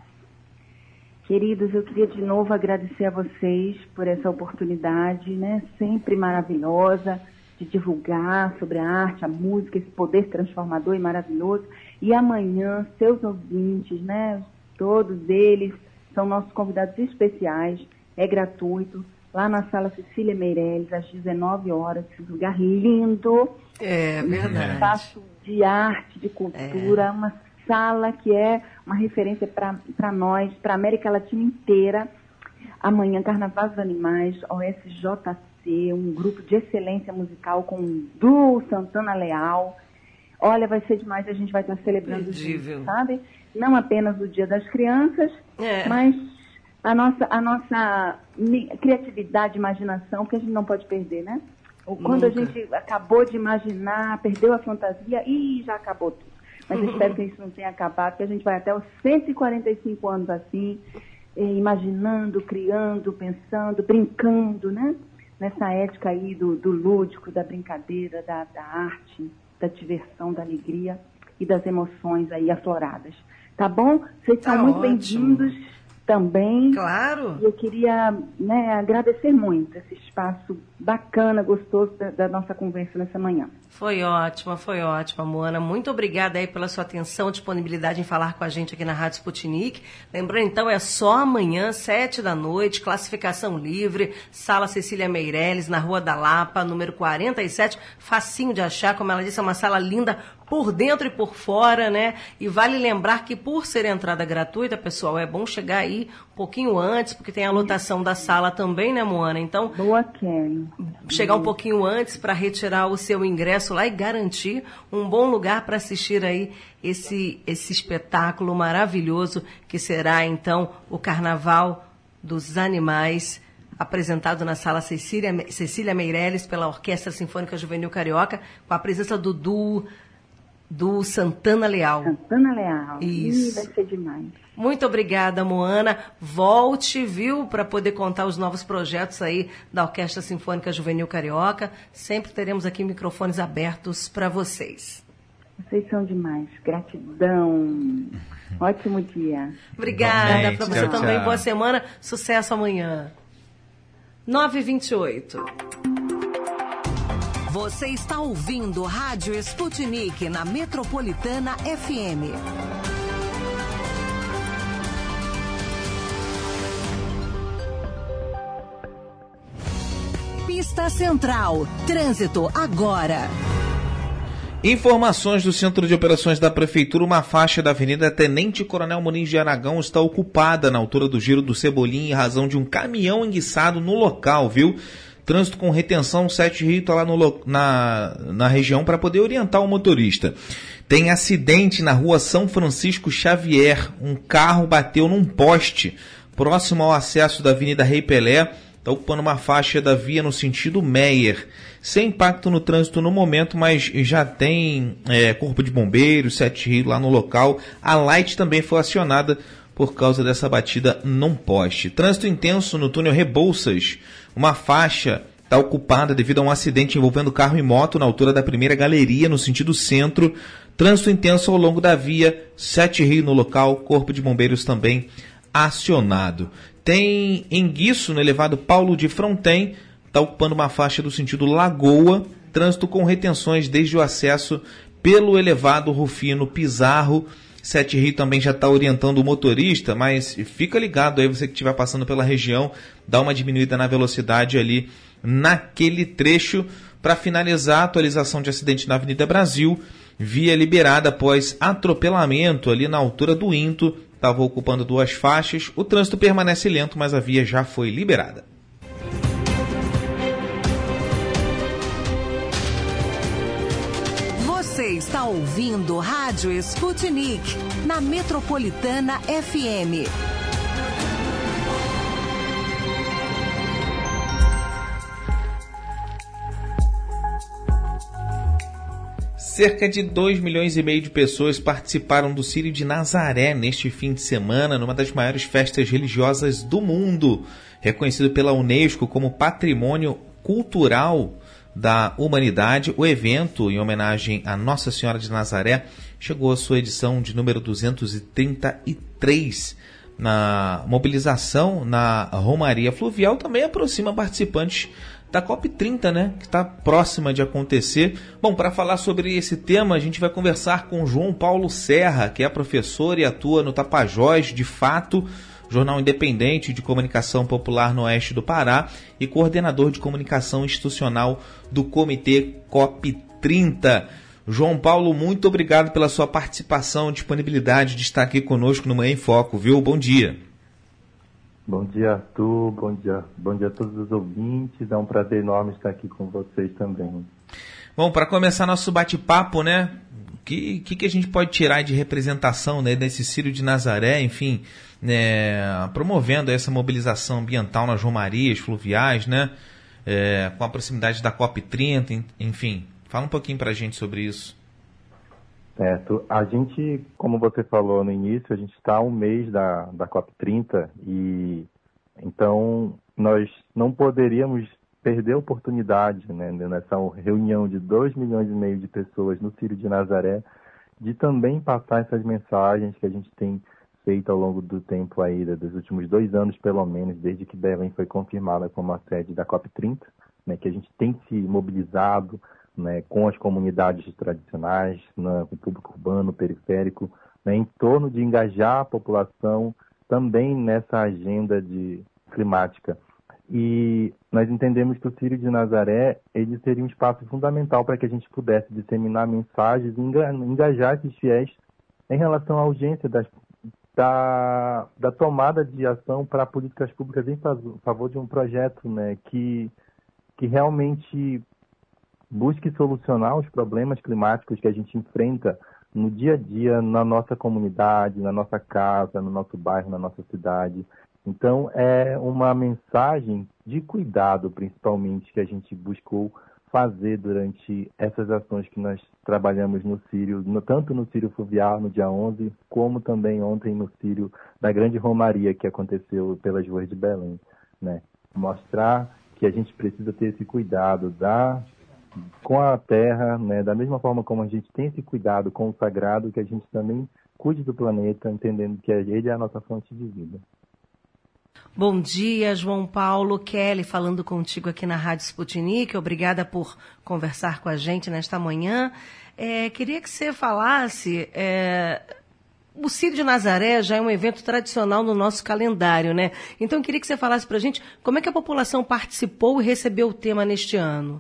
Queridos, eu queria de novo agradecer a vocês por essa oportunidade, né, sempre maravilhosa, de divulgar sobre a arte, a música, esse poder transformador e maravilhoso. E amanhã, seus ouvintes, né, todos eles são nossos convidados especiais, é gratuito, lá na Sala Cecília Meirelles, às dezenove horas, esse lugar lindo. É verdade. Um espaço de arte, de cultura, é. Uma sala que é uma referência para nós, para a América Latina inteira. Amanhã, Carnaval dos Animais, O S J C, um grupo de excelência musical com o Duo Santana Leal. Olha, vai ser demais, a gente vai estar celebrando juntos, sabe? Não apenas o Dia das Crianças, é. mas a nossa, a nossa criatividade, imaginação, que a gente não pode perder, né? Quando Nunca. a gente acabou de imaginar, perdeu a fantasia, e já acabou tudo. Mas eu espero que isso não tenha acabado, porque a gente vai até os cento e quarenta e cinco anos assim, imaginando, criando, pensando, brincando, né? Nessa ética aí do, do lúdico, da brincadeira, da, da arte, da diversão, da alegria e das emoções aí afloradas. Tá bom? Vocês tá são muito ótimo. Bem-vindos também. Claro. Eu queria, né, agradecer muito esse espaço bacana, gostoso da, da nossa conversa nessa manhã. Foi ótima, foi ótima, Moana. Muito obrigada aí pela sua atenção, disponibilidade em falar com a gente aqui na Rádio Sputnik. Lembrando, então, é só amanhã, sete da noite, classificação livre, Sala Cecília Meirelles, na Rua da Lapa, número quarenta e sete. Facinho de achar, como ela disse, é uma sala linda por dentro e por fora, né? E vale lembrar que, por ser entrada gratuita, pessoal, é bom chegar aí um pouquinho antes, porque tem a lotação da sala também, né, Moana? Então, boa, Kelly. Chegar um pouquinho antes para retirar o seu ingresso lá e garantir um bom lugar para assistir aí esse, esse espetáculo maravilhoso que será, então, o Carnaval dos Animais, apresentado na Sala Cecília, Cecília Meirelles pela Orquestra Sinfônica Juvenil Carioca, com a presença do duo do Santana Leal. Santana Leal. Isso. Ih, vai ser demais. Muito obrigada, Moana. Volte, viu, para poder contar os novos projetos aí da Orquestra Sinfônica Juvenil Carioca. Sempre teremos aqui microfones abertos para vocês. Vocês são demais. Gratidão. Ótimo dia. Obrigada para você tchau, também. tchau. Boa semana. Sucesso amanhã. nove e vinte e oito. Você está ouvindo Rádio Sputnik na Metropolitana F M. Pista Central. Trânsito agora. Informações do Centro de Operações da Prefeitura, uma faixa da Avenida Tenente Coronel Muniz de Aragão está ocupada na altura do Giro do Cebolinha em razão de um caminhão enguiçado no local, viu? Trânsito com retenção, Sete Rio está lá no, na, na região para poder orientar o motorista. Tem acidente na rua São Francisco Xavier. Um carro bateu num poste próximo ao acesso da Avenida Rei Pelé. Está ocupando uma faixa da via no sentido Meyer. Sem impacto no trânsito no momento, mas já tem é, corpo de bombeiros, Sete Rio lá no local. A Light também foi acionada por causa dessa batida num poste. Trânsito intenso no túnel Rebouças. Uma faixa está ocupada devido a um acidente envolvendo carro e moto na altura da primeira galeria, no sentido centro. Trânsito intenso ao longo da via, Sete Rio no local, corpo de bombeiros também acionado. Tem enguiço no elevado Paulo de Fronten, está ocupando uma faixa do sentido Lagoa, trânsito com retenções desde o acesso pelo elevado Rufino Pizarro. Sete Rio também já está orientando o motorista, mas fica ligado aí, você que estiver passando pela região, dá uma diminuída na velocidade ali naquele trecho. Para finalizar, a atualização de acidente na Avenida Brasil, via liberada após atropelamento ali na altura do Into, estava ocupando duas faixas. O trânsito permanece lento, mas a via já foi liberada. Você está ouvindo Rádio Sputnik, na Metropolitana F M. Cerca de dois milhões e meio de pessoas participaram do Círio de Nazaré neste fim de semana, numa das maiores festas religiosas do mundo, reconhecido pela Unesco como Patrimônio Cultural da Humanidade. O evento, em homenagem a Nossa Senhora de Nazaré, chegou à sua edição de número duzentos e trinta e três. Na mobilização na Romaria Fluvial também aproxima participantes da COP trinta, né, que está próxima de acontecer. Bom, para falar sobre esse tema, a gente vai conversar com João Paulo Serra, que é professor e atua no Tapajós, de Fato, jornal independente de comunicação popular no oeste do Pará, e coordenador de comunicação institucional do Comitê COP trinta. João Paulo, muito obrigado pela sua participação e disponibilidade de estar aqui conosco no Manhã em Foco, viu? Bom dia. Bom dia, Arthur. Bom dia. Bom dia a todos os ouvintes. É um prazer enorme estar aqui com vocês também. Bom, para começar nosso bate-papo, né? O que, que, que a gente pode tirar de representação, né, desse Círio de Nazaré, enfim, né, promovendo essa mobilização ambiental nas romarias fluviais, né? É, com a proximidade da COP trinta, enfim. Fala um pouquinho para a gente sobre isso. Certo. A gente, como você falou no início, a gente está a um mês da, da COP trinta e então nós não poderíamos perder a oportunidade, né, nessa reunião de dois milhões e meio de pessoas no Círio de Nazaré, de também passar essas mensagens que a gente tem feito ao longo do tempo aí, dos últimos dois anos pelo menos, desde que Belém foi confirmada como a sede da COP trinta, né, que a gente tem se mobilizado, né, com as comunidades tradicionais, né, com o público urbano, periférico, né, em torno de engajar a população também nessa agenda de climática. E nós entendemos que o Círio de Nazaré ele seria um espaço fundamental para que a gente pudesse disseminar mensagens e engajar esses fiéis em relação à urgência das, da, da tomada de ação para políticas públicas em favor de um projeto, né, que, que realmente busque solucionar os problemas climáticos que a gente enfrenta no dia a dia, na nossa comunidade, na nossa casa, no nosso bairro, na nossa cidade. Então, é uma mensagem de cuidado, principalmente, que a gente buscou fazer durante essas ações que nós trabalhamos no Círio, no, tanto no Círio Fluvial, no dia onze, como também ontem no Círio da Grande Romaria, que aconteceu pelas ruas de Belém, né? Mostrar que a gente precisa ter esse cuidado da... com a terra, né? Da mesma forma como a gente tem esse cuidado com o sagrado, que a gente também cuide do planeta, entendendo que ele é a nossa fonte de vida. Bom dia, João Paulo. Kelly falando contigo aqui na Rádio Sputnik. Obrigada por conversar com a gente nesta manhã. É, queria que você falasse... É... O Círio de Nazaré já é um evento tradicional no nosso calendário, né? Então, eu queria que você falasse para a gente como é que a população participou e recebeu o tema neste ano.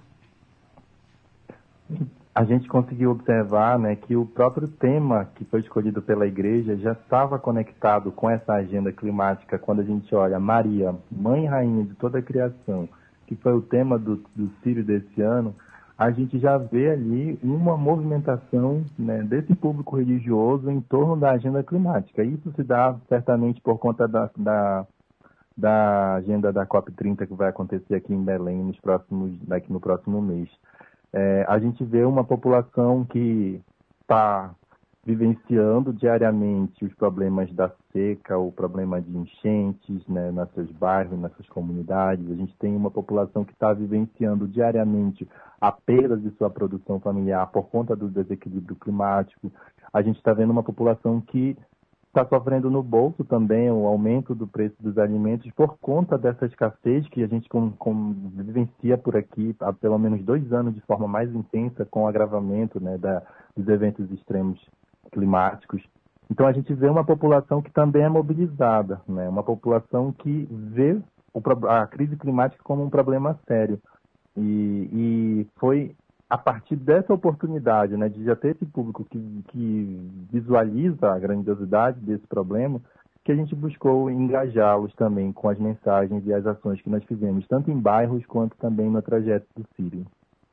A gente conseguiu observar, né, que o próprio tema que foi escolhido pela igreja já estava conectado com essa agenda climática quando a gente olha Maria, mãe e rainha de toda a criação, que foi o tema do, do Sírio desse ano, a gente já vê ali uma movimentação, né, desse público religioso em torno da agenda climática. Isso se dá certamente por conta da, da, da agenda da COP trinta que vai acontecer aqui em Belém nos próximos, daqui no próximo mês. É, a gente vê uma população que está vivenciando diariamente os problemas da seca, o problema de enchentes, né, nos seus bairros, nas suas comunidades. A gente tem uma população que está vivenciando diariamente a perda de sua produção familiar por conta do desequilíbrio climático. A gente está vendo uma população que está sofrendo no bolso também o aumento do preço dos alimentos por conta dessa escassez que a gente com, com, vivencia por aqui há pelo menos dois anos de forma mais intensa, com o agravamento, né, da, dos eventos extremos climáticos. Então a gente vê uma população que também é mobilizada, né? Uma população que vê o, a crise climática como um problema sério. E, e foi a partir dessa oportunidade, né, de já ter esse público que, que visualiza a grandiosidade desse problema, que a gente buscou engajá-los também com as mensagens e as ações que nós fizemos, tanto em bairros quanto também no trajeto do Sírio.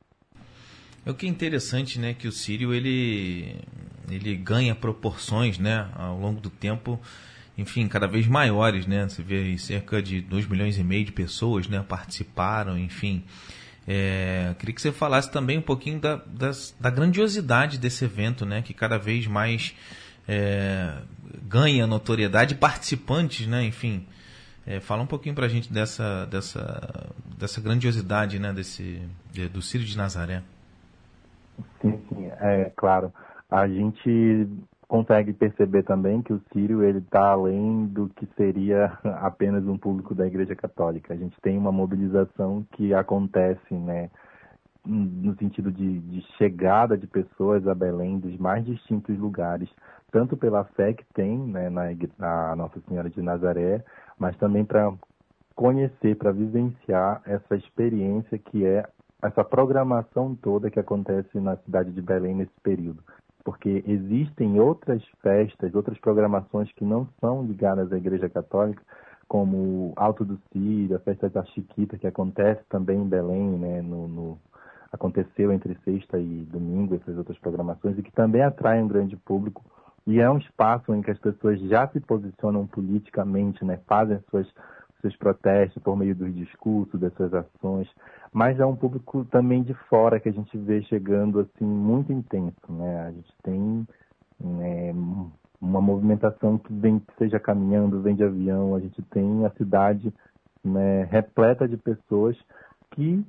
É o que é interessante, né, que o Sírio ele, ele ganha proporções, né, ao longo do tempo, enfim, cada vez maiores, né? Você vê aí cerca de dois milhões e meio de pessoas, né, participaram, enfim. É, queria que você falasse também um pouquinho da, das, da grandiosidade desse evento, né, que cada vez mais é, ganha notoriedade, participantes, né, enfim. É, fala um pouquinho pra gente dessa, dessa, dessa grandiosidade, né, desse, de, do Sírio de Nazaré. Sim, sim, é claro. A gente consegue perceber também que o Sírio ele está além do que seria apenas um público da Igreja Católica. A gente tem uma mobilização que acontece, né, no sentido de, de chegada de pessoas a Belém dos mais distintos lugares, tanto pela fé que tem, né, na, na Nossa Senhora de Nazaré, mas também para conhecer, para vivenciar essa experiência que é essa programação toda que acontece na cidade de Belém nesse período. Porque existem outras festas, outras programações que não são ligadas à Igreja Católica, como o Alto do Sírio, a festa da Chiquita, que acontece também em Belém, né, no, no, aconteceu entre sexta e domingo, essas outras programações, e que também atraem um grande público. E é um espaço em que as pessoas já se posicionam politicamente, né, fazem suas, seus protestos por meio dos discursos, das suas ações, mas é um público também de fora que a gente vê chegando assim muito intenso, né? A gente tem, né, uma movimentação que vem, que seja caminhando, vem de avião, a gente tem a cidade, né, repleta de pessoas que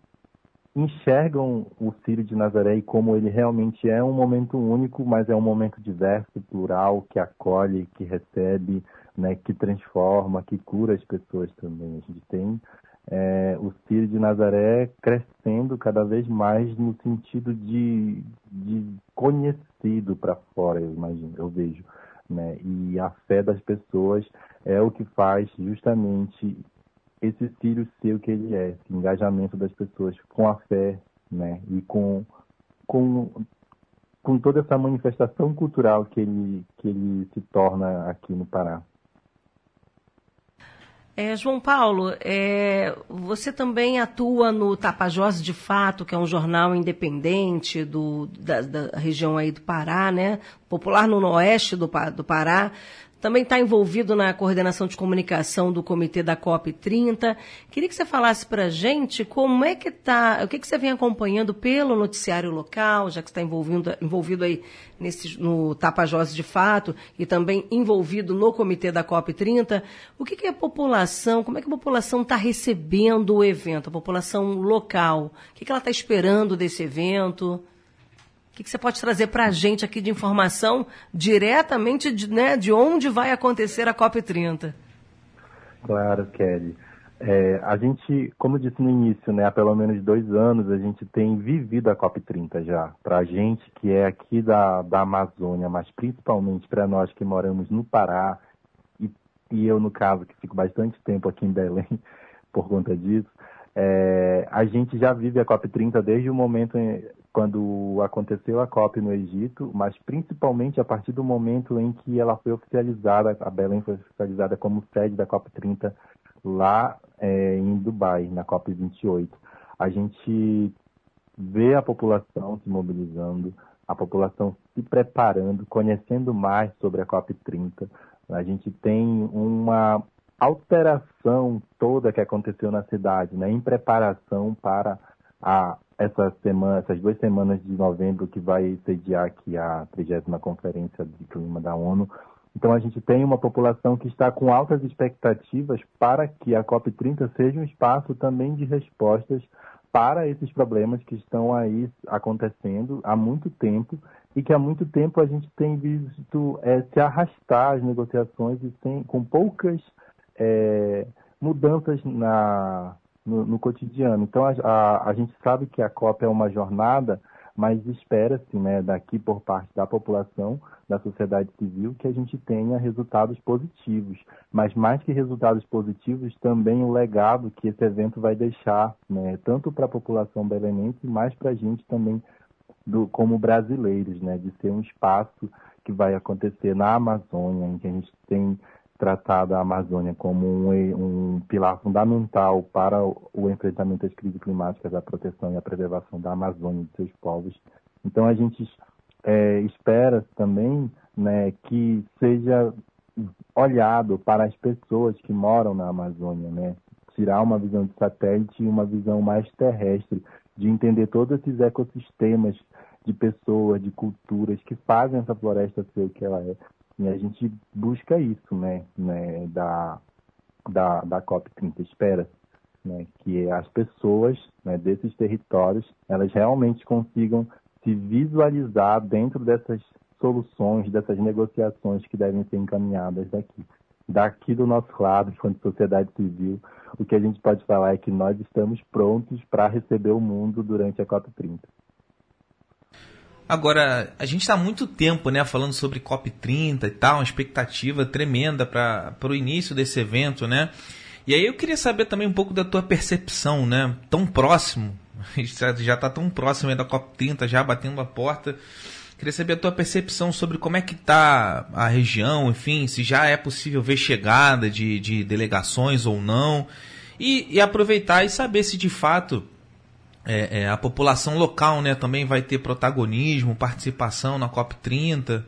enxergam o Sírio de Nazaré como ele realmente é um momento único, mas é um momento diverso, plural, que acolhe, que recebe, né, que transforma, que cura as pessoas também. A gente tem é, o Sírio de Nazaré crescendo cada vez mais no sentido de, de conhecido para fora, eu imagino, eu vejo, né? E a fé das pessoas é o que faz justamente esse Sírio ser o que ele é, esse engajamento das pessoas com a fé, né? E com, com, com toda essa manifestação cultural que ele, que ele se torna aqui no Pará. É, João Paulo, é, você também atua no Tapajós de Fato, que é um jornal independente do, da, da região aí do Pará, né? Popular no oeste do, do Pará. Também está envolvido na coordenação de comunicação do comitê da COP trinta. Queria que você falasse para a gente como é que está, o que, que você vem acompanhando pelo noticiário local, já que está envolvido, envolvido aí nesse, no Tapajós de Fato e também envolvido no comitê da COP trinta. O que, que a população, como é que a população está recebendo o evento, a população local? O que, que ela está esperando desse evento? O que, que você pode trazer para a gente aqui de informação diretamente de, né, de onde vai acontecer a COP trinta? Claro, Kelly. É, a gente, como eu disse no início, né, há pelo menos dois anos a gente tem vivido a COP trinta já. Para a gente que é aqui da, da Amazônia, mas principalmente para nós que moramos no Pará, e, e eu, no caso, que fico bastante tempo aqui em Belém por conta disso, é, a gente já vive a COP trinta desde o momento em, quando aconteceu a COP no Egito, mas principalmente a partir do momento em que ela foi oficializada, a Belém foi oficializada como sede da COP trinta lá é, em Dubai, na COP vinte e oito. A gente vê a população se mobilizando, a população se preparando, conhecendo mais sobre a COP trinta. A gente tem uma alteração toda que aconteceu na cidade, né, em preparação para a, essa semana, essas duas semanas de novembro que vai sediar aqui a trigésima Conferência de Clima da ONU. Então a gente tem uma população que está com altas expectativas para que a COP trinta seja um espaço também de respostas para esses problemas que estão aí acontecendo há muito tempo e que há muito tempo a gente tem visto é, se arrastar as negociações e sem, com poucas é, mudanças na, no, no cotidiano. Então a, a, a gente sabe que a COP é uma jornada, mas espera-se, né, daqui por parte da população, da sociedade civil, que a gente tenha resultados positivos. Mas mais que resultados positivos, também o legado que esse evento vai deixar, né, tanto para a população belenense, mas para a gente também, do, como brasileiros, né, de ser um espaço que vai acontecer na Amazônia, em que a gente tem tratado a Amazônia como um, um pilar fundamental para o, o enfrentamento às crises climáticas, a proteção e a preservação da Amazônia e de seus povos. Então a gente é, espera também, né, que seja olhado para as pessoas que moram na Amazônia, né, tirar uma visão de satélite e uma visão mais terrestre, de entender todos esses ecossistemas de pessoas, de culturas que fazem essa floresta ser o que ela é. E a gente busca isso, né, né da, da, da COP trinta. Espera, né, que as pessoas, né, desses territórios, elas realmente consigam se visualizar dentro dessas soluções, dessas negociações que devem ser encaminhadas daqui. Daqui do nosso lado, enquanto sociedade civil, o que a gente pode falar é que nós estamos prontos para receber o mundo durante a COP trinta. Agora, a gente está há muito tempo, né, falando sobre COP trinta e tal, uma expectativa tremenda para o início desse evento, né? E aí eu queria saber também um pouco da tua percepção, né? Tão próximo, já está tão próximo aí da COP trinta, já batendo a porta. Queria saber a tua percepção sobre como é que está a região, enfim, se já é possível ver chegada de, de delegações ou não. E, e aproveitar e saber se de fato é, é, a população local, né, também vai ter protagonismo, participação na COP trinta.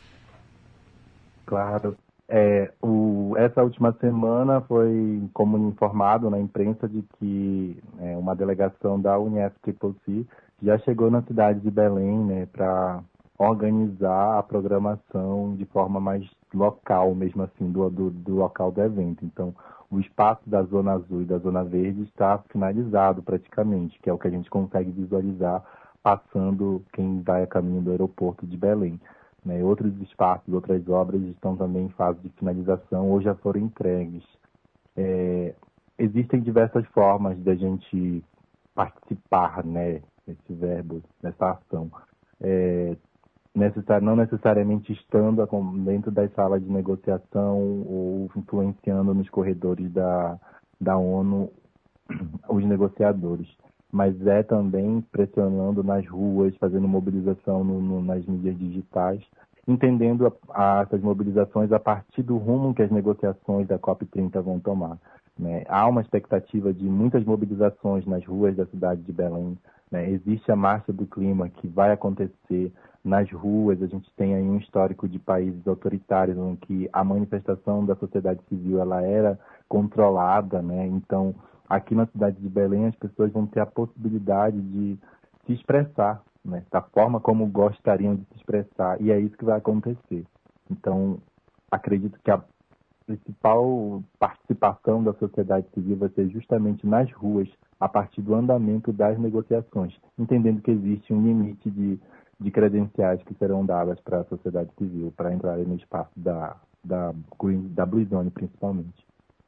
Claro. É, o, essa última semana foi como informado na imprensa de que é, uma delegação da U N E F C C C já chegou na cidade de Belém, né, para organizar a programação de forma mais local, mesmo assim, do, do, do local do evento. Então, o espaço da Zona Azul e da Zona Verde está finalizado praticamente, que é o que a gente consegue visualizar passando quem vai a caminho do aeroporto de Belém. Né? Outros espaços, outras obras estão também em fase de finalização ou já foram entregues. É, existem diversas formas da gente participar, né, nesse verbo, nessa ação. É, necessari- não necessariamente estando dentro das salas de negociação ou influenciando nos corredores da, da ONU os negociadores, mas é também pressionando nas ruas, fazendo mobilização no, no, nas mídias digitais, entendendo a, a, essas mobilizações a partir do rumo que as negociações da COP trinta vão tomar. Né? Há uma expectativa de muitas mobilizações nas ruas da cidade de Belém. Né? Existe a Marcha do Clima que vai acontecer nas ruas. A gente tem aí um histórico de países autoritários em que a manifestação da sociedade civil ela era controlada, né? Então, aqui na cidade de Belém, as pessoas vão ter a possibilidade de se expressar, né, da forma como gostariam de se expressar, e é isso que vai acontecer. Então, acredito que a principal participação da sociedade civil vai ser justamente nas ruas, a partir do andamento das negociações, entendendo que existe um limite de, de credenciais que serão dadas para a sociedade civil, para entrar no espaço da, da, da Blue Zone, principalmente.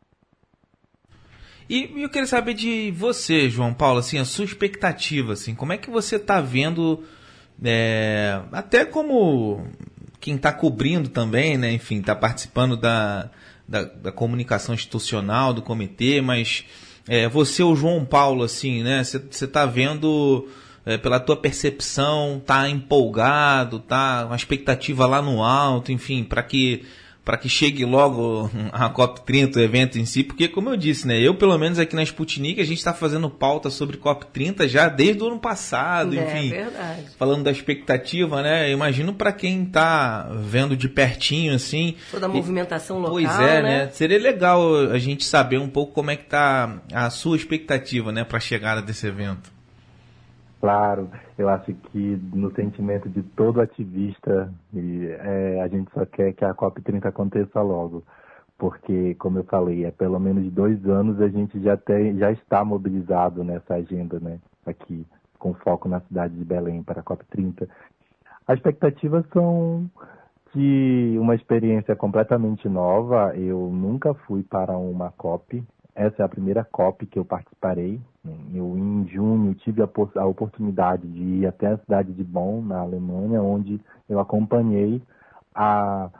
E eu queria saber de você, João Paulo, assim, a sua expectativa, assim, como é que você está vendo, é, até como quem está cobrindo também, né, enfim, está participando da, da, da comunicação institucional do comitê, mas é, você, o João Paulo, assim, né, você está vendo, é, pela tua percepção, está empolgado, está uma expectativa lá no alto, enfim, para que para que chegue logo a COP trinta, o evento em si, porque, como eu disse, né, eu, pelo menos aqui na Sputnik, a gente está fazendo pauta sobre COP trinta já desde o ano passado, enfim. É verdade. Falando da expectativa, né, eu imagino para quem está vendo de pertinho, assim... Toda a movimentação local, pois é, né? né? Seria legal a gente saber um pouco como é que está a sua expectativa, né, para a chegada desse evento. Claro, eu acho que no sentimento de todo ativista, e, é, a gente só quer que a COP trinta aconteça logo, porque, como eu falei, é pelo menos dois anos a gente já, tem, já está mobilizado nessa agenda, né, aqui, com foco na cidade de Belém para a COP trinta. As expectativas são de uma experiência completamente nova. Eu nunca fui para uma COP. Essa é a primeira COP que eu participarei. Eu, em junho, tive a, a oportunidade de ir até a cidade de Bonn, na Alemanha, onde eu acompanhei a,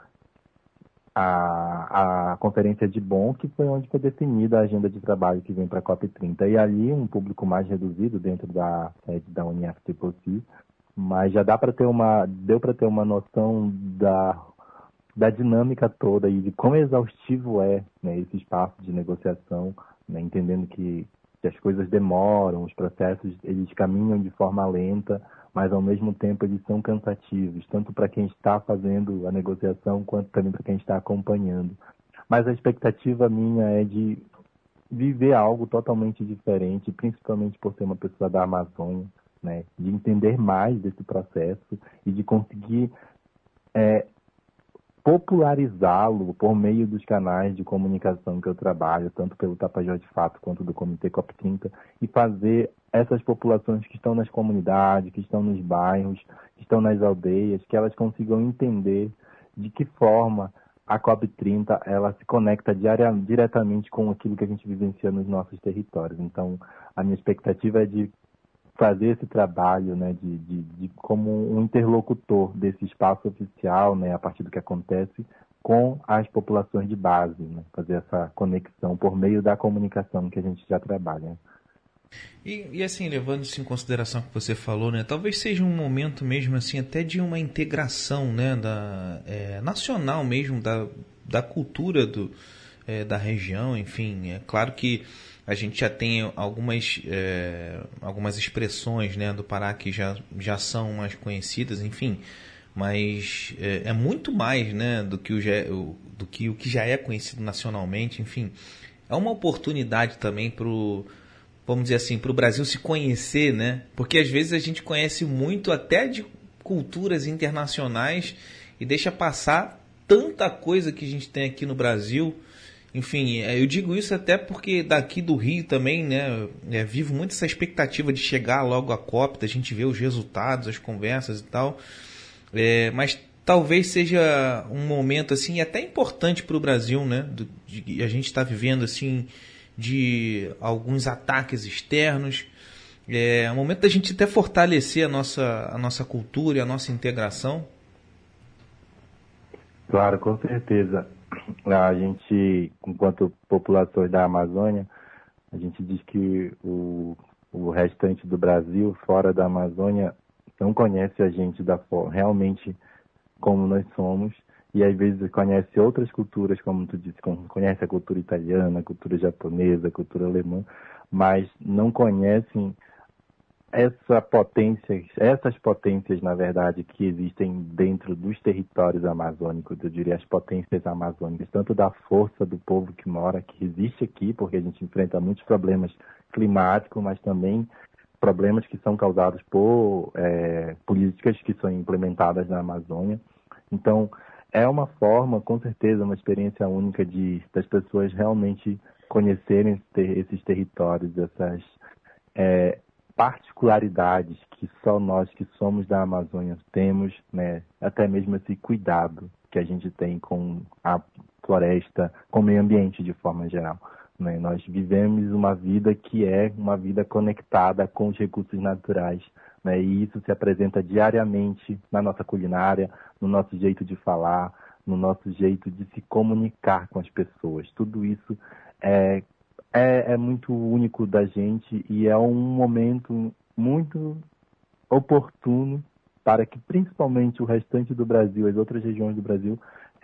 a, a conferência de Bonn, que foi onde foi definida a agenda de trabalho que vem para a COP trinta. E ali, um público mais reduzido dentro da sede da U N F C P O C, mas já dá para ter uma, deu para ter uma noção da da dinâmica toda e de quão exaustivo é, né, esse espaço de negociação, né, entendendo que, que as coisas demoram, os processos eles caminham de forma lenta, mas ao mesmo tempo eles são cansativos, tanto para quem está fazendo a negociação quanto também para quem está acompanhando. Mas a expectativa minha é de viver algo totalmente diferente, principalmente por ser uma pessoa da Amazônia, né, de entender mais desse processo e de conseguir é, popularizá-lo por meio dos canais de comunicação que eu trabalho, tanto pelo Tapajós de Fato quanto do Comitê COP trinta, e fazer essas populações que estão nas comunidades, que estão nos bairros, que estão nas aldeias, que elas consigam entender de que forma a COP trinta ela se conecta diaria, diretamente com aquilo que a gente vivencia nos nossos territórios. Então, a minha expectativa é de fazer esse trabalho, né, de, de, de como um interlocutor desse espaço oficial, né, a partir do que acontece com as populações de base, né, fazer essa conexão por meio da comunicação que a gente já trabalha. E, e assim, levando isso em consideração que você falou, né, talvez seja um momento mesmo assim até de uma integração, né, da, é, nacional mesmo, da, da cultura do, é, da região, enfim, é claro que a gente já tem algumas, é, algumas expressões, né, do Pará que já, já são mais conhecidas, enfim, mas é, é muito mais, né, do que, o, o, do que o que já é conhecido nacionalmente, enfim. É uma oportunidade também para o, vamos dizer assim, para o Brasil se conhecer, né, porque às vezes a gente conhece muito até de culturas internacionais e deixa passar tanta coisa que a gente tem aqui no Brasil. Enfim, eu digo isso até porque daqui do Rio também, né, é, vivo muito essa expectativa de chegar logo à COP, da gente ver os resultados, as conversas e tal, é, mas talvez seja um momento assim até importante para o Brasil, né, do, de, a gente está vivendo assim de alguns ataques externos, é um momento da gente até fortalecer a nossa, a nossa cultura e a nossa integração. Claro, com certeza. A gente, enquanto populações da Amazônia, a gente diz que o, o restante do Brasil, fora da Amazônia, não conhece a gente da forma, realmente como nós somos, e às vezes conhece outras culturas, como tu disse, conhece a cultura italiana, a cultura japonesa, a cultura alemã, mas não conhecem essa potência, essas potências, na verdade, que existem dentro dos territórios amazônicos, eu diria as potências amazônicas, tanto da força do povo que mora, que existe aqui, porque a gente enfrenta muitos problemas climáticos, mas também problemas que são causados por é, políticas que são implementadas na Amazônia. Então, é uma forma, com certeza, uma experiência única de das pessoas realmente conhecerem esses territórios, essas é, particularidades que só nós que somos da Amazônia temos, né? Até mesmo esse cuidado que a gente tem com a floresta, com o meio ambiente de forma geral, né? Nós vivemos uma vida que é uma vida conectada com os recursos naturais, né? E isso se apresenta diariamente na nossa culinária, no nosso jeito de falar, no nosso jeito de se comunicar com as pessoas. Tudo isso é É, é muito único da gente e é um momento muito oportuno para que principalmente o restante do Brasil, as outras regiões do Brasil,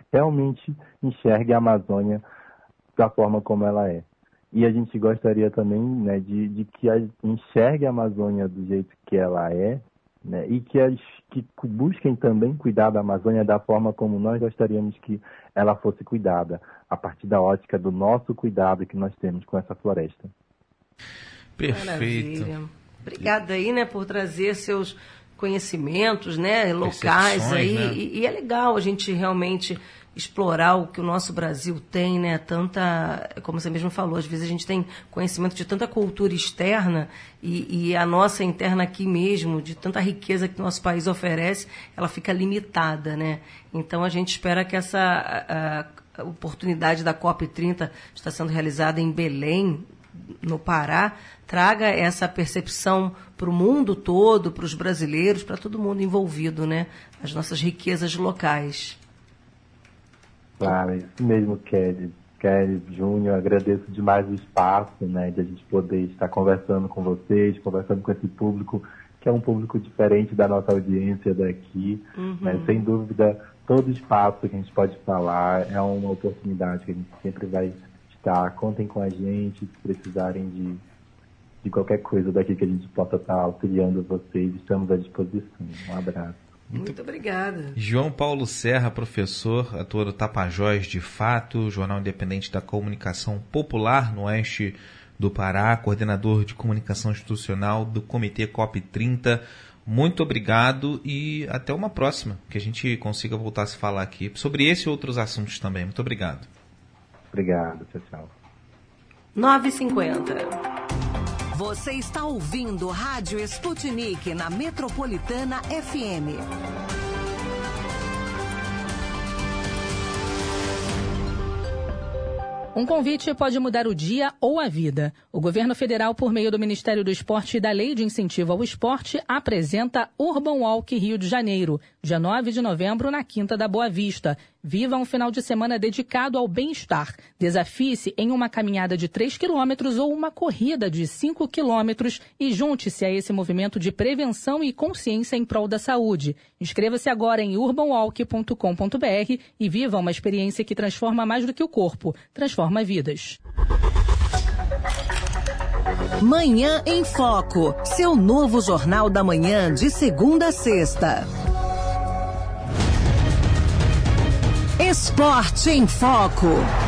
realmente enxergue a Amazônia da forma como ela é. E a gente gostaria também, né, de, de que a, enxergue a Amazônia do jeito que ela é, né, e que, as, que busquem também cuidar da Amazônia da forma como nós gostaríamos que ela fosse cuidada, a partir da ótica do nosso cuidado que nós temos com essa floresta. Perfeito. Maravilha. Obrigada aí, né, por trazer seus conhecimentos, né, locais aí, né? E, e é legal a gente realmente explorar o que o nosso Brasil tem, né, tanta, como você mesmo falou, às vezes a gente tem conhecimento de tanta cultura externa e, e a nossa interna aqui mesmo, de tanta riqueza que o nosso país oferece, ela fica limitada, né, então a gente espera que essa a, a oportunidade da COP trinta está sendo realizada em Belém, no Pará, traga essa percepção para o mundo todo, para os brasileiros, para todo mundo envolvido, né? As nossas riquezas locais. Claro, isso mesmo, Kelly. Kelly Júnior, agradeço demais o espaço, né, de a gente poder estar conversando com vocês, conversando com esse público, que é um público diferente da nossa audiência daqui. Uhum. Né? Sem dúvida, todo espaço que a gente pode falar é uma oportunidade que a gente sempre vai estar. Contem com a gente, se precisarem de, de qualquer coisa daqui que a gente possa estar auxiliando vocês, estamos à disposição. Um abraço. Muito, Muito obrigada. João Paulo Serra, professor, ator do Tapajós de Fato, Jornal Independente da Comunicação Popular no oeste do Pará, coordenador de comunicação institucional do Comitê COP trinta. Muito obrigado e até uma próxima, que a gente consiga voltar a se falar aqui sobre esse e outros assuntos também. Muito obrigado. Obrigado, tchau, tchau. nove e cinquenta. Você está ouvindo Rádio Sputnik na Metropolitana F M. Um convite pode mudar o dia ou a vida. O governo federal, por meio do Ministério do Esporte e da Lei de Incentivo ao Esporte, apresenta Urban Walk Rio de Janeiro, dia nove de novembro, na Quinta da Boa Vista. Viva um final de semana dedicado ao bem-estar. Desafie-se em uma caminhada de três quilômetros ou uma corrida de cinco quilômetros e junte-se a esse movimento de prevenção e consciência em prol da saúde. Inscreva-se agora em urban walk ponto com ponto b r e viva uma experiência que transforma mais do que o corpo, transforma vidas. Manhã em Foco, seu novo Jornal da Manhã de segunda a sexta. Esporte em Foco.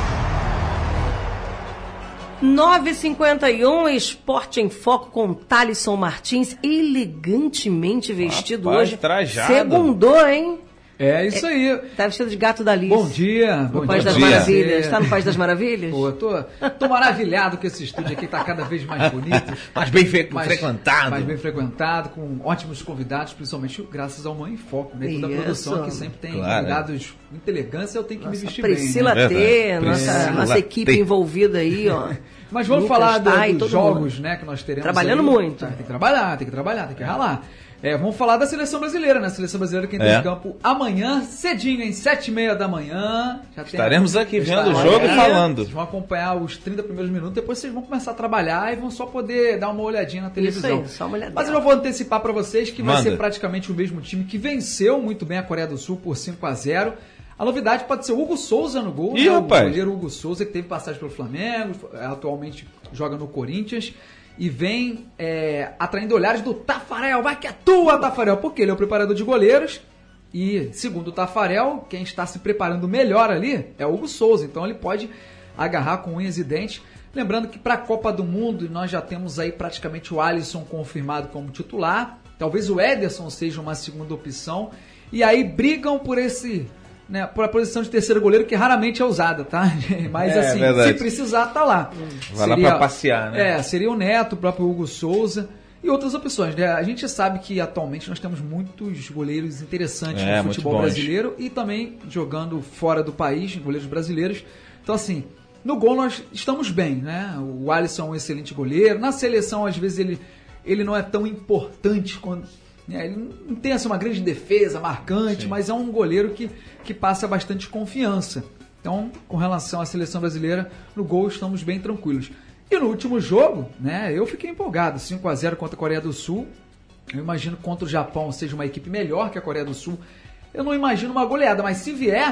nove e cinquenta e um, Esporte em Foco com Thalisson Martins, elegantemente vestido. Rapaz, hoje. Trajado. Segundou, hein? É isso aí. Tá vestido de gato da Alice. Bom dia. No bom País dia. das Maravilhas. Está no País das Maravilhas? Pô, tô, tô maravilhado que esse estúdio aqui tá cada vez mais bonito. mais bem fe- mais, frequentado. Mais bem frequentado, com ótimos convidados, principalmente graças ao Mãe em Foco, né? Toda a Isso. produção que sempre tem Claro. convidados com muita elegância, eu tenho que Nossa, me vestir Priscila bem. Né? T, nossa, Priscila nossa equipe T. envolvida aí, ó. Mas vamos Lucas, falar do, tá, e dos todo jogos, mundo. né, que nós teremos. Trabalhando aí. muito. Tá, tem que trabalhar, tem que trabalhar, tem que ralar. É, vamos falar da seleção brasileira, né? A seleção brasileira que entra É. em campo amanhã, cedinho, em sete e meia da manhã. Já tem- Estaremos aqui vendo o Estaremos jogo e aqui. falando. Vocês vão acompanhar os trinta primeiros minutos, depois vocês vão começar a trabalhar e vão só poder dar uma olhadinha na televisão. Isso aí, só uma olhadinha. Mas eu já vou antecipar para vocês que vai Manda. ser praticamente o mesmo time que venceu muito bem a Coreia do Sul por cinco a zero. A novidade pode ser o Hugo Souza no gol, Ih, né? O rapaz. goleiro Hugo Souza, que teve passagem pelo Flamengo, atualmente joga no Corinthians e vem é, atraindo olhares do Tafarel. Vai que é tua, Tafarel, porque ele é o preparador de goleiros e, segundo o Tafarel, quem está se preparando melhor ali é o Hugo Souza, então ele pode agarrar com unhas e dentes. Lembrando que para a Copa do Mundo nós já temos aí praticamente o Alisson confirmado como titular, talvez o Ederson seja uma segunda opção, e aí brigam por esse... Né, por a posição de terceiro goleiro, que raramente é usada, tá? Mas É, assim, verdade. se precisar, tá lá. Vai lá pra passear, né? É, seria o Neto, o próprio Hugo Souza e outras opções, né? A gente sabe que atualmente nós temos muitos goleiros interessantes É, no muito futebol bons. brasileiro e também jogando fora do país, goleiros brasileiros. Então, assim, no gol nós estamos bem, né? O Alisson é um excelente goleiro. Na seleção, às vezes, ele, ele não é tão importante quando... É, ele não tem assim, uma grande defesa marcante, Sim. mas é um goleiro que, que passa bastante confiança. Então, com relação à seleção brasileira, no gol estamos bem tranquilos. E no último jogo, né, eu fiquei empolgado, cinco a zero contra a Coreia do Sul. Eu imagino que contra o Japão seja uma equipe melhor que a Coreia do Sul. Eu não imagino uma goleada, mas se vier,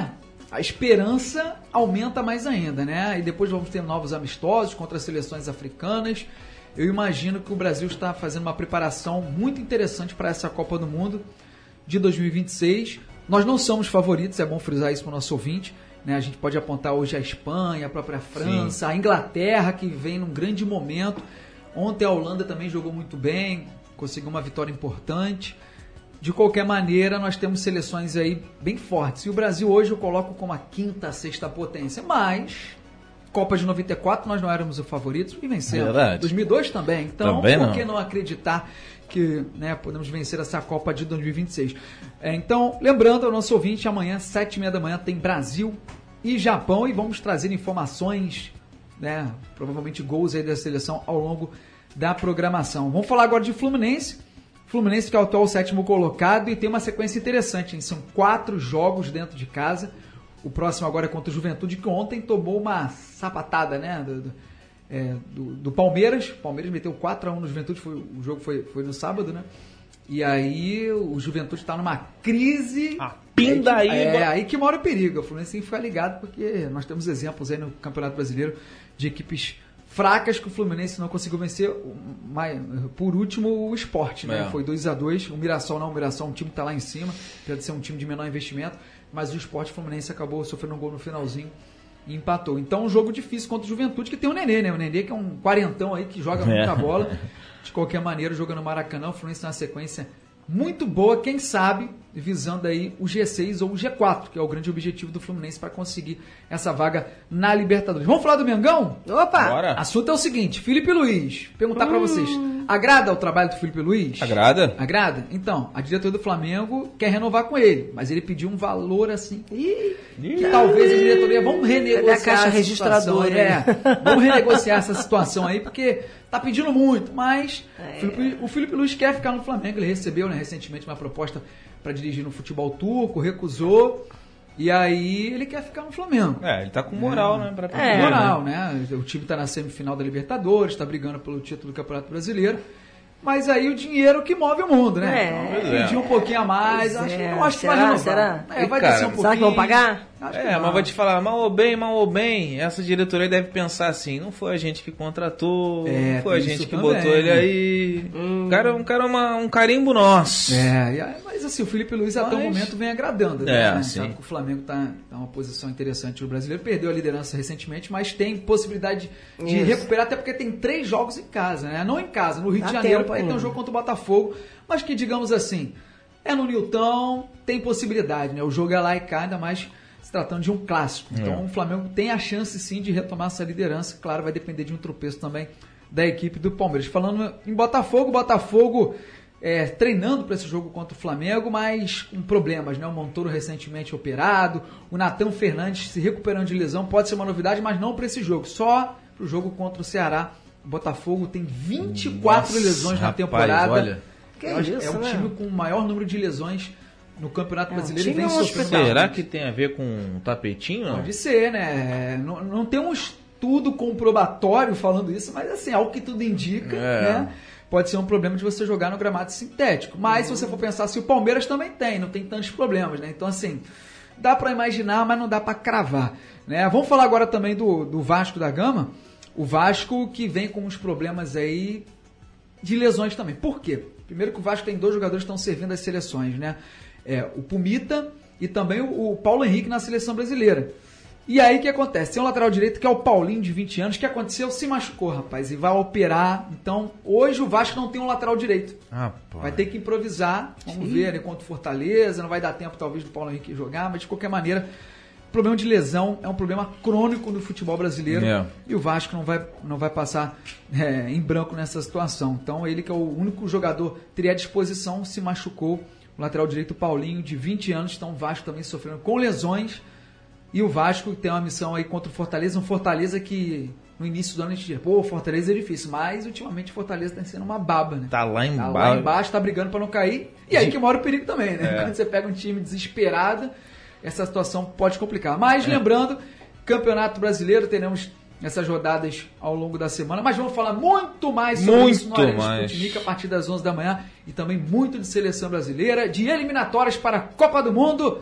a esperança aumenta mais ainda, né? E depois vamos ter novos amistosos contra seleções africanas. Eu imagino que o Brasil está fazendo uma preparação muito interessante para essa Copa do Mundo de dois mil e vinte e seis. Nós não somos favoritos, é bom frisar isso para o nosso ouvinte, né? A gente pode apontar hoje a Espanha, a própria França, Sim. a Inglaterra, que vem num grande momento. Ontem a Holanda também jogou muito bem, conseguiu uma vitória importante. De qualquer maneira, nós temos seleções aí bem fortes. E o Brasil hoje eu coloco como a quinta, sexta potência. Mas, Copa de noventa e quatro, nós não éramos os favoritos e vencemos. Verdade. dois mil e dois também. Então, também por não. que não acreditar que, né, podemos vencer essa Copa de dois mil e vinte e seis? É, então, lembrando ao nosso ouvinte, amanhã, sete e meia da manhã, tem Brasil e Japão. E vamos trazer informações, né, provavelmente gols aí da seleção ao longo da programação. Vamos falar agora de Fluminense. Fluminense que é o atual sétimo colocado e tem uma sequência interessante, hein? São quatro jogos dentro de casa. O próximo agora é contra o Juventude, que ontem tomou uma sapatada, né? Do, do, é, do, do Palmeiras. O Palmeiras meteu quatro a um no Juventude, foi, o jogo foi, foi no sábado, né? E aí o Juventude está numa crise. A pindaíba. É, aí que mora o perigo. O Fluminense tem que ficar ligado, porque nós temos exemplos aí no Campeonato Brasileiro de equipes fracas que o Fluminense não conseguiu vencer. Por último, o Sport, né? É. Foi dois a dois. O Mirassol não, o Mirassol é um time que está lá em cima, apesar de ser um time de menor investimento, mas o Sport Fluminense acabou sofrendo um gol no finalzinho e empatou. Então, um jogo difícil contra o Juventude, que tem o Nenê, né? O Nenê que é um quarentão aí, que joga muita é. bola. De qualquer maneira, jogando no Maracanã, o Fluminense tem uma sequência muito boa, quem sabe, visando aí o G seis ou o G quatro, que é o grande objetivo do Fluminense para conseguir essa vaga na Libertadores. Vamos falar do Mengão? Opa! Bora. Assunto é o seguinte, Felipe Luiz, perguntar hum. para vocês, agrada o trabalho do Felipe Luiz? Agrada. Agrada? Então, a diretoria do Flamengo quer renovar com ele, mas ele pediu um valor assim, Ih, que Ih. talvez a diretoria, vamos renegociar a caixa essa situação. É, vamos renegociar essa situação aí, porque tá pedindo muito, mas é. Felipe, o Felipe Luiz quer ficar no Flamengo, ele recebeu, né, recentemente uma proposta para dirigir no futebol turco, recusou, e aí ele quer ficar no Flamengo. É, ele tá com moral, é. né? Pra é, com moral, né? O time tá na semifinal da Libertadores, tá brigando pelo título do Campeonato Brasileiro, mas aí o dinheiro que move o mundo, né? É. Então, pedir um pouquinho a mais, acho, é. não acho que será, vai renovar. Será? É, vai cara, descer um pouquinho. Será que vão pagar? Acho é, mas vou te falar, mal ou bem, mal ou bem, essa diretoria deve pensar assim, não foi a gente que contratou, é, não foi a gente que também. botou ele aí, hum. um cara, um, cara uma, um carimbo nosso. É, mas assim, o Felipe Luiz mas... até o momento vem agradando, né? É, né? sim. Sabe que o Flamengo tá numa posição interessante no brasileiro, perdeu a liderança recentemente, mas tem possibilidade de Isso. recuperar, até porque tem três jogos em casa, né? Não em casa, no Rio Dá de Janeiro, porque tem um jogo contra o Botafogo, mas que, digamos assim, é no Newton, tem possibilidade, né? O jogo é lá e cá, ainda mais se tratando de um clássico. Então é. o Flamengo tem a chance sim de retomar essa liderança. Claro, vai depender de um tropeço também da equipe do Palmeiras. Falando em Botafogo, Botafogo é, treinando para esse jogo contra o Flamengo, mas com problemas, né? O Montoro recentemente operado, o Natan Fernandes se recuperando de lesão, pode ser uma novidade, mas não para esse jogo, só para o jogo contra o Ceará. O Botafogo tem vinte e quatro Nossa, lesões na rapaz, temporada. Olha. Que é, isso, é o né? time com o maior número de lesões no Campeonato é, Brasileiro. E vem sofrendo. Será que tem a ver com um tapetinho? Não? Pode ser, né? Não, não tem um estudo comprobatório falando isso, mas assim, algo que tudo indica, é. né? Pode ser um problema de você jogar no gramado sintético. Mas uhum. se você for pensar, se o Palmeiras também tem, não tem tantos problemas, né? Então assim, dá para imaginar, mas não dá para cravar, né? Vamos falar agora também do, do Vasco da Gama. O Vasco que vem com uns problemas aí de lesões também. Por quê? Primeiro que o Vasco tem dois jogadores que estão servindo as seleções, né? É, o Pumita e também o, o Paulo Henrique na seleção brasileira. E aí o que acontece? Tem um lateral direito que é o Paulinho, de vinte anos, que aconteceu, se machucou, rapaz, e vai operar. Então, hoje o Vasco não tem um lateral direito. Ah, vai ter que improvisar. Vamos Sim. ver, né, contra o Fortaleza. Não vai dar tempo, talvez, do Paulo Henrique jogar, mas de qualquer maneira, o problema de lesão é um problema crônico no futebol brasileiro. É. E o Vasco não vai, não vai passar é, em branco nessa situação. Então, ele que é o único jogador teria à disposição, se machucou. O lateral direito, Paulinho, de vinte anos. Então, o Vasco também sofrendo com lesões. E o Vasco tem uma missão aí contra o Fortaleza. Um Fortaleza que no início do ano a gente diz, pô, o Fortaleza é difícil. Mas, ultimamente, o Fortaleza tá sendo uma baba, né? Tá lá embaixo. Tá lá embaixo, tá brigando para não cair. E aí que mora o perigo também, né? É. Quando você pega um time desesperado, essa situação pode complicar. Mas, é. lembrando, Campeonato Brasileiro, teremos essas rodadas ao longo da semana, mas vamos falar muito mais sobre muito isso no Arena mais. Sputnik a partir das onze da manhã e também muito de seleção brasileira, de eliminatórias para a Copa do Mundo.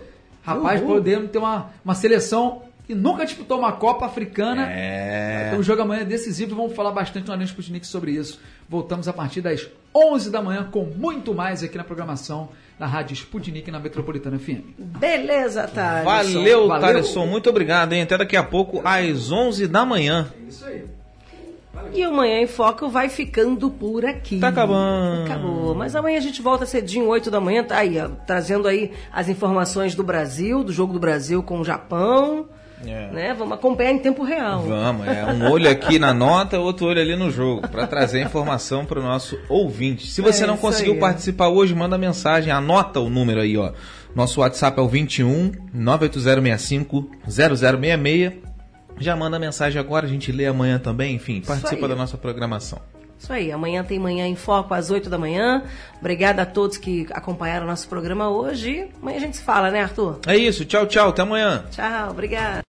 Rapaz, Uhul. podemos ter uma, uma seleção que nunca disputou uma Copa Africana. É. Então, o jogo amanhã é decisivo e vamos falar bastante no Arena Sputnik sobre isso. Voltamos a partir das onze da manhã com muito mais aqui na programação da Rádio Sputnik na Metropolitana F M. Beleza, Thaleson. Valeu, Valeu. Thaleson. Muito obrigado, hein? Até daqui a pouco, às onze da manhã. É isso aí. E o Manhã em Foco vai ficando por aqui. Tá acabando. Acabou. Mas amanhã a gente volta cedinho, oito da manhã, tá aí, ó, trazendo aí as informações do Brasil, do jogo do Brasil com o Japão. É. Né? Vamos acompanhar em tempo real. Vamos, é um olho aqui na nota, outro olho ali no jogo, para trazer informação para o nosso ouvinte. Se você É não isso conseguiu aí. participar hoje, manda mensagem, anota o número aí, ó. Nosso WhatsApp é o vinte e um, nove oito zero seis cinco, zero zero seis seis. Já manda mensagem agora, a gente lê amanhã também, enfim, participa aí. da nossa programação. Isso aí, amanhã tem Manhã em Foco às oito da manhã. Obrigada a todos que acompanharam o nosso programa hoje. Amanhã a gente se fala, né, Arthur? É isso, tchau, tchau, até amanhã. Tchau, obrigada.